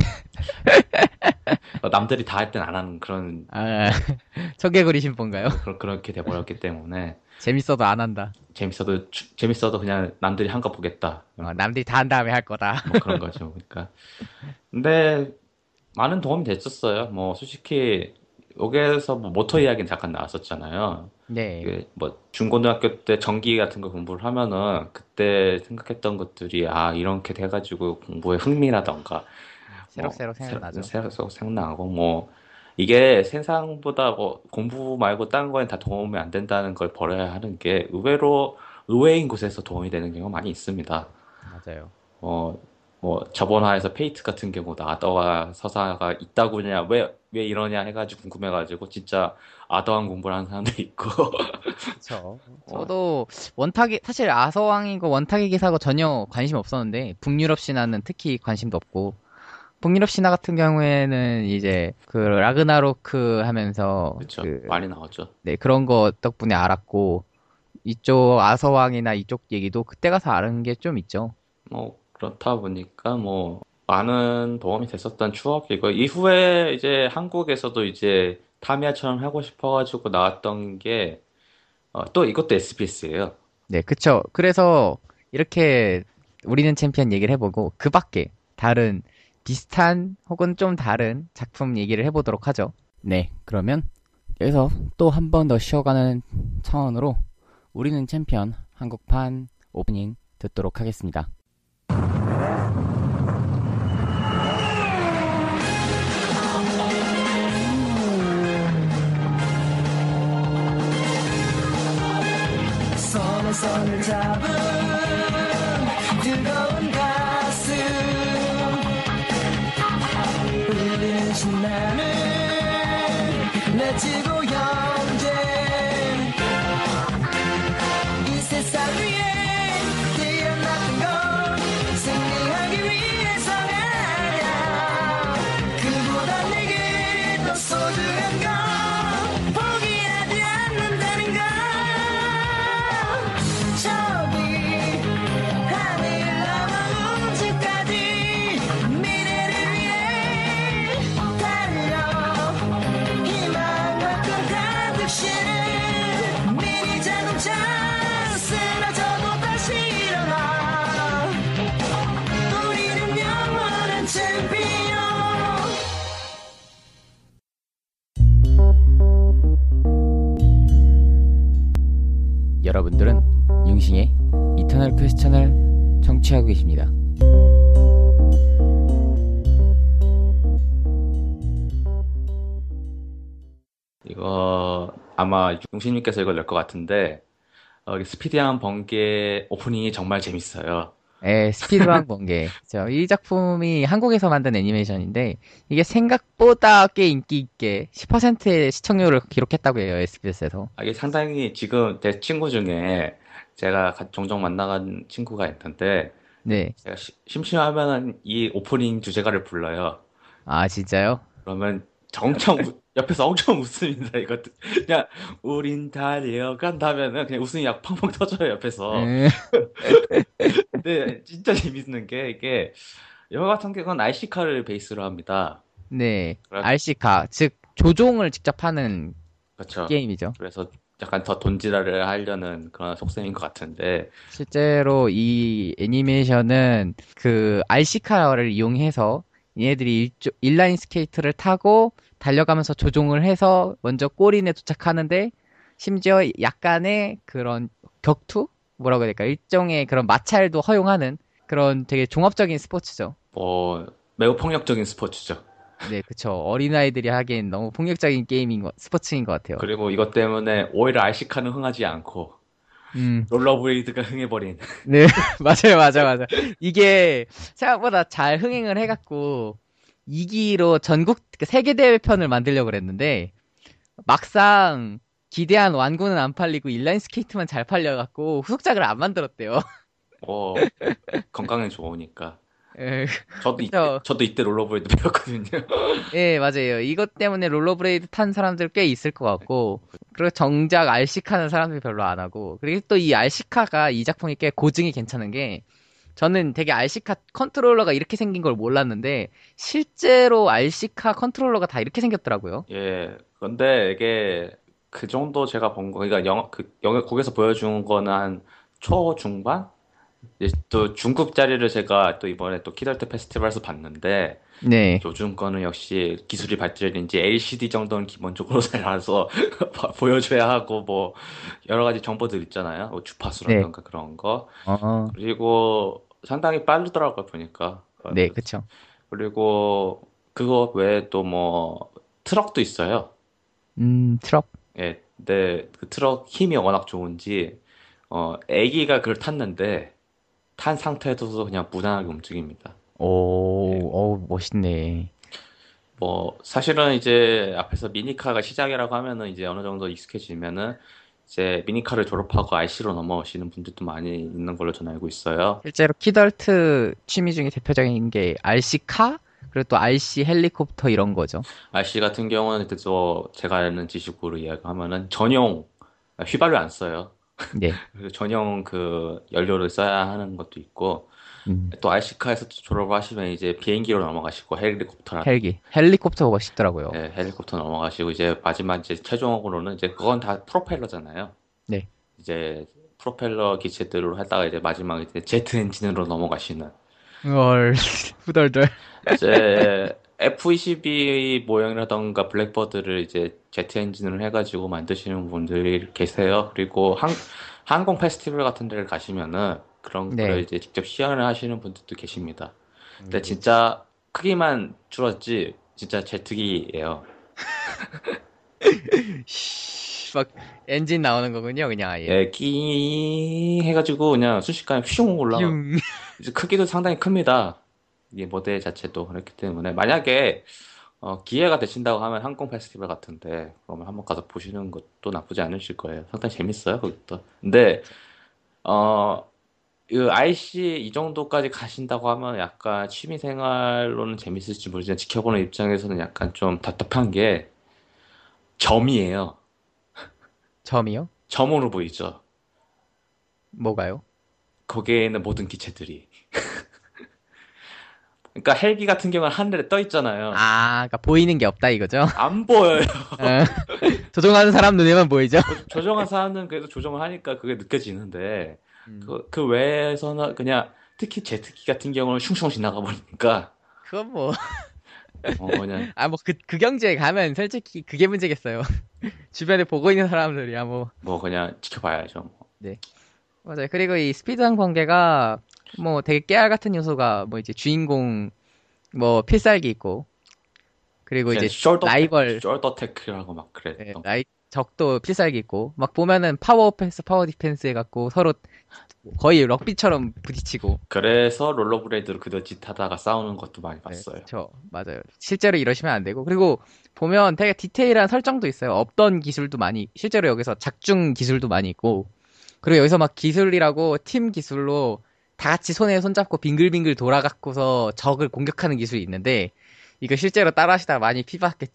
어, 남들이 다 할 땐 안 하는 그런 아, 청개 그리신 분가요? 그런 그렇게 돼버렸기 때문에 재밌어도 안 한다. 재밌어도 추- 재밌어도 그냥 남들이 한 거 보겠다. 어, 남들이 다 한 다음에 할 거다. 뭐 그런 거죠. 그러니까 근데 많은 도움이 됐었어요. 뭐 솔직히 여기에서 뭐 모터 이야기는 잠깐 나왔었잖아요. 네. 이게 뭐 중고등학교 때 전기 같은 거 공부를 하면은 그때 생각했던 것들이 아 이렇게 돼가지고 공부에 흥미라던가 뭐 새록새록 새로 생각나죠. 새로 생각나고 뭐 이게 세상보다 뭐 공부 말고 딴 거엔 다 도움이 안 된다는 걸 버려야 하는 게 의외로 의외인 곳에서 도움이 되는 경우가 많이 있습니다. 맞아요. 어, 뭐 저번 화에서 페이트 같은 경우도 아더와 서사가 있다고 그냥 왜, 왜 이러냐 해가지고 궁금해가지고 진짜 아더한 공부를 하는 사람도 있고 그쵸. 어, 저도 원탁이, 사실 아서왕이고 원탁의 기사고 전혀 관심 없었는데, 북유럽 신화는 특히 관심도 없고, 북유럽 신화 같은 경우에는 이제 그 라그나로크 하면서 그쵸 그, 많이 나오죠. 네, 그런 거 덕분에 알았고, 이쪽 아서왕이나 이쪽 얘기도 그때 가서 아는 게 좀 있죠. 뭐 그렇다 보니까 뭐 많은 도움이 됐었던 추억이고 이후에 이제 한국에서도 이제 타미야처럼 하고 싶어가지고 나왔던 게 어, 또 이것도 에스비에스예요. 네, 그쵸. 그래서 이렇게 우리는 챔피언 얘기를 해보고 그 밖에 다른 비슷한 혹은 좀 다른 작품 얘기를 해보도록 하죠. 네, 그러면 여기서 또 한 번 더 쉬어가는 차원으로 우리는 챔피언 한국판 오프닝 듣도록 하겠습니다. 손에 손을 잡은 뜨거운 가슴 우리는 신나는 내치고 영재 이 세상 위에 태어났던 건 승리하기 위해서가 아니야 그보다 내게 더 소중한 건 포기하지 않는다는 걸 저기 하늘 넘어 우주까지 미래를 위해 달려 희망과 꿈 가득 실은 미니 자동차 쓰러져도 다시 일어나 우리는 영원한 챔피언 여러분들은 융싱의 이터널 퀘스천을 청취하고 계십니다. 이거 아마 용신님께서 이걸 낼 것 같은데 어, 이 스피디한 번개 오프닝이 정말 재밌어요. 예, 스피드왕 번개. 그죠. 이 작품이 한국에서 만든 애니메이션인데, 이게 생각보다 꽤 인기 있게 십 퍼센트의 시청률을 기록했다고 해요, 에스비에스에서. 아, 이게 상당히 지금 제 친구 중에 제가 가- 종종 만나간 친구가 있는데 네. 제가 시- 심심하면은 이 오프닝 주제가를 불러요. 아, 진짜요? 그러면 정청 우- 옆에서 엄청 웃습니다. 이거 그냥 우린 달려간다면은 그냥 웃음이 약 펑펑 터져요 옆에서. 음, 근데 진짜 재밌는 게 이게 영화 같은 경우는 아이씨카를 베이스로 합니다. 네. 그래- 알씨카, 즉 조종을 직접 하는 그렇죠. 게임이죠. 그래서 약간 더 돈지랄을 하려는 그런 속셈인 것 같은데, 실제로 이 애니메이션은 그 알씨카를 이용해서 얘네들이 일조, 인라인 스케이트를 타고 달려가면서 조종을 해서 먼저 골인에 도착하는데 심지어 약간의 그런 격투? 뭐라고 해야 될까? 일종의 그런 마찰도 허용하는 그런 되게 종합적인 스포츠죠. 뭐 매우 폭력적인 스포츠죠. 네, 그쵸. 어린아이들이 하기엔 너무 폭력적인 게임인 것, 스포츠인 것 같아요. 그리고 이것 때문에 오히려 아이씨카는 흥하지 않고 음, 롤러브레이드가 흥해버린. 네, 맞아요, 맞아요, 맞아요. 이게 생각보다 잘 흥행을 해갖고 이 기로 전국 그 세계대회편을 만들려고 그랬는데 막상 기대한 완구는 안 팔리고 인라인 스케이트만 잘 팔려갖고 후속작을 안 만들었대요. 뭐 건강에 좋으니까. 예, 저도 이때, 그쵸. 저도 이때 롤러브레이드 배웠거든요. 예, 맞아요. 이것 때문에 롤러브레이드 탄 사람들 꽤 있을 것 같고, 그리고 정작 알시카는 사람들이 별로 안 하고, 그리고 또 이 알시카가 이 작품이 꽤 고증이 괜찮은 게, 저는 되게 알시카 컨트롤러가 이렇게 생긴 걸 몰랐는데, 실제로 알시카 컨트롤러가 다 이렇게 생겼더라고요. 예. 그런데 이게 그 정도 제가 본 거, 그러니까 영화, 그 영화 거기서 보여준 거는 한 초중반? 이제 또 중국 자리를 제가 또 이번에 또 키덜트 페스티벌에서 봤는데, 네, 요즘 거는 역시 기술이 발전인지 엘시디 정도는 기본적으로 잘 알아서 보여줘야 하고, 뭐 여러 가지 정보들 있잖아요. 뭐 네, 주파수라든가 그런 거. 어, 그리고 상당히 빠르더라고요, 보니까. 어, 네, 그쵸. 그리고 그거 외에 또 뭐 트럭도 있어요. 음, 트럭. 예, 근데 그 트럭 힘이 워낙 좋은지 어 애기가 그걸 탔는데 탄 상태에서도 그냥 무난하게 움직입니다. 예. 오, 어우, 멋있네. 뭐 사실은 이제 앞에서 미니카가 시작이라고 하면은 이제 어느 정도 익숙해지면은 이제 미니카를 졸업하고 아이씨로 넘어오시는 분들도 많이 있는 걸로 저는 알고 있어요. 실제로 키덜트 취미 중에 대표적인 게 알씨카? 그리고 또 알씨 헬리콥터 이런 거죠. 아이씨 같은 경우는 또 제가 아는 지식으로 이야기하면은 전용 휘발유 안 써요. 네. 그래서 전용 그 연료를 써야 하는 것도 있고 음, 또 아이씨카에서 졸업을 하시면 이제 비행기로 넘어가시고 헬리콥터라 헬기. 헬리콥터가 멋있더라고요. 예, 헬리콥터 넘어가시고 이제 마지막 이제 최종적으로는 이제 그건 다 프로펠러잖아요. 네. 이제 프로펠러 기체들로 하다가 이제 마지막 이제 제트 엔진으로 넘어가시는 헐, 후덜덜. 이제 에프 이십이 모형이라던가 블랙버드를 이제 제트 엔진으로 해가지고 만드시는 분들이 계세요. 그리고 항, 항공 페스티벌 같은 데를 가시면은 그런 거를 네. 이제 직접 시연을 하시는 분들도 계십니다. 근데 음. 진짜 크기만 줄었지 진짜 제트기예요. 쉬, 막 엔진 나오는 거군요, 그냥 아예. 예, 끼 해가지고 그냥 순식간에 휘용 올라가. 슝. 이제 크기도 상당히 큽니다. 이 모델 자체도 그렇기 때문에 만약에 어, 기회가 되신다고 하면 항공 페스티벌 같은데 그러면 한번 가서 보시는 것도 나쁘지 않으실 거예요. 상당히 재밌어요, 그것도. 근데 어, 그 아이씨 이 정도까지 가신다고 하면 약간 취미 생활로는 재밌을지 모르지만 지켜보는 입장에서는 약간 좀 답답한 게 점이에요. 점이요? 점으로 보이죠. 뭐가요? 거기에 있는 모든 기체들이. 그러니까 헬기 같은 경우는 하늘에 떠 있잖아요. 아, 그러니까 보이는 게 없다 이거죠? 안 보여요. 어, 조종하는 사람 눈에만 보이죠? 조정한 사람은 그래도 조정을 하니까 그게 느껴지는데 음, 그, 그 외에서는 그냥 특히 제트기 같은 경우는 슝슝 지나가 버리니까 그건 뭐, 어 그냥 아, 뭐, 그, 그 경지에 가면 솔직히 그게 문제겠어요. 주변에 보고 있는 사람들이야, 뭐. 뭐 그냥 지켜봐야죠. 뭐. 네. 맞아요. 그리고 이 스피드왕 번개가 뭐 되게 깨알 같은 요소가 뭐 이제 주인공 뭐 필살기 있고 그리고 그냥 이제 숄더 라이벌 숄더 태클하고 막 예, 그랬던. 라이 적도 필살기 있고 막 보면은 파워 오펜스 파워 디펜스 해갖고 서로 거의 럭비처럼 부딪히고 그래서 롤러브레이드로 그저짓 하다가 싸우는 것도 많이 네, 봤어요. 그쵸 맞아요. 실제로 이러시면 안 되고 그리고 보면 되게 디테일한 설정도 있어요. 없던 기술도 많이 실제로 여기서 작중 기술도 많이 있고 그리고 여기서 막 기술이라고 팀 기술로 다 같이 손에 손잡고 빙글빙글 돌아가고서 적을 공격하는 기술이 있는데 이거 실제로 따라하시다가 많이 피봤겠죠.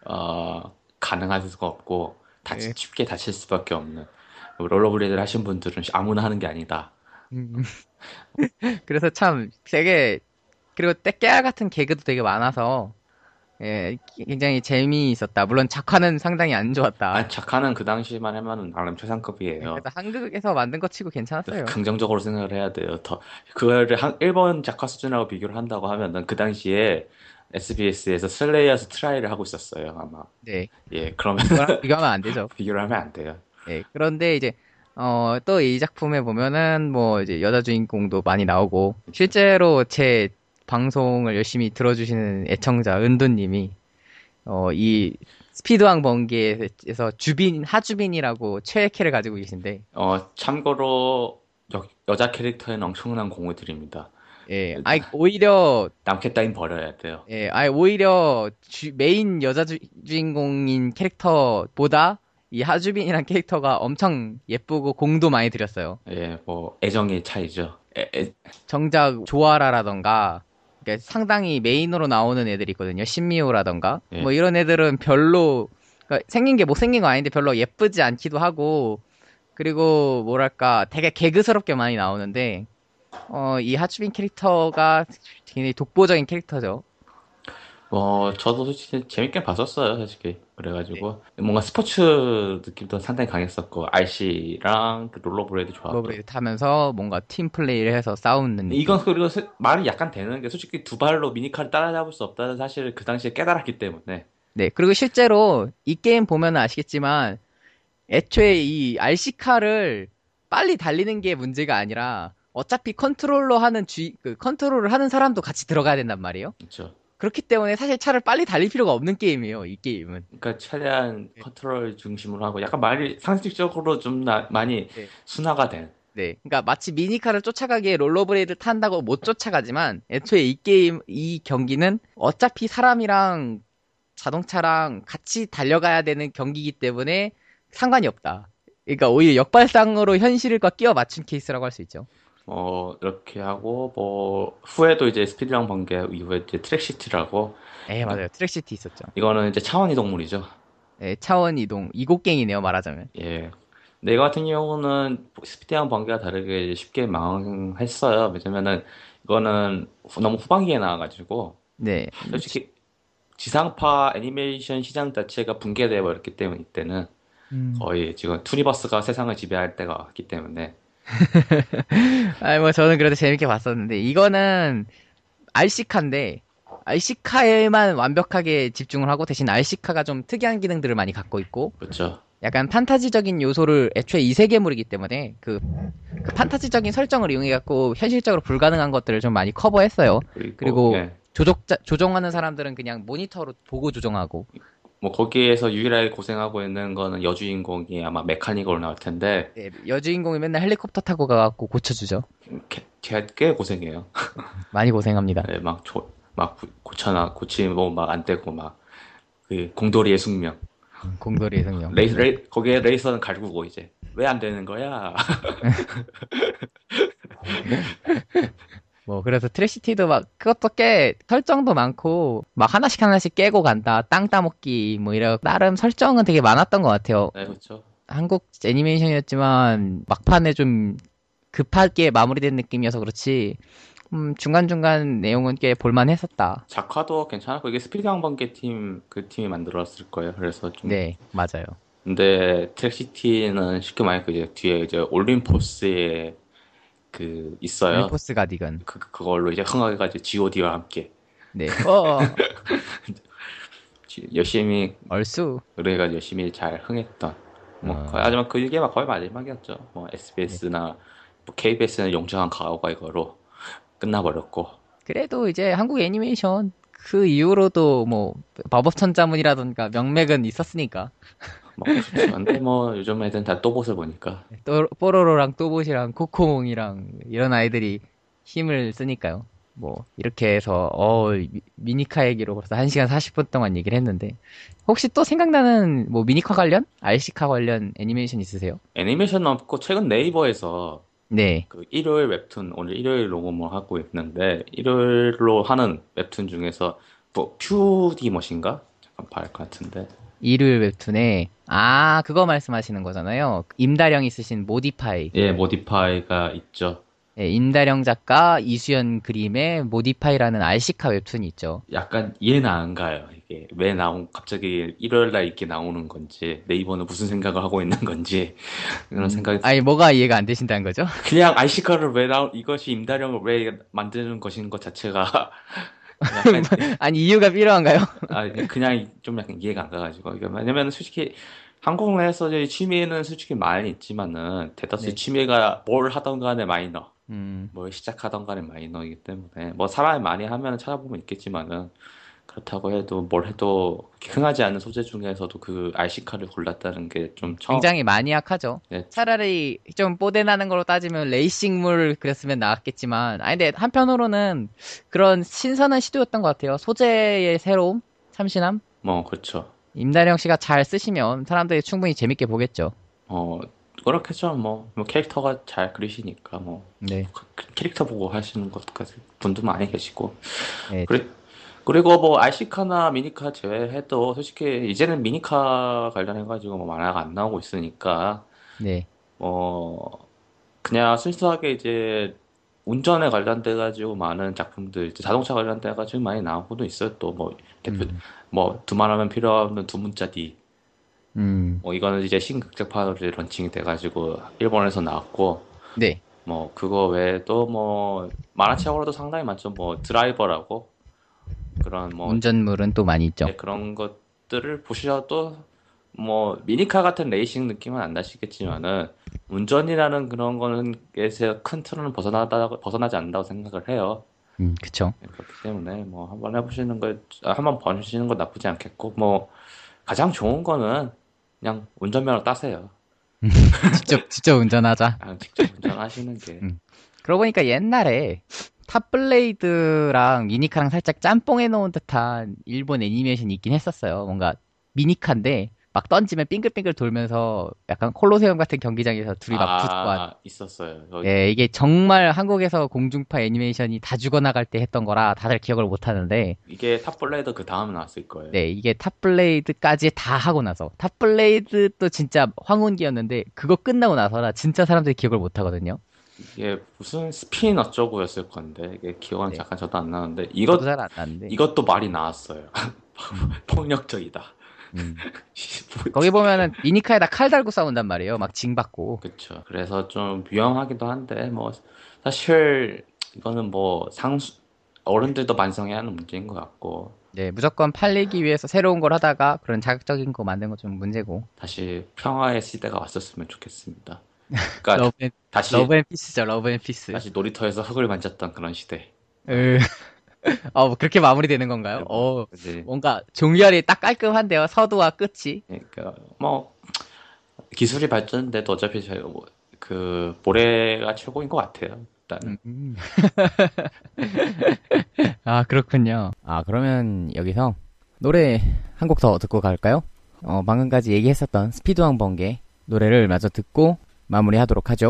어, 가능할 수가 없고 다치, 예. 쉽게 다칠 수밖에 없는 롤러블레이드를 하신 분들은 아무나 하는 게 아니다. 음. 그래서 참 되게 그리고 때 깨알 같은 개그도 되게 많아서 예, 굉장히 재미있었다. 물론 작화는 상당히 안 좋았다. 아, 작가는 그 당시만 하면은 나름 예, 최상급이에요. 그래서 한국에서 만든 거 치고 괜찮았어요. 긍정적으로 생각을 해야 돼요. 더 그거를 한 일본 작가 수준하고 비교를 한다고 하면은 그 당시에 에스비에스에서 슬레이어스 트라이를 하고 있었어요, 아마. 네, 예, 그러면 그거랑 비교하면 안 되죠. 비교를 하면 안 돼요. 예, 그런데 이제 어, 또 이 작품에 보면은 뭐 이제 여자 주인공도 많이 나오고 실제로 제 방송을 열심히 들어주시는 애청자 은두님이 어, 이 스피드왕 번개에서 주빈 하주빈이라고 최애캐를 가지고 계신데 어, 참고로 여, 여자 캐릭터에는 엄청난 공을 드립니다. 예, 아이 오히려 남캐 따윈 버려야 돼요. 예, 아이 오히려 주- 메인 여자 주, 주인공인 캐릭터보다 이 하주빈이란 캐릭터가 엄청 예쁘고 공도 많이 들였어요. 예, 뭐 애정의 차이죠. 애, 애- 정작 조아라라던가 그러니까 상당히 메인으로 나오는 애들이 있거든요. 신미호라던가 예. 뭐 이런 애들은 별로 그러니까 생긴 게 못생긴 거 아닌데 별로 예쁘지 않기도 하고 그리고 뭐랄까 되게 개그스럽게 많이 나오는데 어, 이 하주빈 캐릭터가 굉장히 독보적인 캐릭터죠. 뭐 저도 솔직히 재밌게 봤었어요, 솔직히. 그래가지고 네. 뭔가 스포츠 느낌도 상당히 강했었고 알씨랑 그 롤러브레이드 좋았고. 롤러브레이드 타면서 뭔가 팀 플레이를 해서 싸우는 느낌. 이건 그리고 세- 말이 약간 되는 게 솔직히 두 발로 미니카를 따라잡을 수 없다는 사실을 그 당시에 깨달았기 때문에 네, 그리고 실제로 이 게임 보면 아시겠지만 애초에 이 알씨카를 빨리 달리는 게 문제가 아니라 어차피 컨트롤러 하는 주, 그 컨트롤을 하는 사람도 같이 들어가야 된단 말이에요. 그렇죠. 그렇기 때문에 사실 차를 빨리 달릴 필요가 없는 게임이에요, 이 게임은. 그러니까 최대한 네. 컨트롤 중심으로 하고 약간 말이 상식적으로 좀 나- 많이 네. 순화가 된. 네. 그러니까 마치 미니카를 쫓아가기에 롤러브레이드를 탄다고 못 쫓아가지만 애초에 이 게임, 이 경기는 어차피 사람이랑 자동차랑 같이 달려가야 되는 경기이기 때문에 상관이 없다. 그러니까 오히려 역발상으로 현실과 끼워 맞춘 케이스라고 할 수 있죠. 뭐 이렇게 하고 뭐 후에도 이제 스피드랑 번개 이후에 이제 트랙시티라고 예, 맞아요. 트랙시티 있었죠. 이거는 이제 차원 이동물이죠. 예, 차원 이동, 이곡갱이네요, 말하자면. 예. 근데 이거 같은 경우는 스피드랑 번개와 다르게 쉽게 망했어요. 왜냐면은 이거는 후- 너무 후반기에 나와가지고 네. 솔직히 지상파 애니메이션 시장 자체가 붕괴되어 버렸기 때문에 이때는 음. 거의 지금 투니버스가 세상을 지배할 때가 왔기 때문에 아니, 뭐, 저는 그래도 재밌게 봤었는데, 이거는 알씨카인데, 알씨카에만 완벽하게 집중을 하고, 대신 알씨카가 좀 특이한 기능들을 많이 갖고 있고, 그렇죠. 약간 판타지적인 요소를 애초에 이세계물이기 때문에, 그, 그 판타지적인 설정을 이용해갖고, 현실적으로 불가능한 것들을 좀 많이 커버했어요. 그리고, 그리고 예. 조종자, 조종하는 사람들은 그냥 모니터로 보고 조종하고, 뭐 거기에서 유일하게 고생하고 있는 거는 여주인공이 아마 메카닉으로 나올 텐데 네, 여주인공이 맨날 헬리콥터 타고 가갖고 고쳐주죠. 걔, 걔, 꽤 고생해요. 많이 고생합니다. 네, 막, 조, 막 고- 고쳐나 고치고 막 안 되고 막 그 공돌이의 숙명. 공돌이의 성령. 레이, 레이, 거기에 레이서는 갈구고 이제 왜 안 되는 거야? 뭐 그래서 트랙시티도 막 그것도 꽤 설정도 많고 막 하나씩 하나씩 깨고 간다 땅 따먹기 뭐 이런 나름 설정은 되게 많았던 것 같아요. 네, 그렇죠. 한국 애니메이션이었지만 막판에 좀 급하게 마무리된 느낌이어서 그렇지 음, 중간중간 내용은 꽤 볼만했었다. 작화도 괜찮았고 이게 스피드왕 번개 팀 그 팀이 만들었을 거예요. 그래서 좀 네, 맞아요. 근데 트랙시티는 쉽게 말해 그 이제 뒤에 이제 올림포스에 그 있어요. 릴포스 가디건. 그 그걸로 이제 흥하게가지고 지오디와 함께 네. 어, 지- 열심히 얼쑤. 의뢰가 열심히 잘 흥했던 뭐 어. 거의- 하지만 그게 막 거의 마지막이었죠. 뭐 에스비에스나 뭐 케이비에스는 용정한 가오가 이거로 끝나버렸고 그래도 이제 한국 애니메이션 그 이후로도 뭐 마법천자문이라던가 명맥은 있었으니까 먹고 싶죠. 근데 뭐 요즘 애들은 다 또봇을 보니까 또 뽀로로랑 또봇이랑 코코몽이랑 이런 아이들이 힘을 쓰니까요. 뭐 이렇게 해서 어 미- 미니카 얘기로 벌써 한 시간 사십 분 동안 얘기를 했는데 혹시 또 생각나는 뭐 미니카 관련? 알씨카 관련 애니메이션 있으세요? 애니메이션은 없고 최근 네이버에서 네. 그 일요일 웹툰 오늘 일요일 녹음을 하고 있는데 일요일로 하는 웹툰 중에서 뭐 퓨디머신가? 봐야 할 것 같은데. 일요일 웹툰에 아 그거 말씀하시는 거잖아요. 임다령이 쓰신 모디파이. 예, 모디파이가 있죠. 예, 임다령 작가 이수연 그림의 모디파이라는 알시카 웹툰이 있죠. 약간 이해는 안 가요. 이게 왜 나온 갑자기 일요일 날 이렇게 나오는 건지 네이버는 무슨 생각을 하고 있는 건지 그런 생각이 아니 뭐가 이해가 안 되신다는 거죠? 그냥 아이시카를 왜 나오 이것이 임다령을 왜 만드는 것인 것 자체가 약간 아니 이유가 필요한가요? 아, 그냥 좀 약간 이해가 안 가가지고. 이게 왜냐면 솔직히 한국 내에서 이제 취미는 솔직히 많이 있지만은 대다수 네. 취미가 뭘 하던 간에 마이너, 음, 뭘 시작하던 간에 마이너이기 때문에 뭐 사람이 많이 하면 찾아보면 있겠지만은 그렇다고 해도 뭘 해도 그렇게 흥하지 않는 소재 중에서도 그 알시카를 골랐다는 게 좀 처음. 굉장히 마니악하죠. 네. 차라리 좀 뽀대나는 걸로 따지면 레이싱물 그랬으면 나았겠지만 아니 근데 한편으로는 그런 신선한 시도였던 것 같아요. 소재의 새로움, 참신함. 뭐 그렇죠. 임다령 씨가 잘 쓰시면 사람들이 충분히 재밌게 보겠죠. 어 그렇겠죠. 뭐, 뭐 캐릭터가 잘 그리시니까 뭐 네. 그- 캐릭터 보고 하시는 것까지 분도 많이 계시고. 네. 그래, 그리고 뭐 알시카나 미니카 제외해도 솔직히 이제는 미니카 관련해가지고 뭐 만화가 안 나오고 있으니까 네. 뭐 그냥 순수하게 이제 운전에 관련돼가지고 많은 작품들, 이제 자동차 관련돼가지고 많이 나오고도 있어요. 또 뭐 대표 음. 뭐 두말하면 필요 없는 두 문자 D. 음. 뭐 이거는 이제 신극작판으로 이제 런칭이 돼가지고 일본에서 나왔고 네. 뭐 그거 외에도 뭐 만화책으로도 상당히 많죠. 뭐 드라이버라고 그런 뭐 운전물은 또 많이 있죠. 네, 그런 것들을 보셔도 뭐 미니카 같은 레이싱 느낌은 안 나시겠지만은 운전이라는 그런 거는 에서 큰 틀은 벗어나다 벗어나지 않는다고 생각을 해요. 음, 그쵸. 네, 그렇기 때문에 뭐 한번 해보시는 거 아, 한번 봐주시는 거 나쁘지 않겠고 뭐 가장 좋은 거는 그냥 운전면허 따세요. 직접, 직접 운전하자. 아, 직접 운전하시는 게 음. 그러고 보니까 옛날에 탑블레이드랑 미니카랑 살짝 짬뽕해 놓은 듯한 일본 애니메이션이 있긴 했었어요. 뭔가 미니카인데 막 던지면 빙글빙글 돌면서 약간 콜로세움 같은 경기장에서 둘이 막 붙고 한. 아, 있었어요. 여기 예, 이게 정말 한국에서 공중파 애니메이션이 다 죽어나갈 때 했던 거라 다들 기억을 못 하는데, 이게 탑블레이더 그 다음에 나왔을 거예요. 네, 이게 탑블레이드까지 다 하고 나서, 탑블레이드도 진짜 황혼기였는데, 그거 끝나고 나서라 진짜 사람들이 기억을 못 하거든요. 이게 무슨 스핀 어쩌고였을 건데 이게 기억은 네. 잠깐 저도 안 나는데 저도 이것 잘 안 나는데. 이것도 말이 나왔어요. 폭력적이다. 음. 거기 보면은 미니카에다 칼 달고 싸운단 말이에요. 막 징 받고. 그렇죠. 그래서 좀 위험하기도 한데 뭐 사실 이거는 뭐 상수 어른들도 반성해야 하는 문제인 것 같고 네, 무조건 팔리기 위해서 새로운 걸 하다가 그런 자극적인 거 만든 건 좀 문제고. 다시 평화의 시대가 왔었으면 좋겠습니다. 그러니까 러브 앤, 다시 러브 앤 피스죠, 러브 앤 피스. 다시 놀이터에서 흙을 만졌던 그런 시대. 으... 어, 뭐 그렇게 마무리되는 건가요? 어, 그지? 뭔가 종결이 딱 깔끔한데요. 서두와 끝이. 그러니까 뭐 기술이 발전돼도 어차피 저희 뭐그 모래가 최고인 것 같아요. 일단 음. 아, 그렇군요. 아, 그러면 여기서 노래 한 곡 더 듣고 갈까요? 어, 방금까지 얘기했었던 스피드왕 번개 노래를 마저 듣고 마무리하도록 하죠.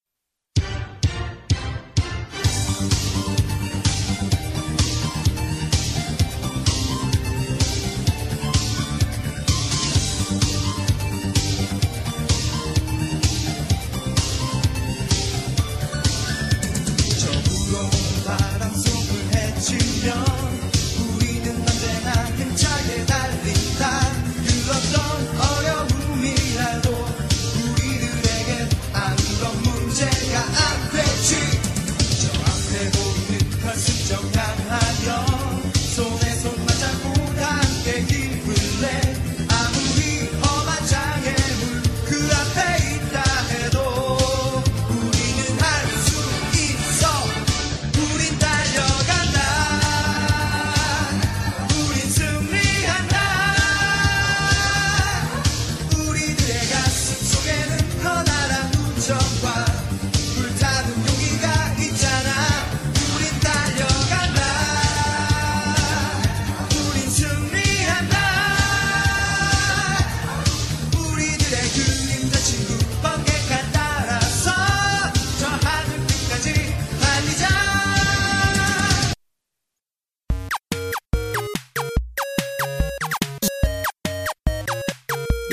바람 속을 헤치며 우리는 언제나 힘차게 달린다. 그 어떤 어려움이라도 우리들에겐 아무런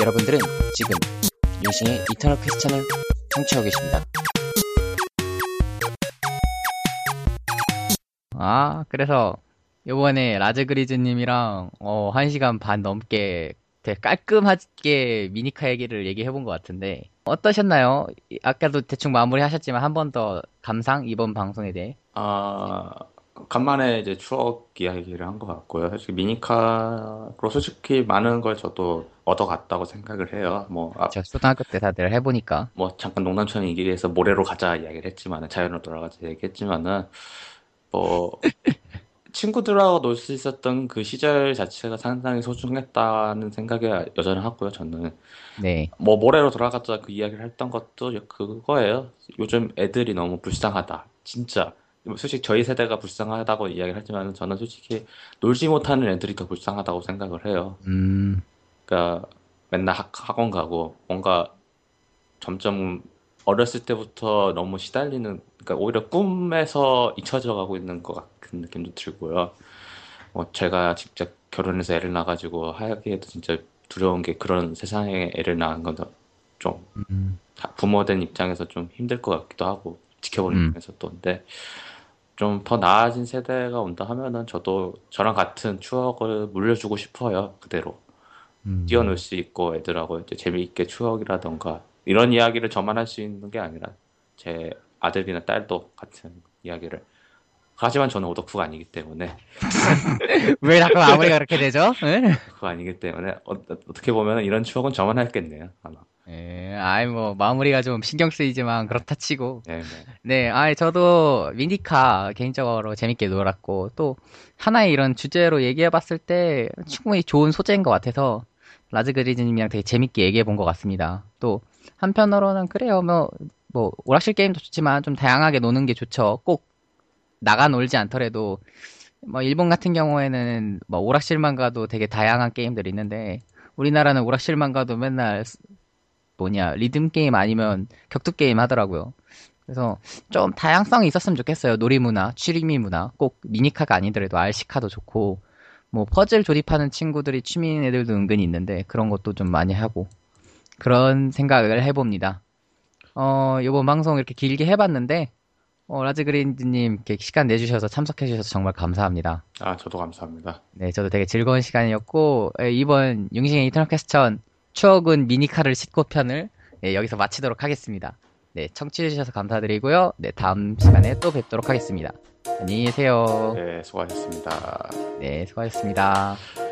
여러분들은 지금 융싱의 이터널 퀘스천을 청취하고 계십니다. 아, 그래서 요번에 라즈그리즈님이랑 어, 한 시간 반 넘게 되게 깔끔하게 미니카 얘기를 얘기해본 것 같은데 어떠셨나요? 아까도 대충 마무리 하셨지만 한 번 더 감상 이번 방송에 대해. 아, 간만에 이제 추억 이야기를 한 것 같고요. 사실 미니카로 솔직히 많은 걸 저도 얻어갔다고 생각을 해요. 뭐, 아, 저 초등학교 때 다들 해보니까. 뭐 잠깐 농담처럼 얘기를 해서 모래로 가자 이야기를 했지만은 자연으로 돌아가자 얘기했지만은 뭐 친구들하고 놀 수 있었던 그 시절 자체가 상당히 소중했다는 생각이 여전히 하고요. 저는 네. 뭐 모래로 돌아가자 그 이야기를 했던 것도 그거예요. 요즘 애들이 너무 불쌍하다. 진짜. 솔직히 저희 세대가 불쌍하다고 이야기를 하지만 저는 솔직히 놀지 못하는 애들이 더 불쌍하다고 생각을 해요. 음, 그러니까 맨날 학, 학원 가고 뭔가 점점 어렸을 때부터 너무 시달리는, 그러니까 오히려 꿈에서 잊혀져 가고 있는 것 같은 느낌도 들고요. 뭐 제가 직접 결혼해서 애를 낳아가지고 하기에도 진짜 두려운 게 그런 세상에 애를 낳은 건 좀 음, 부모된 입장에서 좀 힘들 것 같기도 하고 지켜보는 음. 입장에서 또. 근데 좀 더 나아진 세대가 온다 하면은 저도 저랑 같은 추억을 물려주고 싶어요. 그대로. 음. 뛰어놀 수 있고 애들하고 이제 재미있게 추억이라던가 이런 이야기를 저만 할 수 있는 게 아니라 제 아들이나 딸도 같은 이야기를. 하지만 저는 오덕후가 아니기 때문에 왜 자꾸 마무리가 그렇게 되죠? 응? 그거 아니기 때문에 어, 어떻게 보면 이런 추억은 저만 했겠네요 아마. 예, 아이, 뭐, 마무리가 좀 신경 쓰이지만, 그렇다 치고. 네, 네. 네, 아이, 저도 미니카 개인적으로 재밌게 놀았고, 또, 하나의 이런 주제로 얘기해봤을 때, 충분히 좋은 소재인 것 같아서, 라즈그리즈님이랑 되게 재밌게 얘기해본 것 같습니다. 또, 한편으로는, 그래요, 뭐, 뭐, 오락실 게임도 좋지만, 좀 다양하게 노는 게 좋죠. 꼭, 나가 놀지 않더라도, 뭐, 일본 같은 경우에는, 뭐, 오락실만 가도 되게 다양한 게임들이 있는데, 우리나라는 오락실만 가도 맨날 뭐냐 리듬 게임 아니면 격투 게임 하더라고요. 그래서 좀 다양성이 있었으면 좋겠어요. 놀이문화, 취미 문화, 꼭 미니카가 아니더라도 알시카도 좋고 뭐 퍼즐 조립하는 친구들이 취미인 애들도 은근히 있는데 그런 것도 좀 많이 하고 그런 생각을 해봅니다. 어, 이번 방송 이렇게 길게 해봤는데 어, 라즈그린즈님 이렇게 시간 내주셔서 참석해주셔서 정말 감사합니다. 아, 저도 감사합니다. 네, 저도 되게 즐거운 시간이었고 에, 이번 융싱의 이터널 퀘스천 추억은 미니카를 싣고 편을 네, 여기서 마치도록 하겠습니다. 네, 청취해주셔서 감사드리고요. 네, 다음 시간에 또 뵙도록 하겠습니다. 안녕히 계세요. 네, 수고하셨습니다. 네, 수고하셨습니다.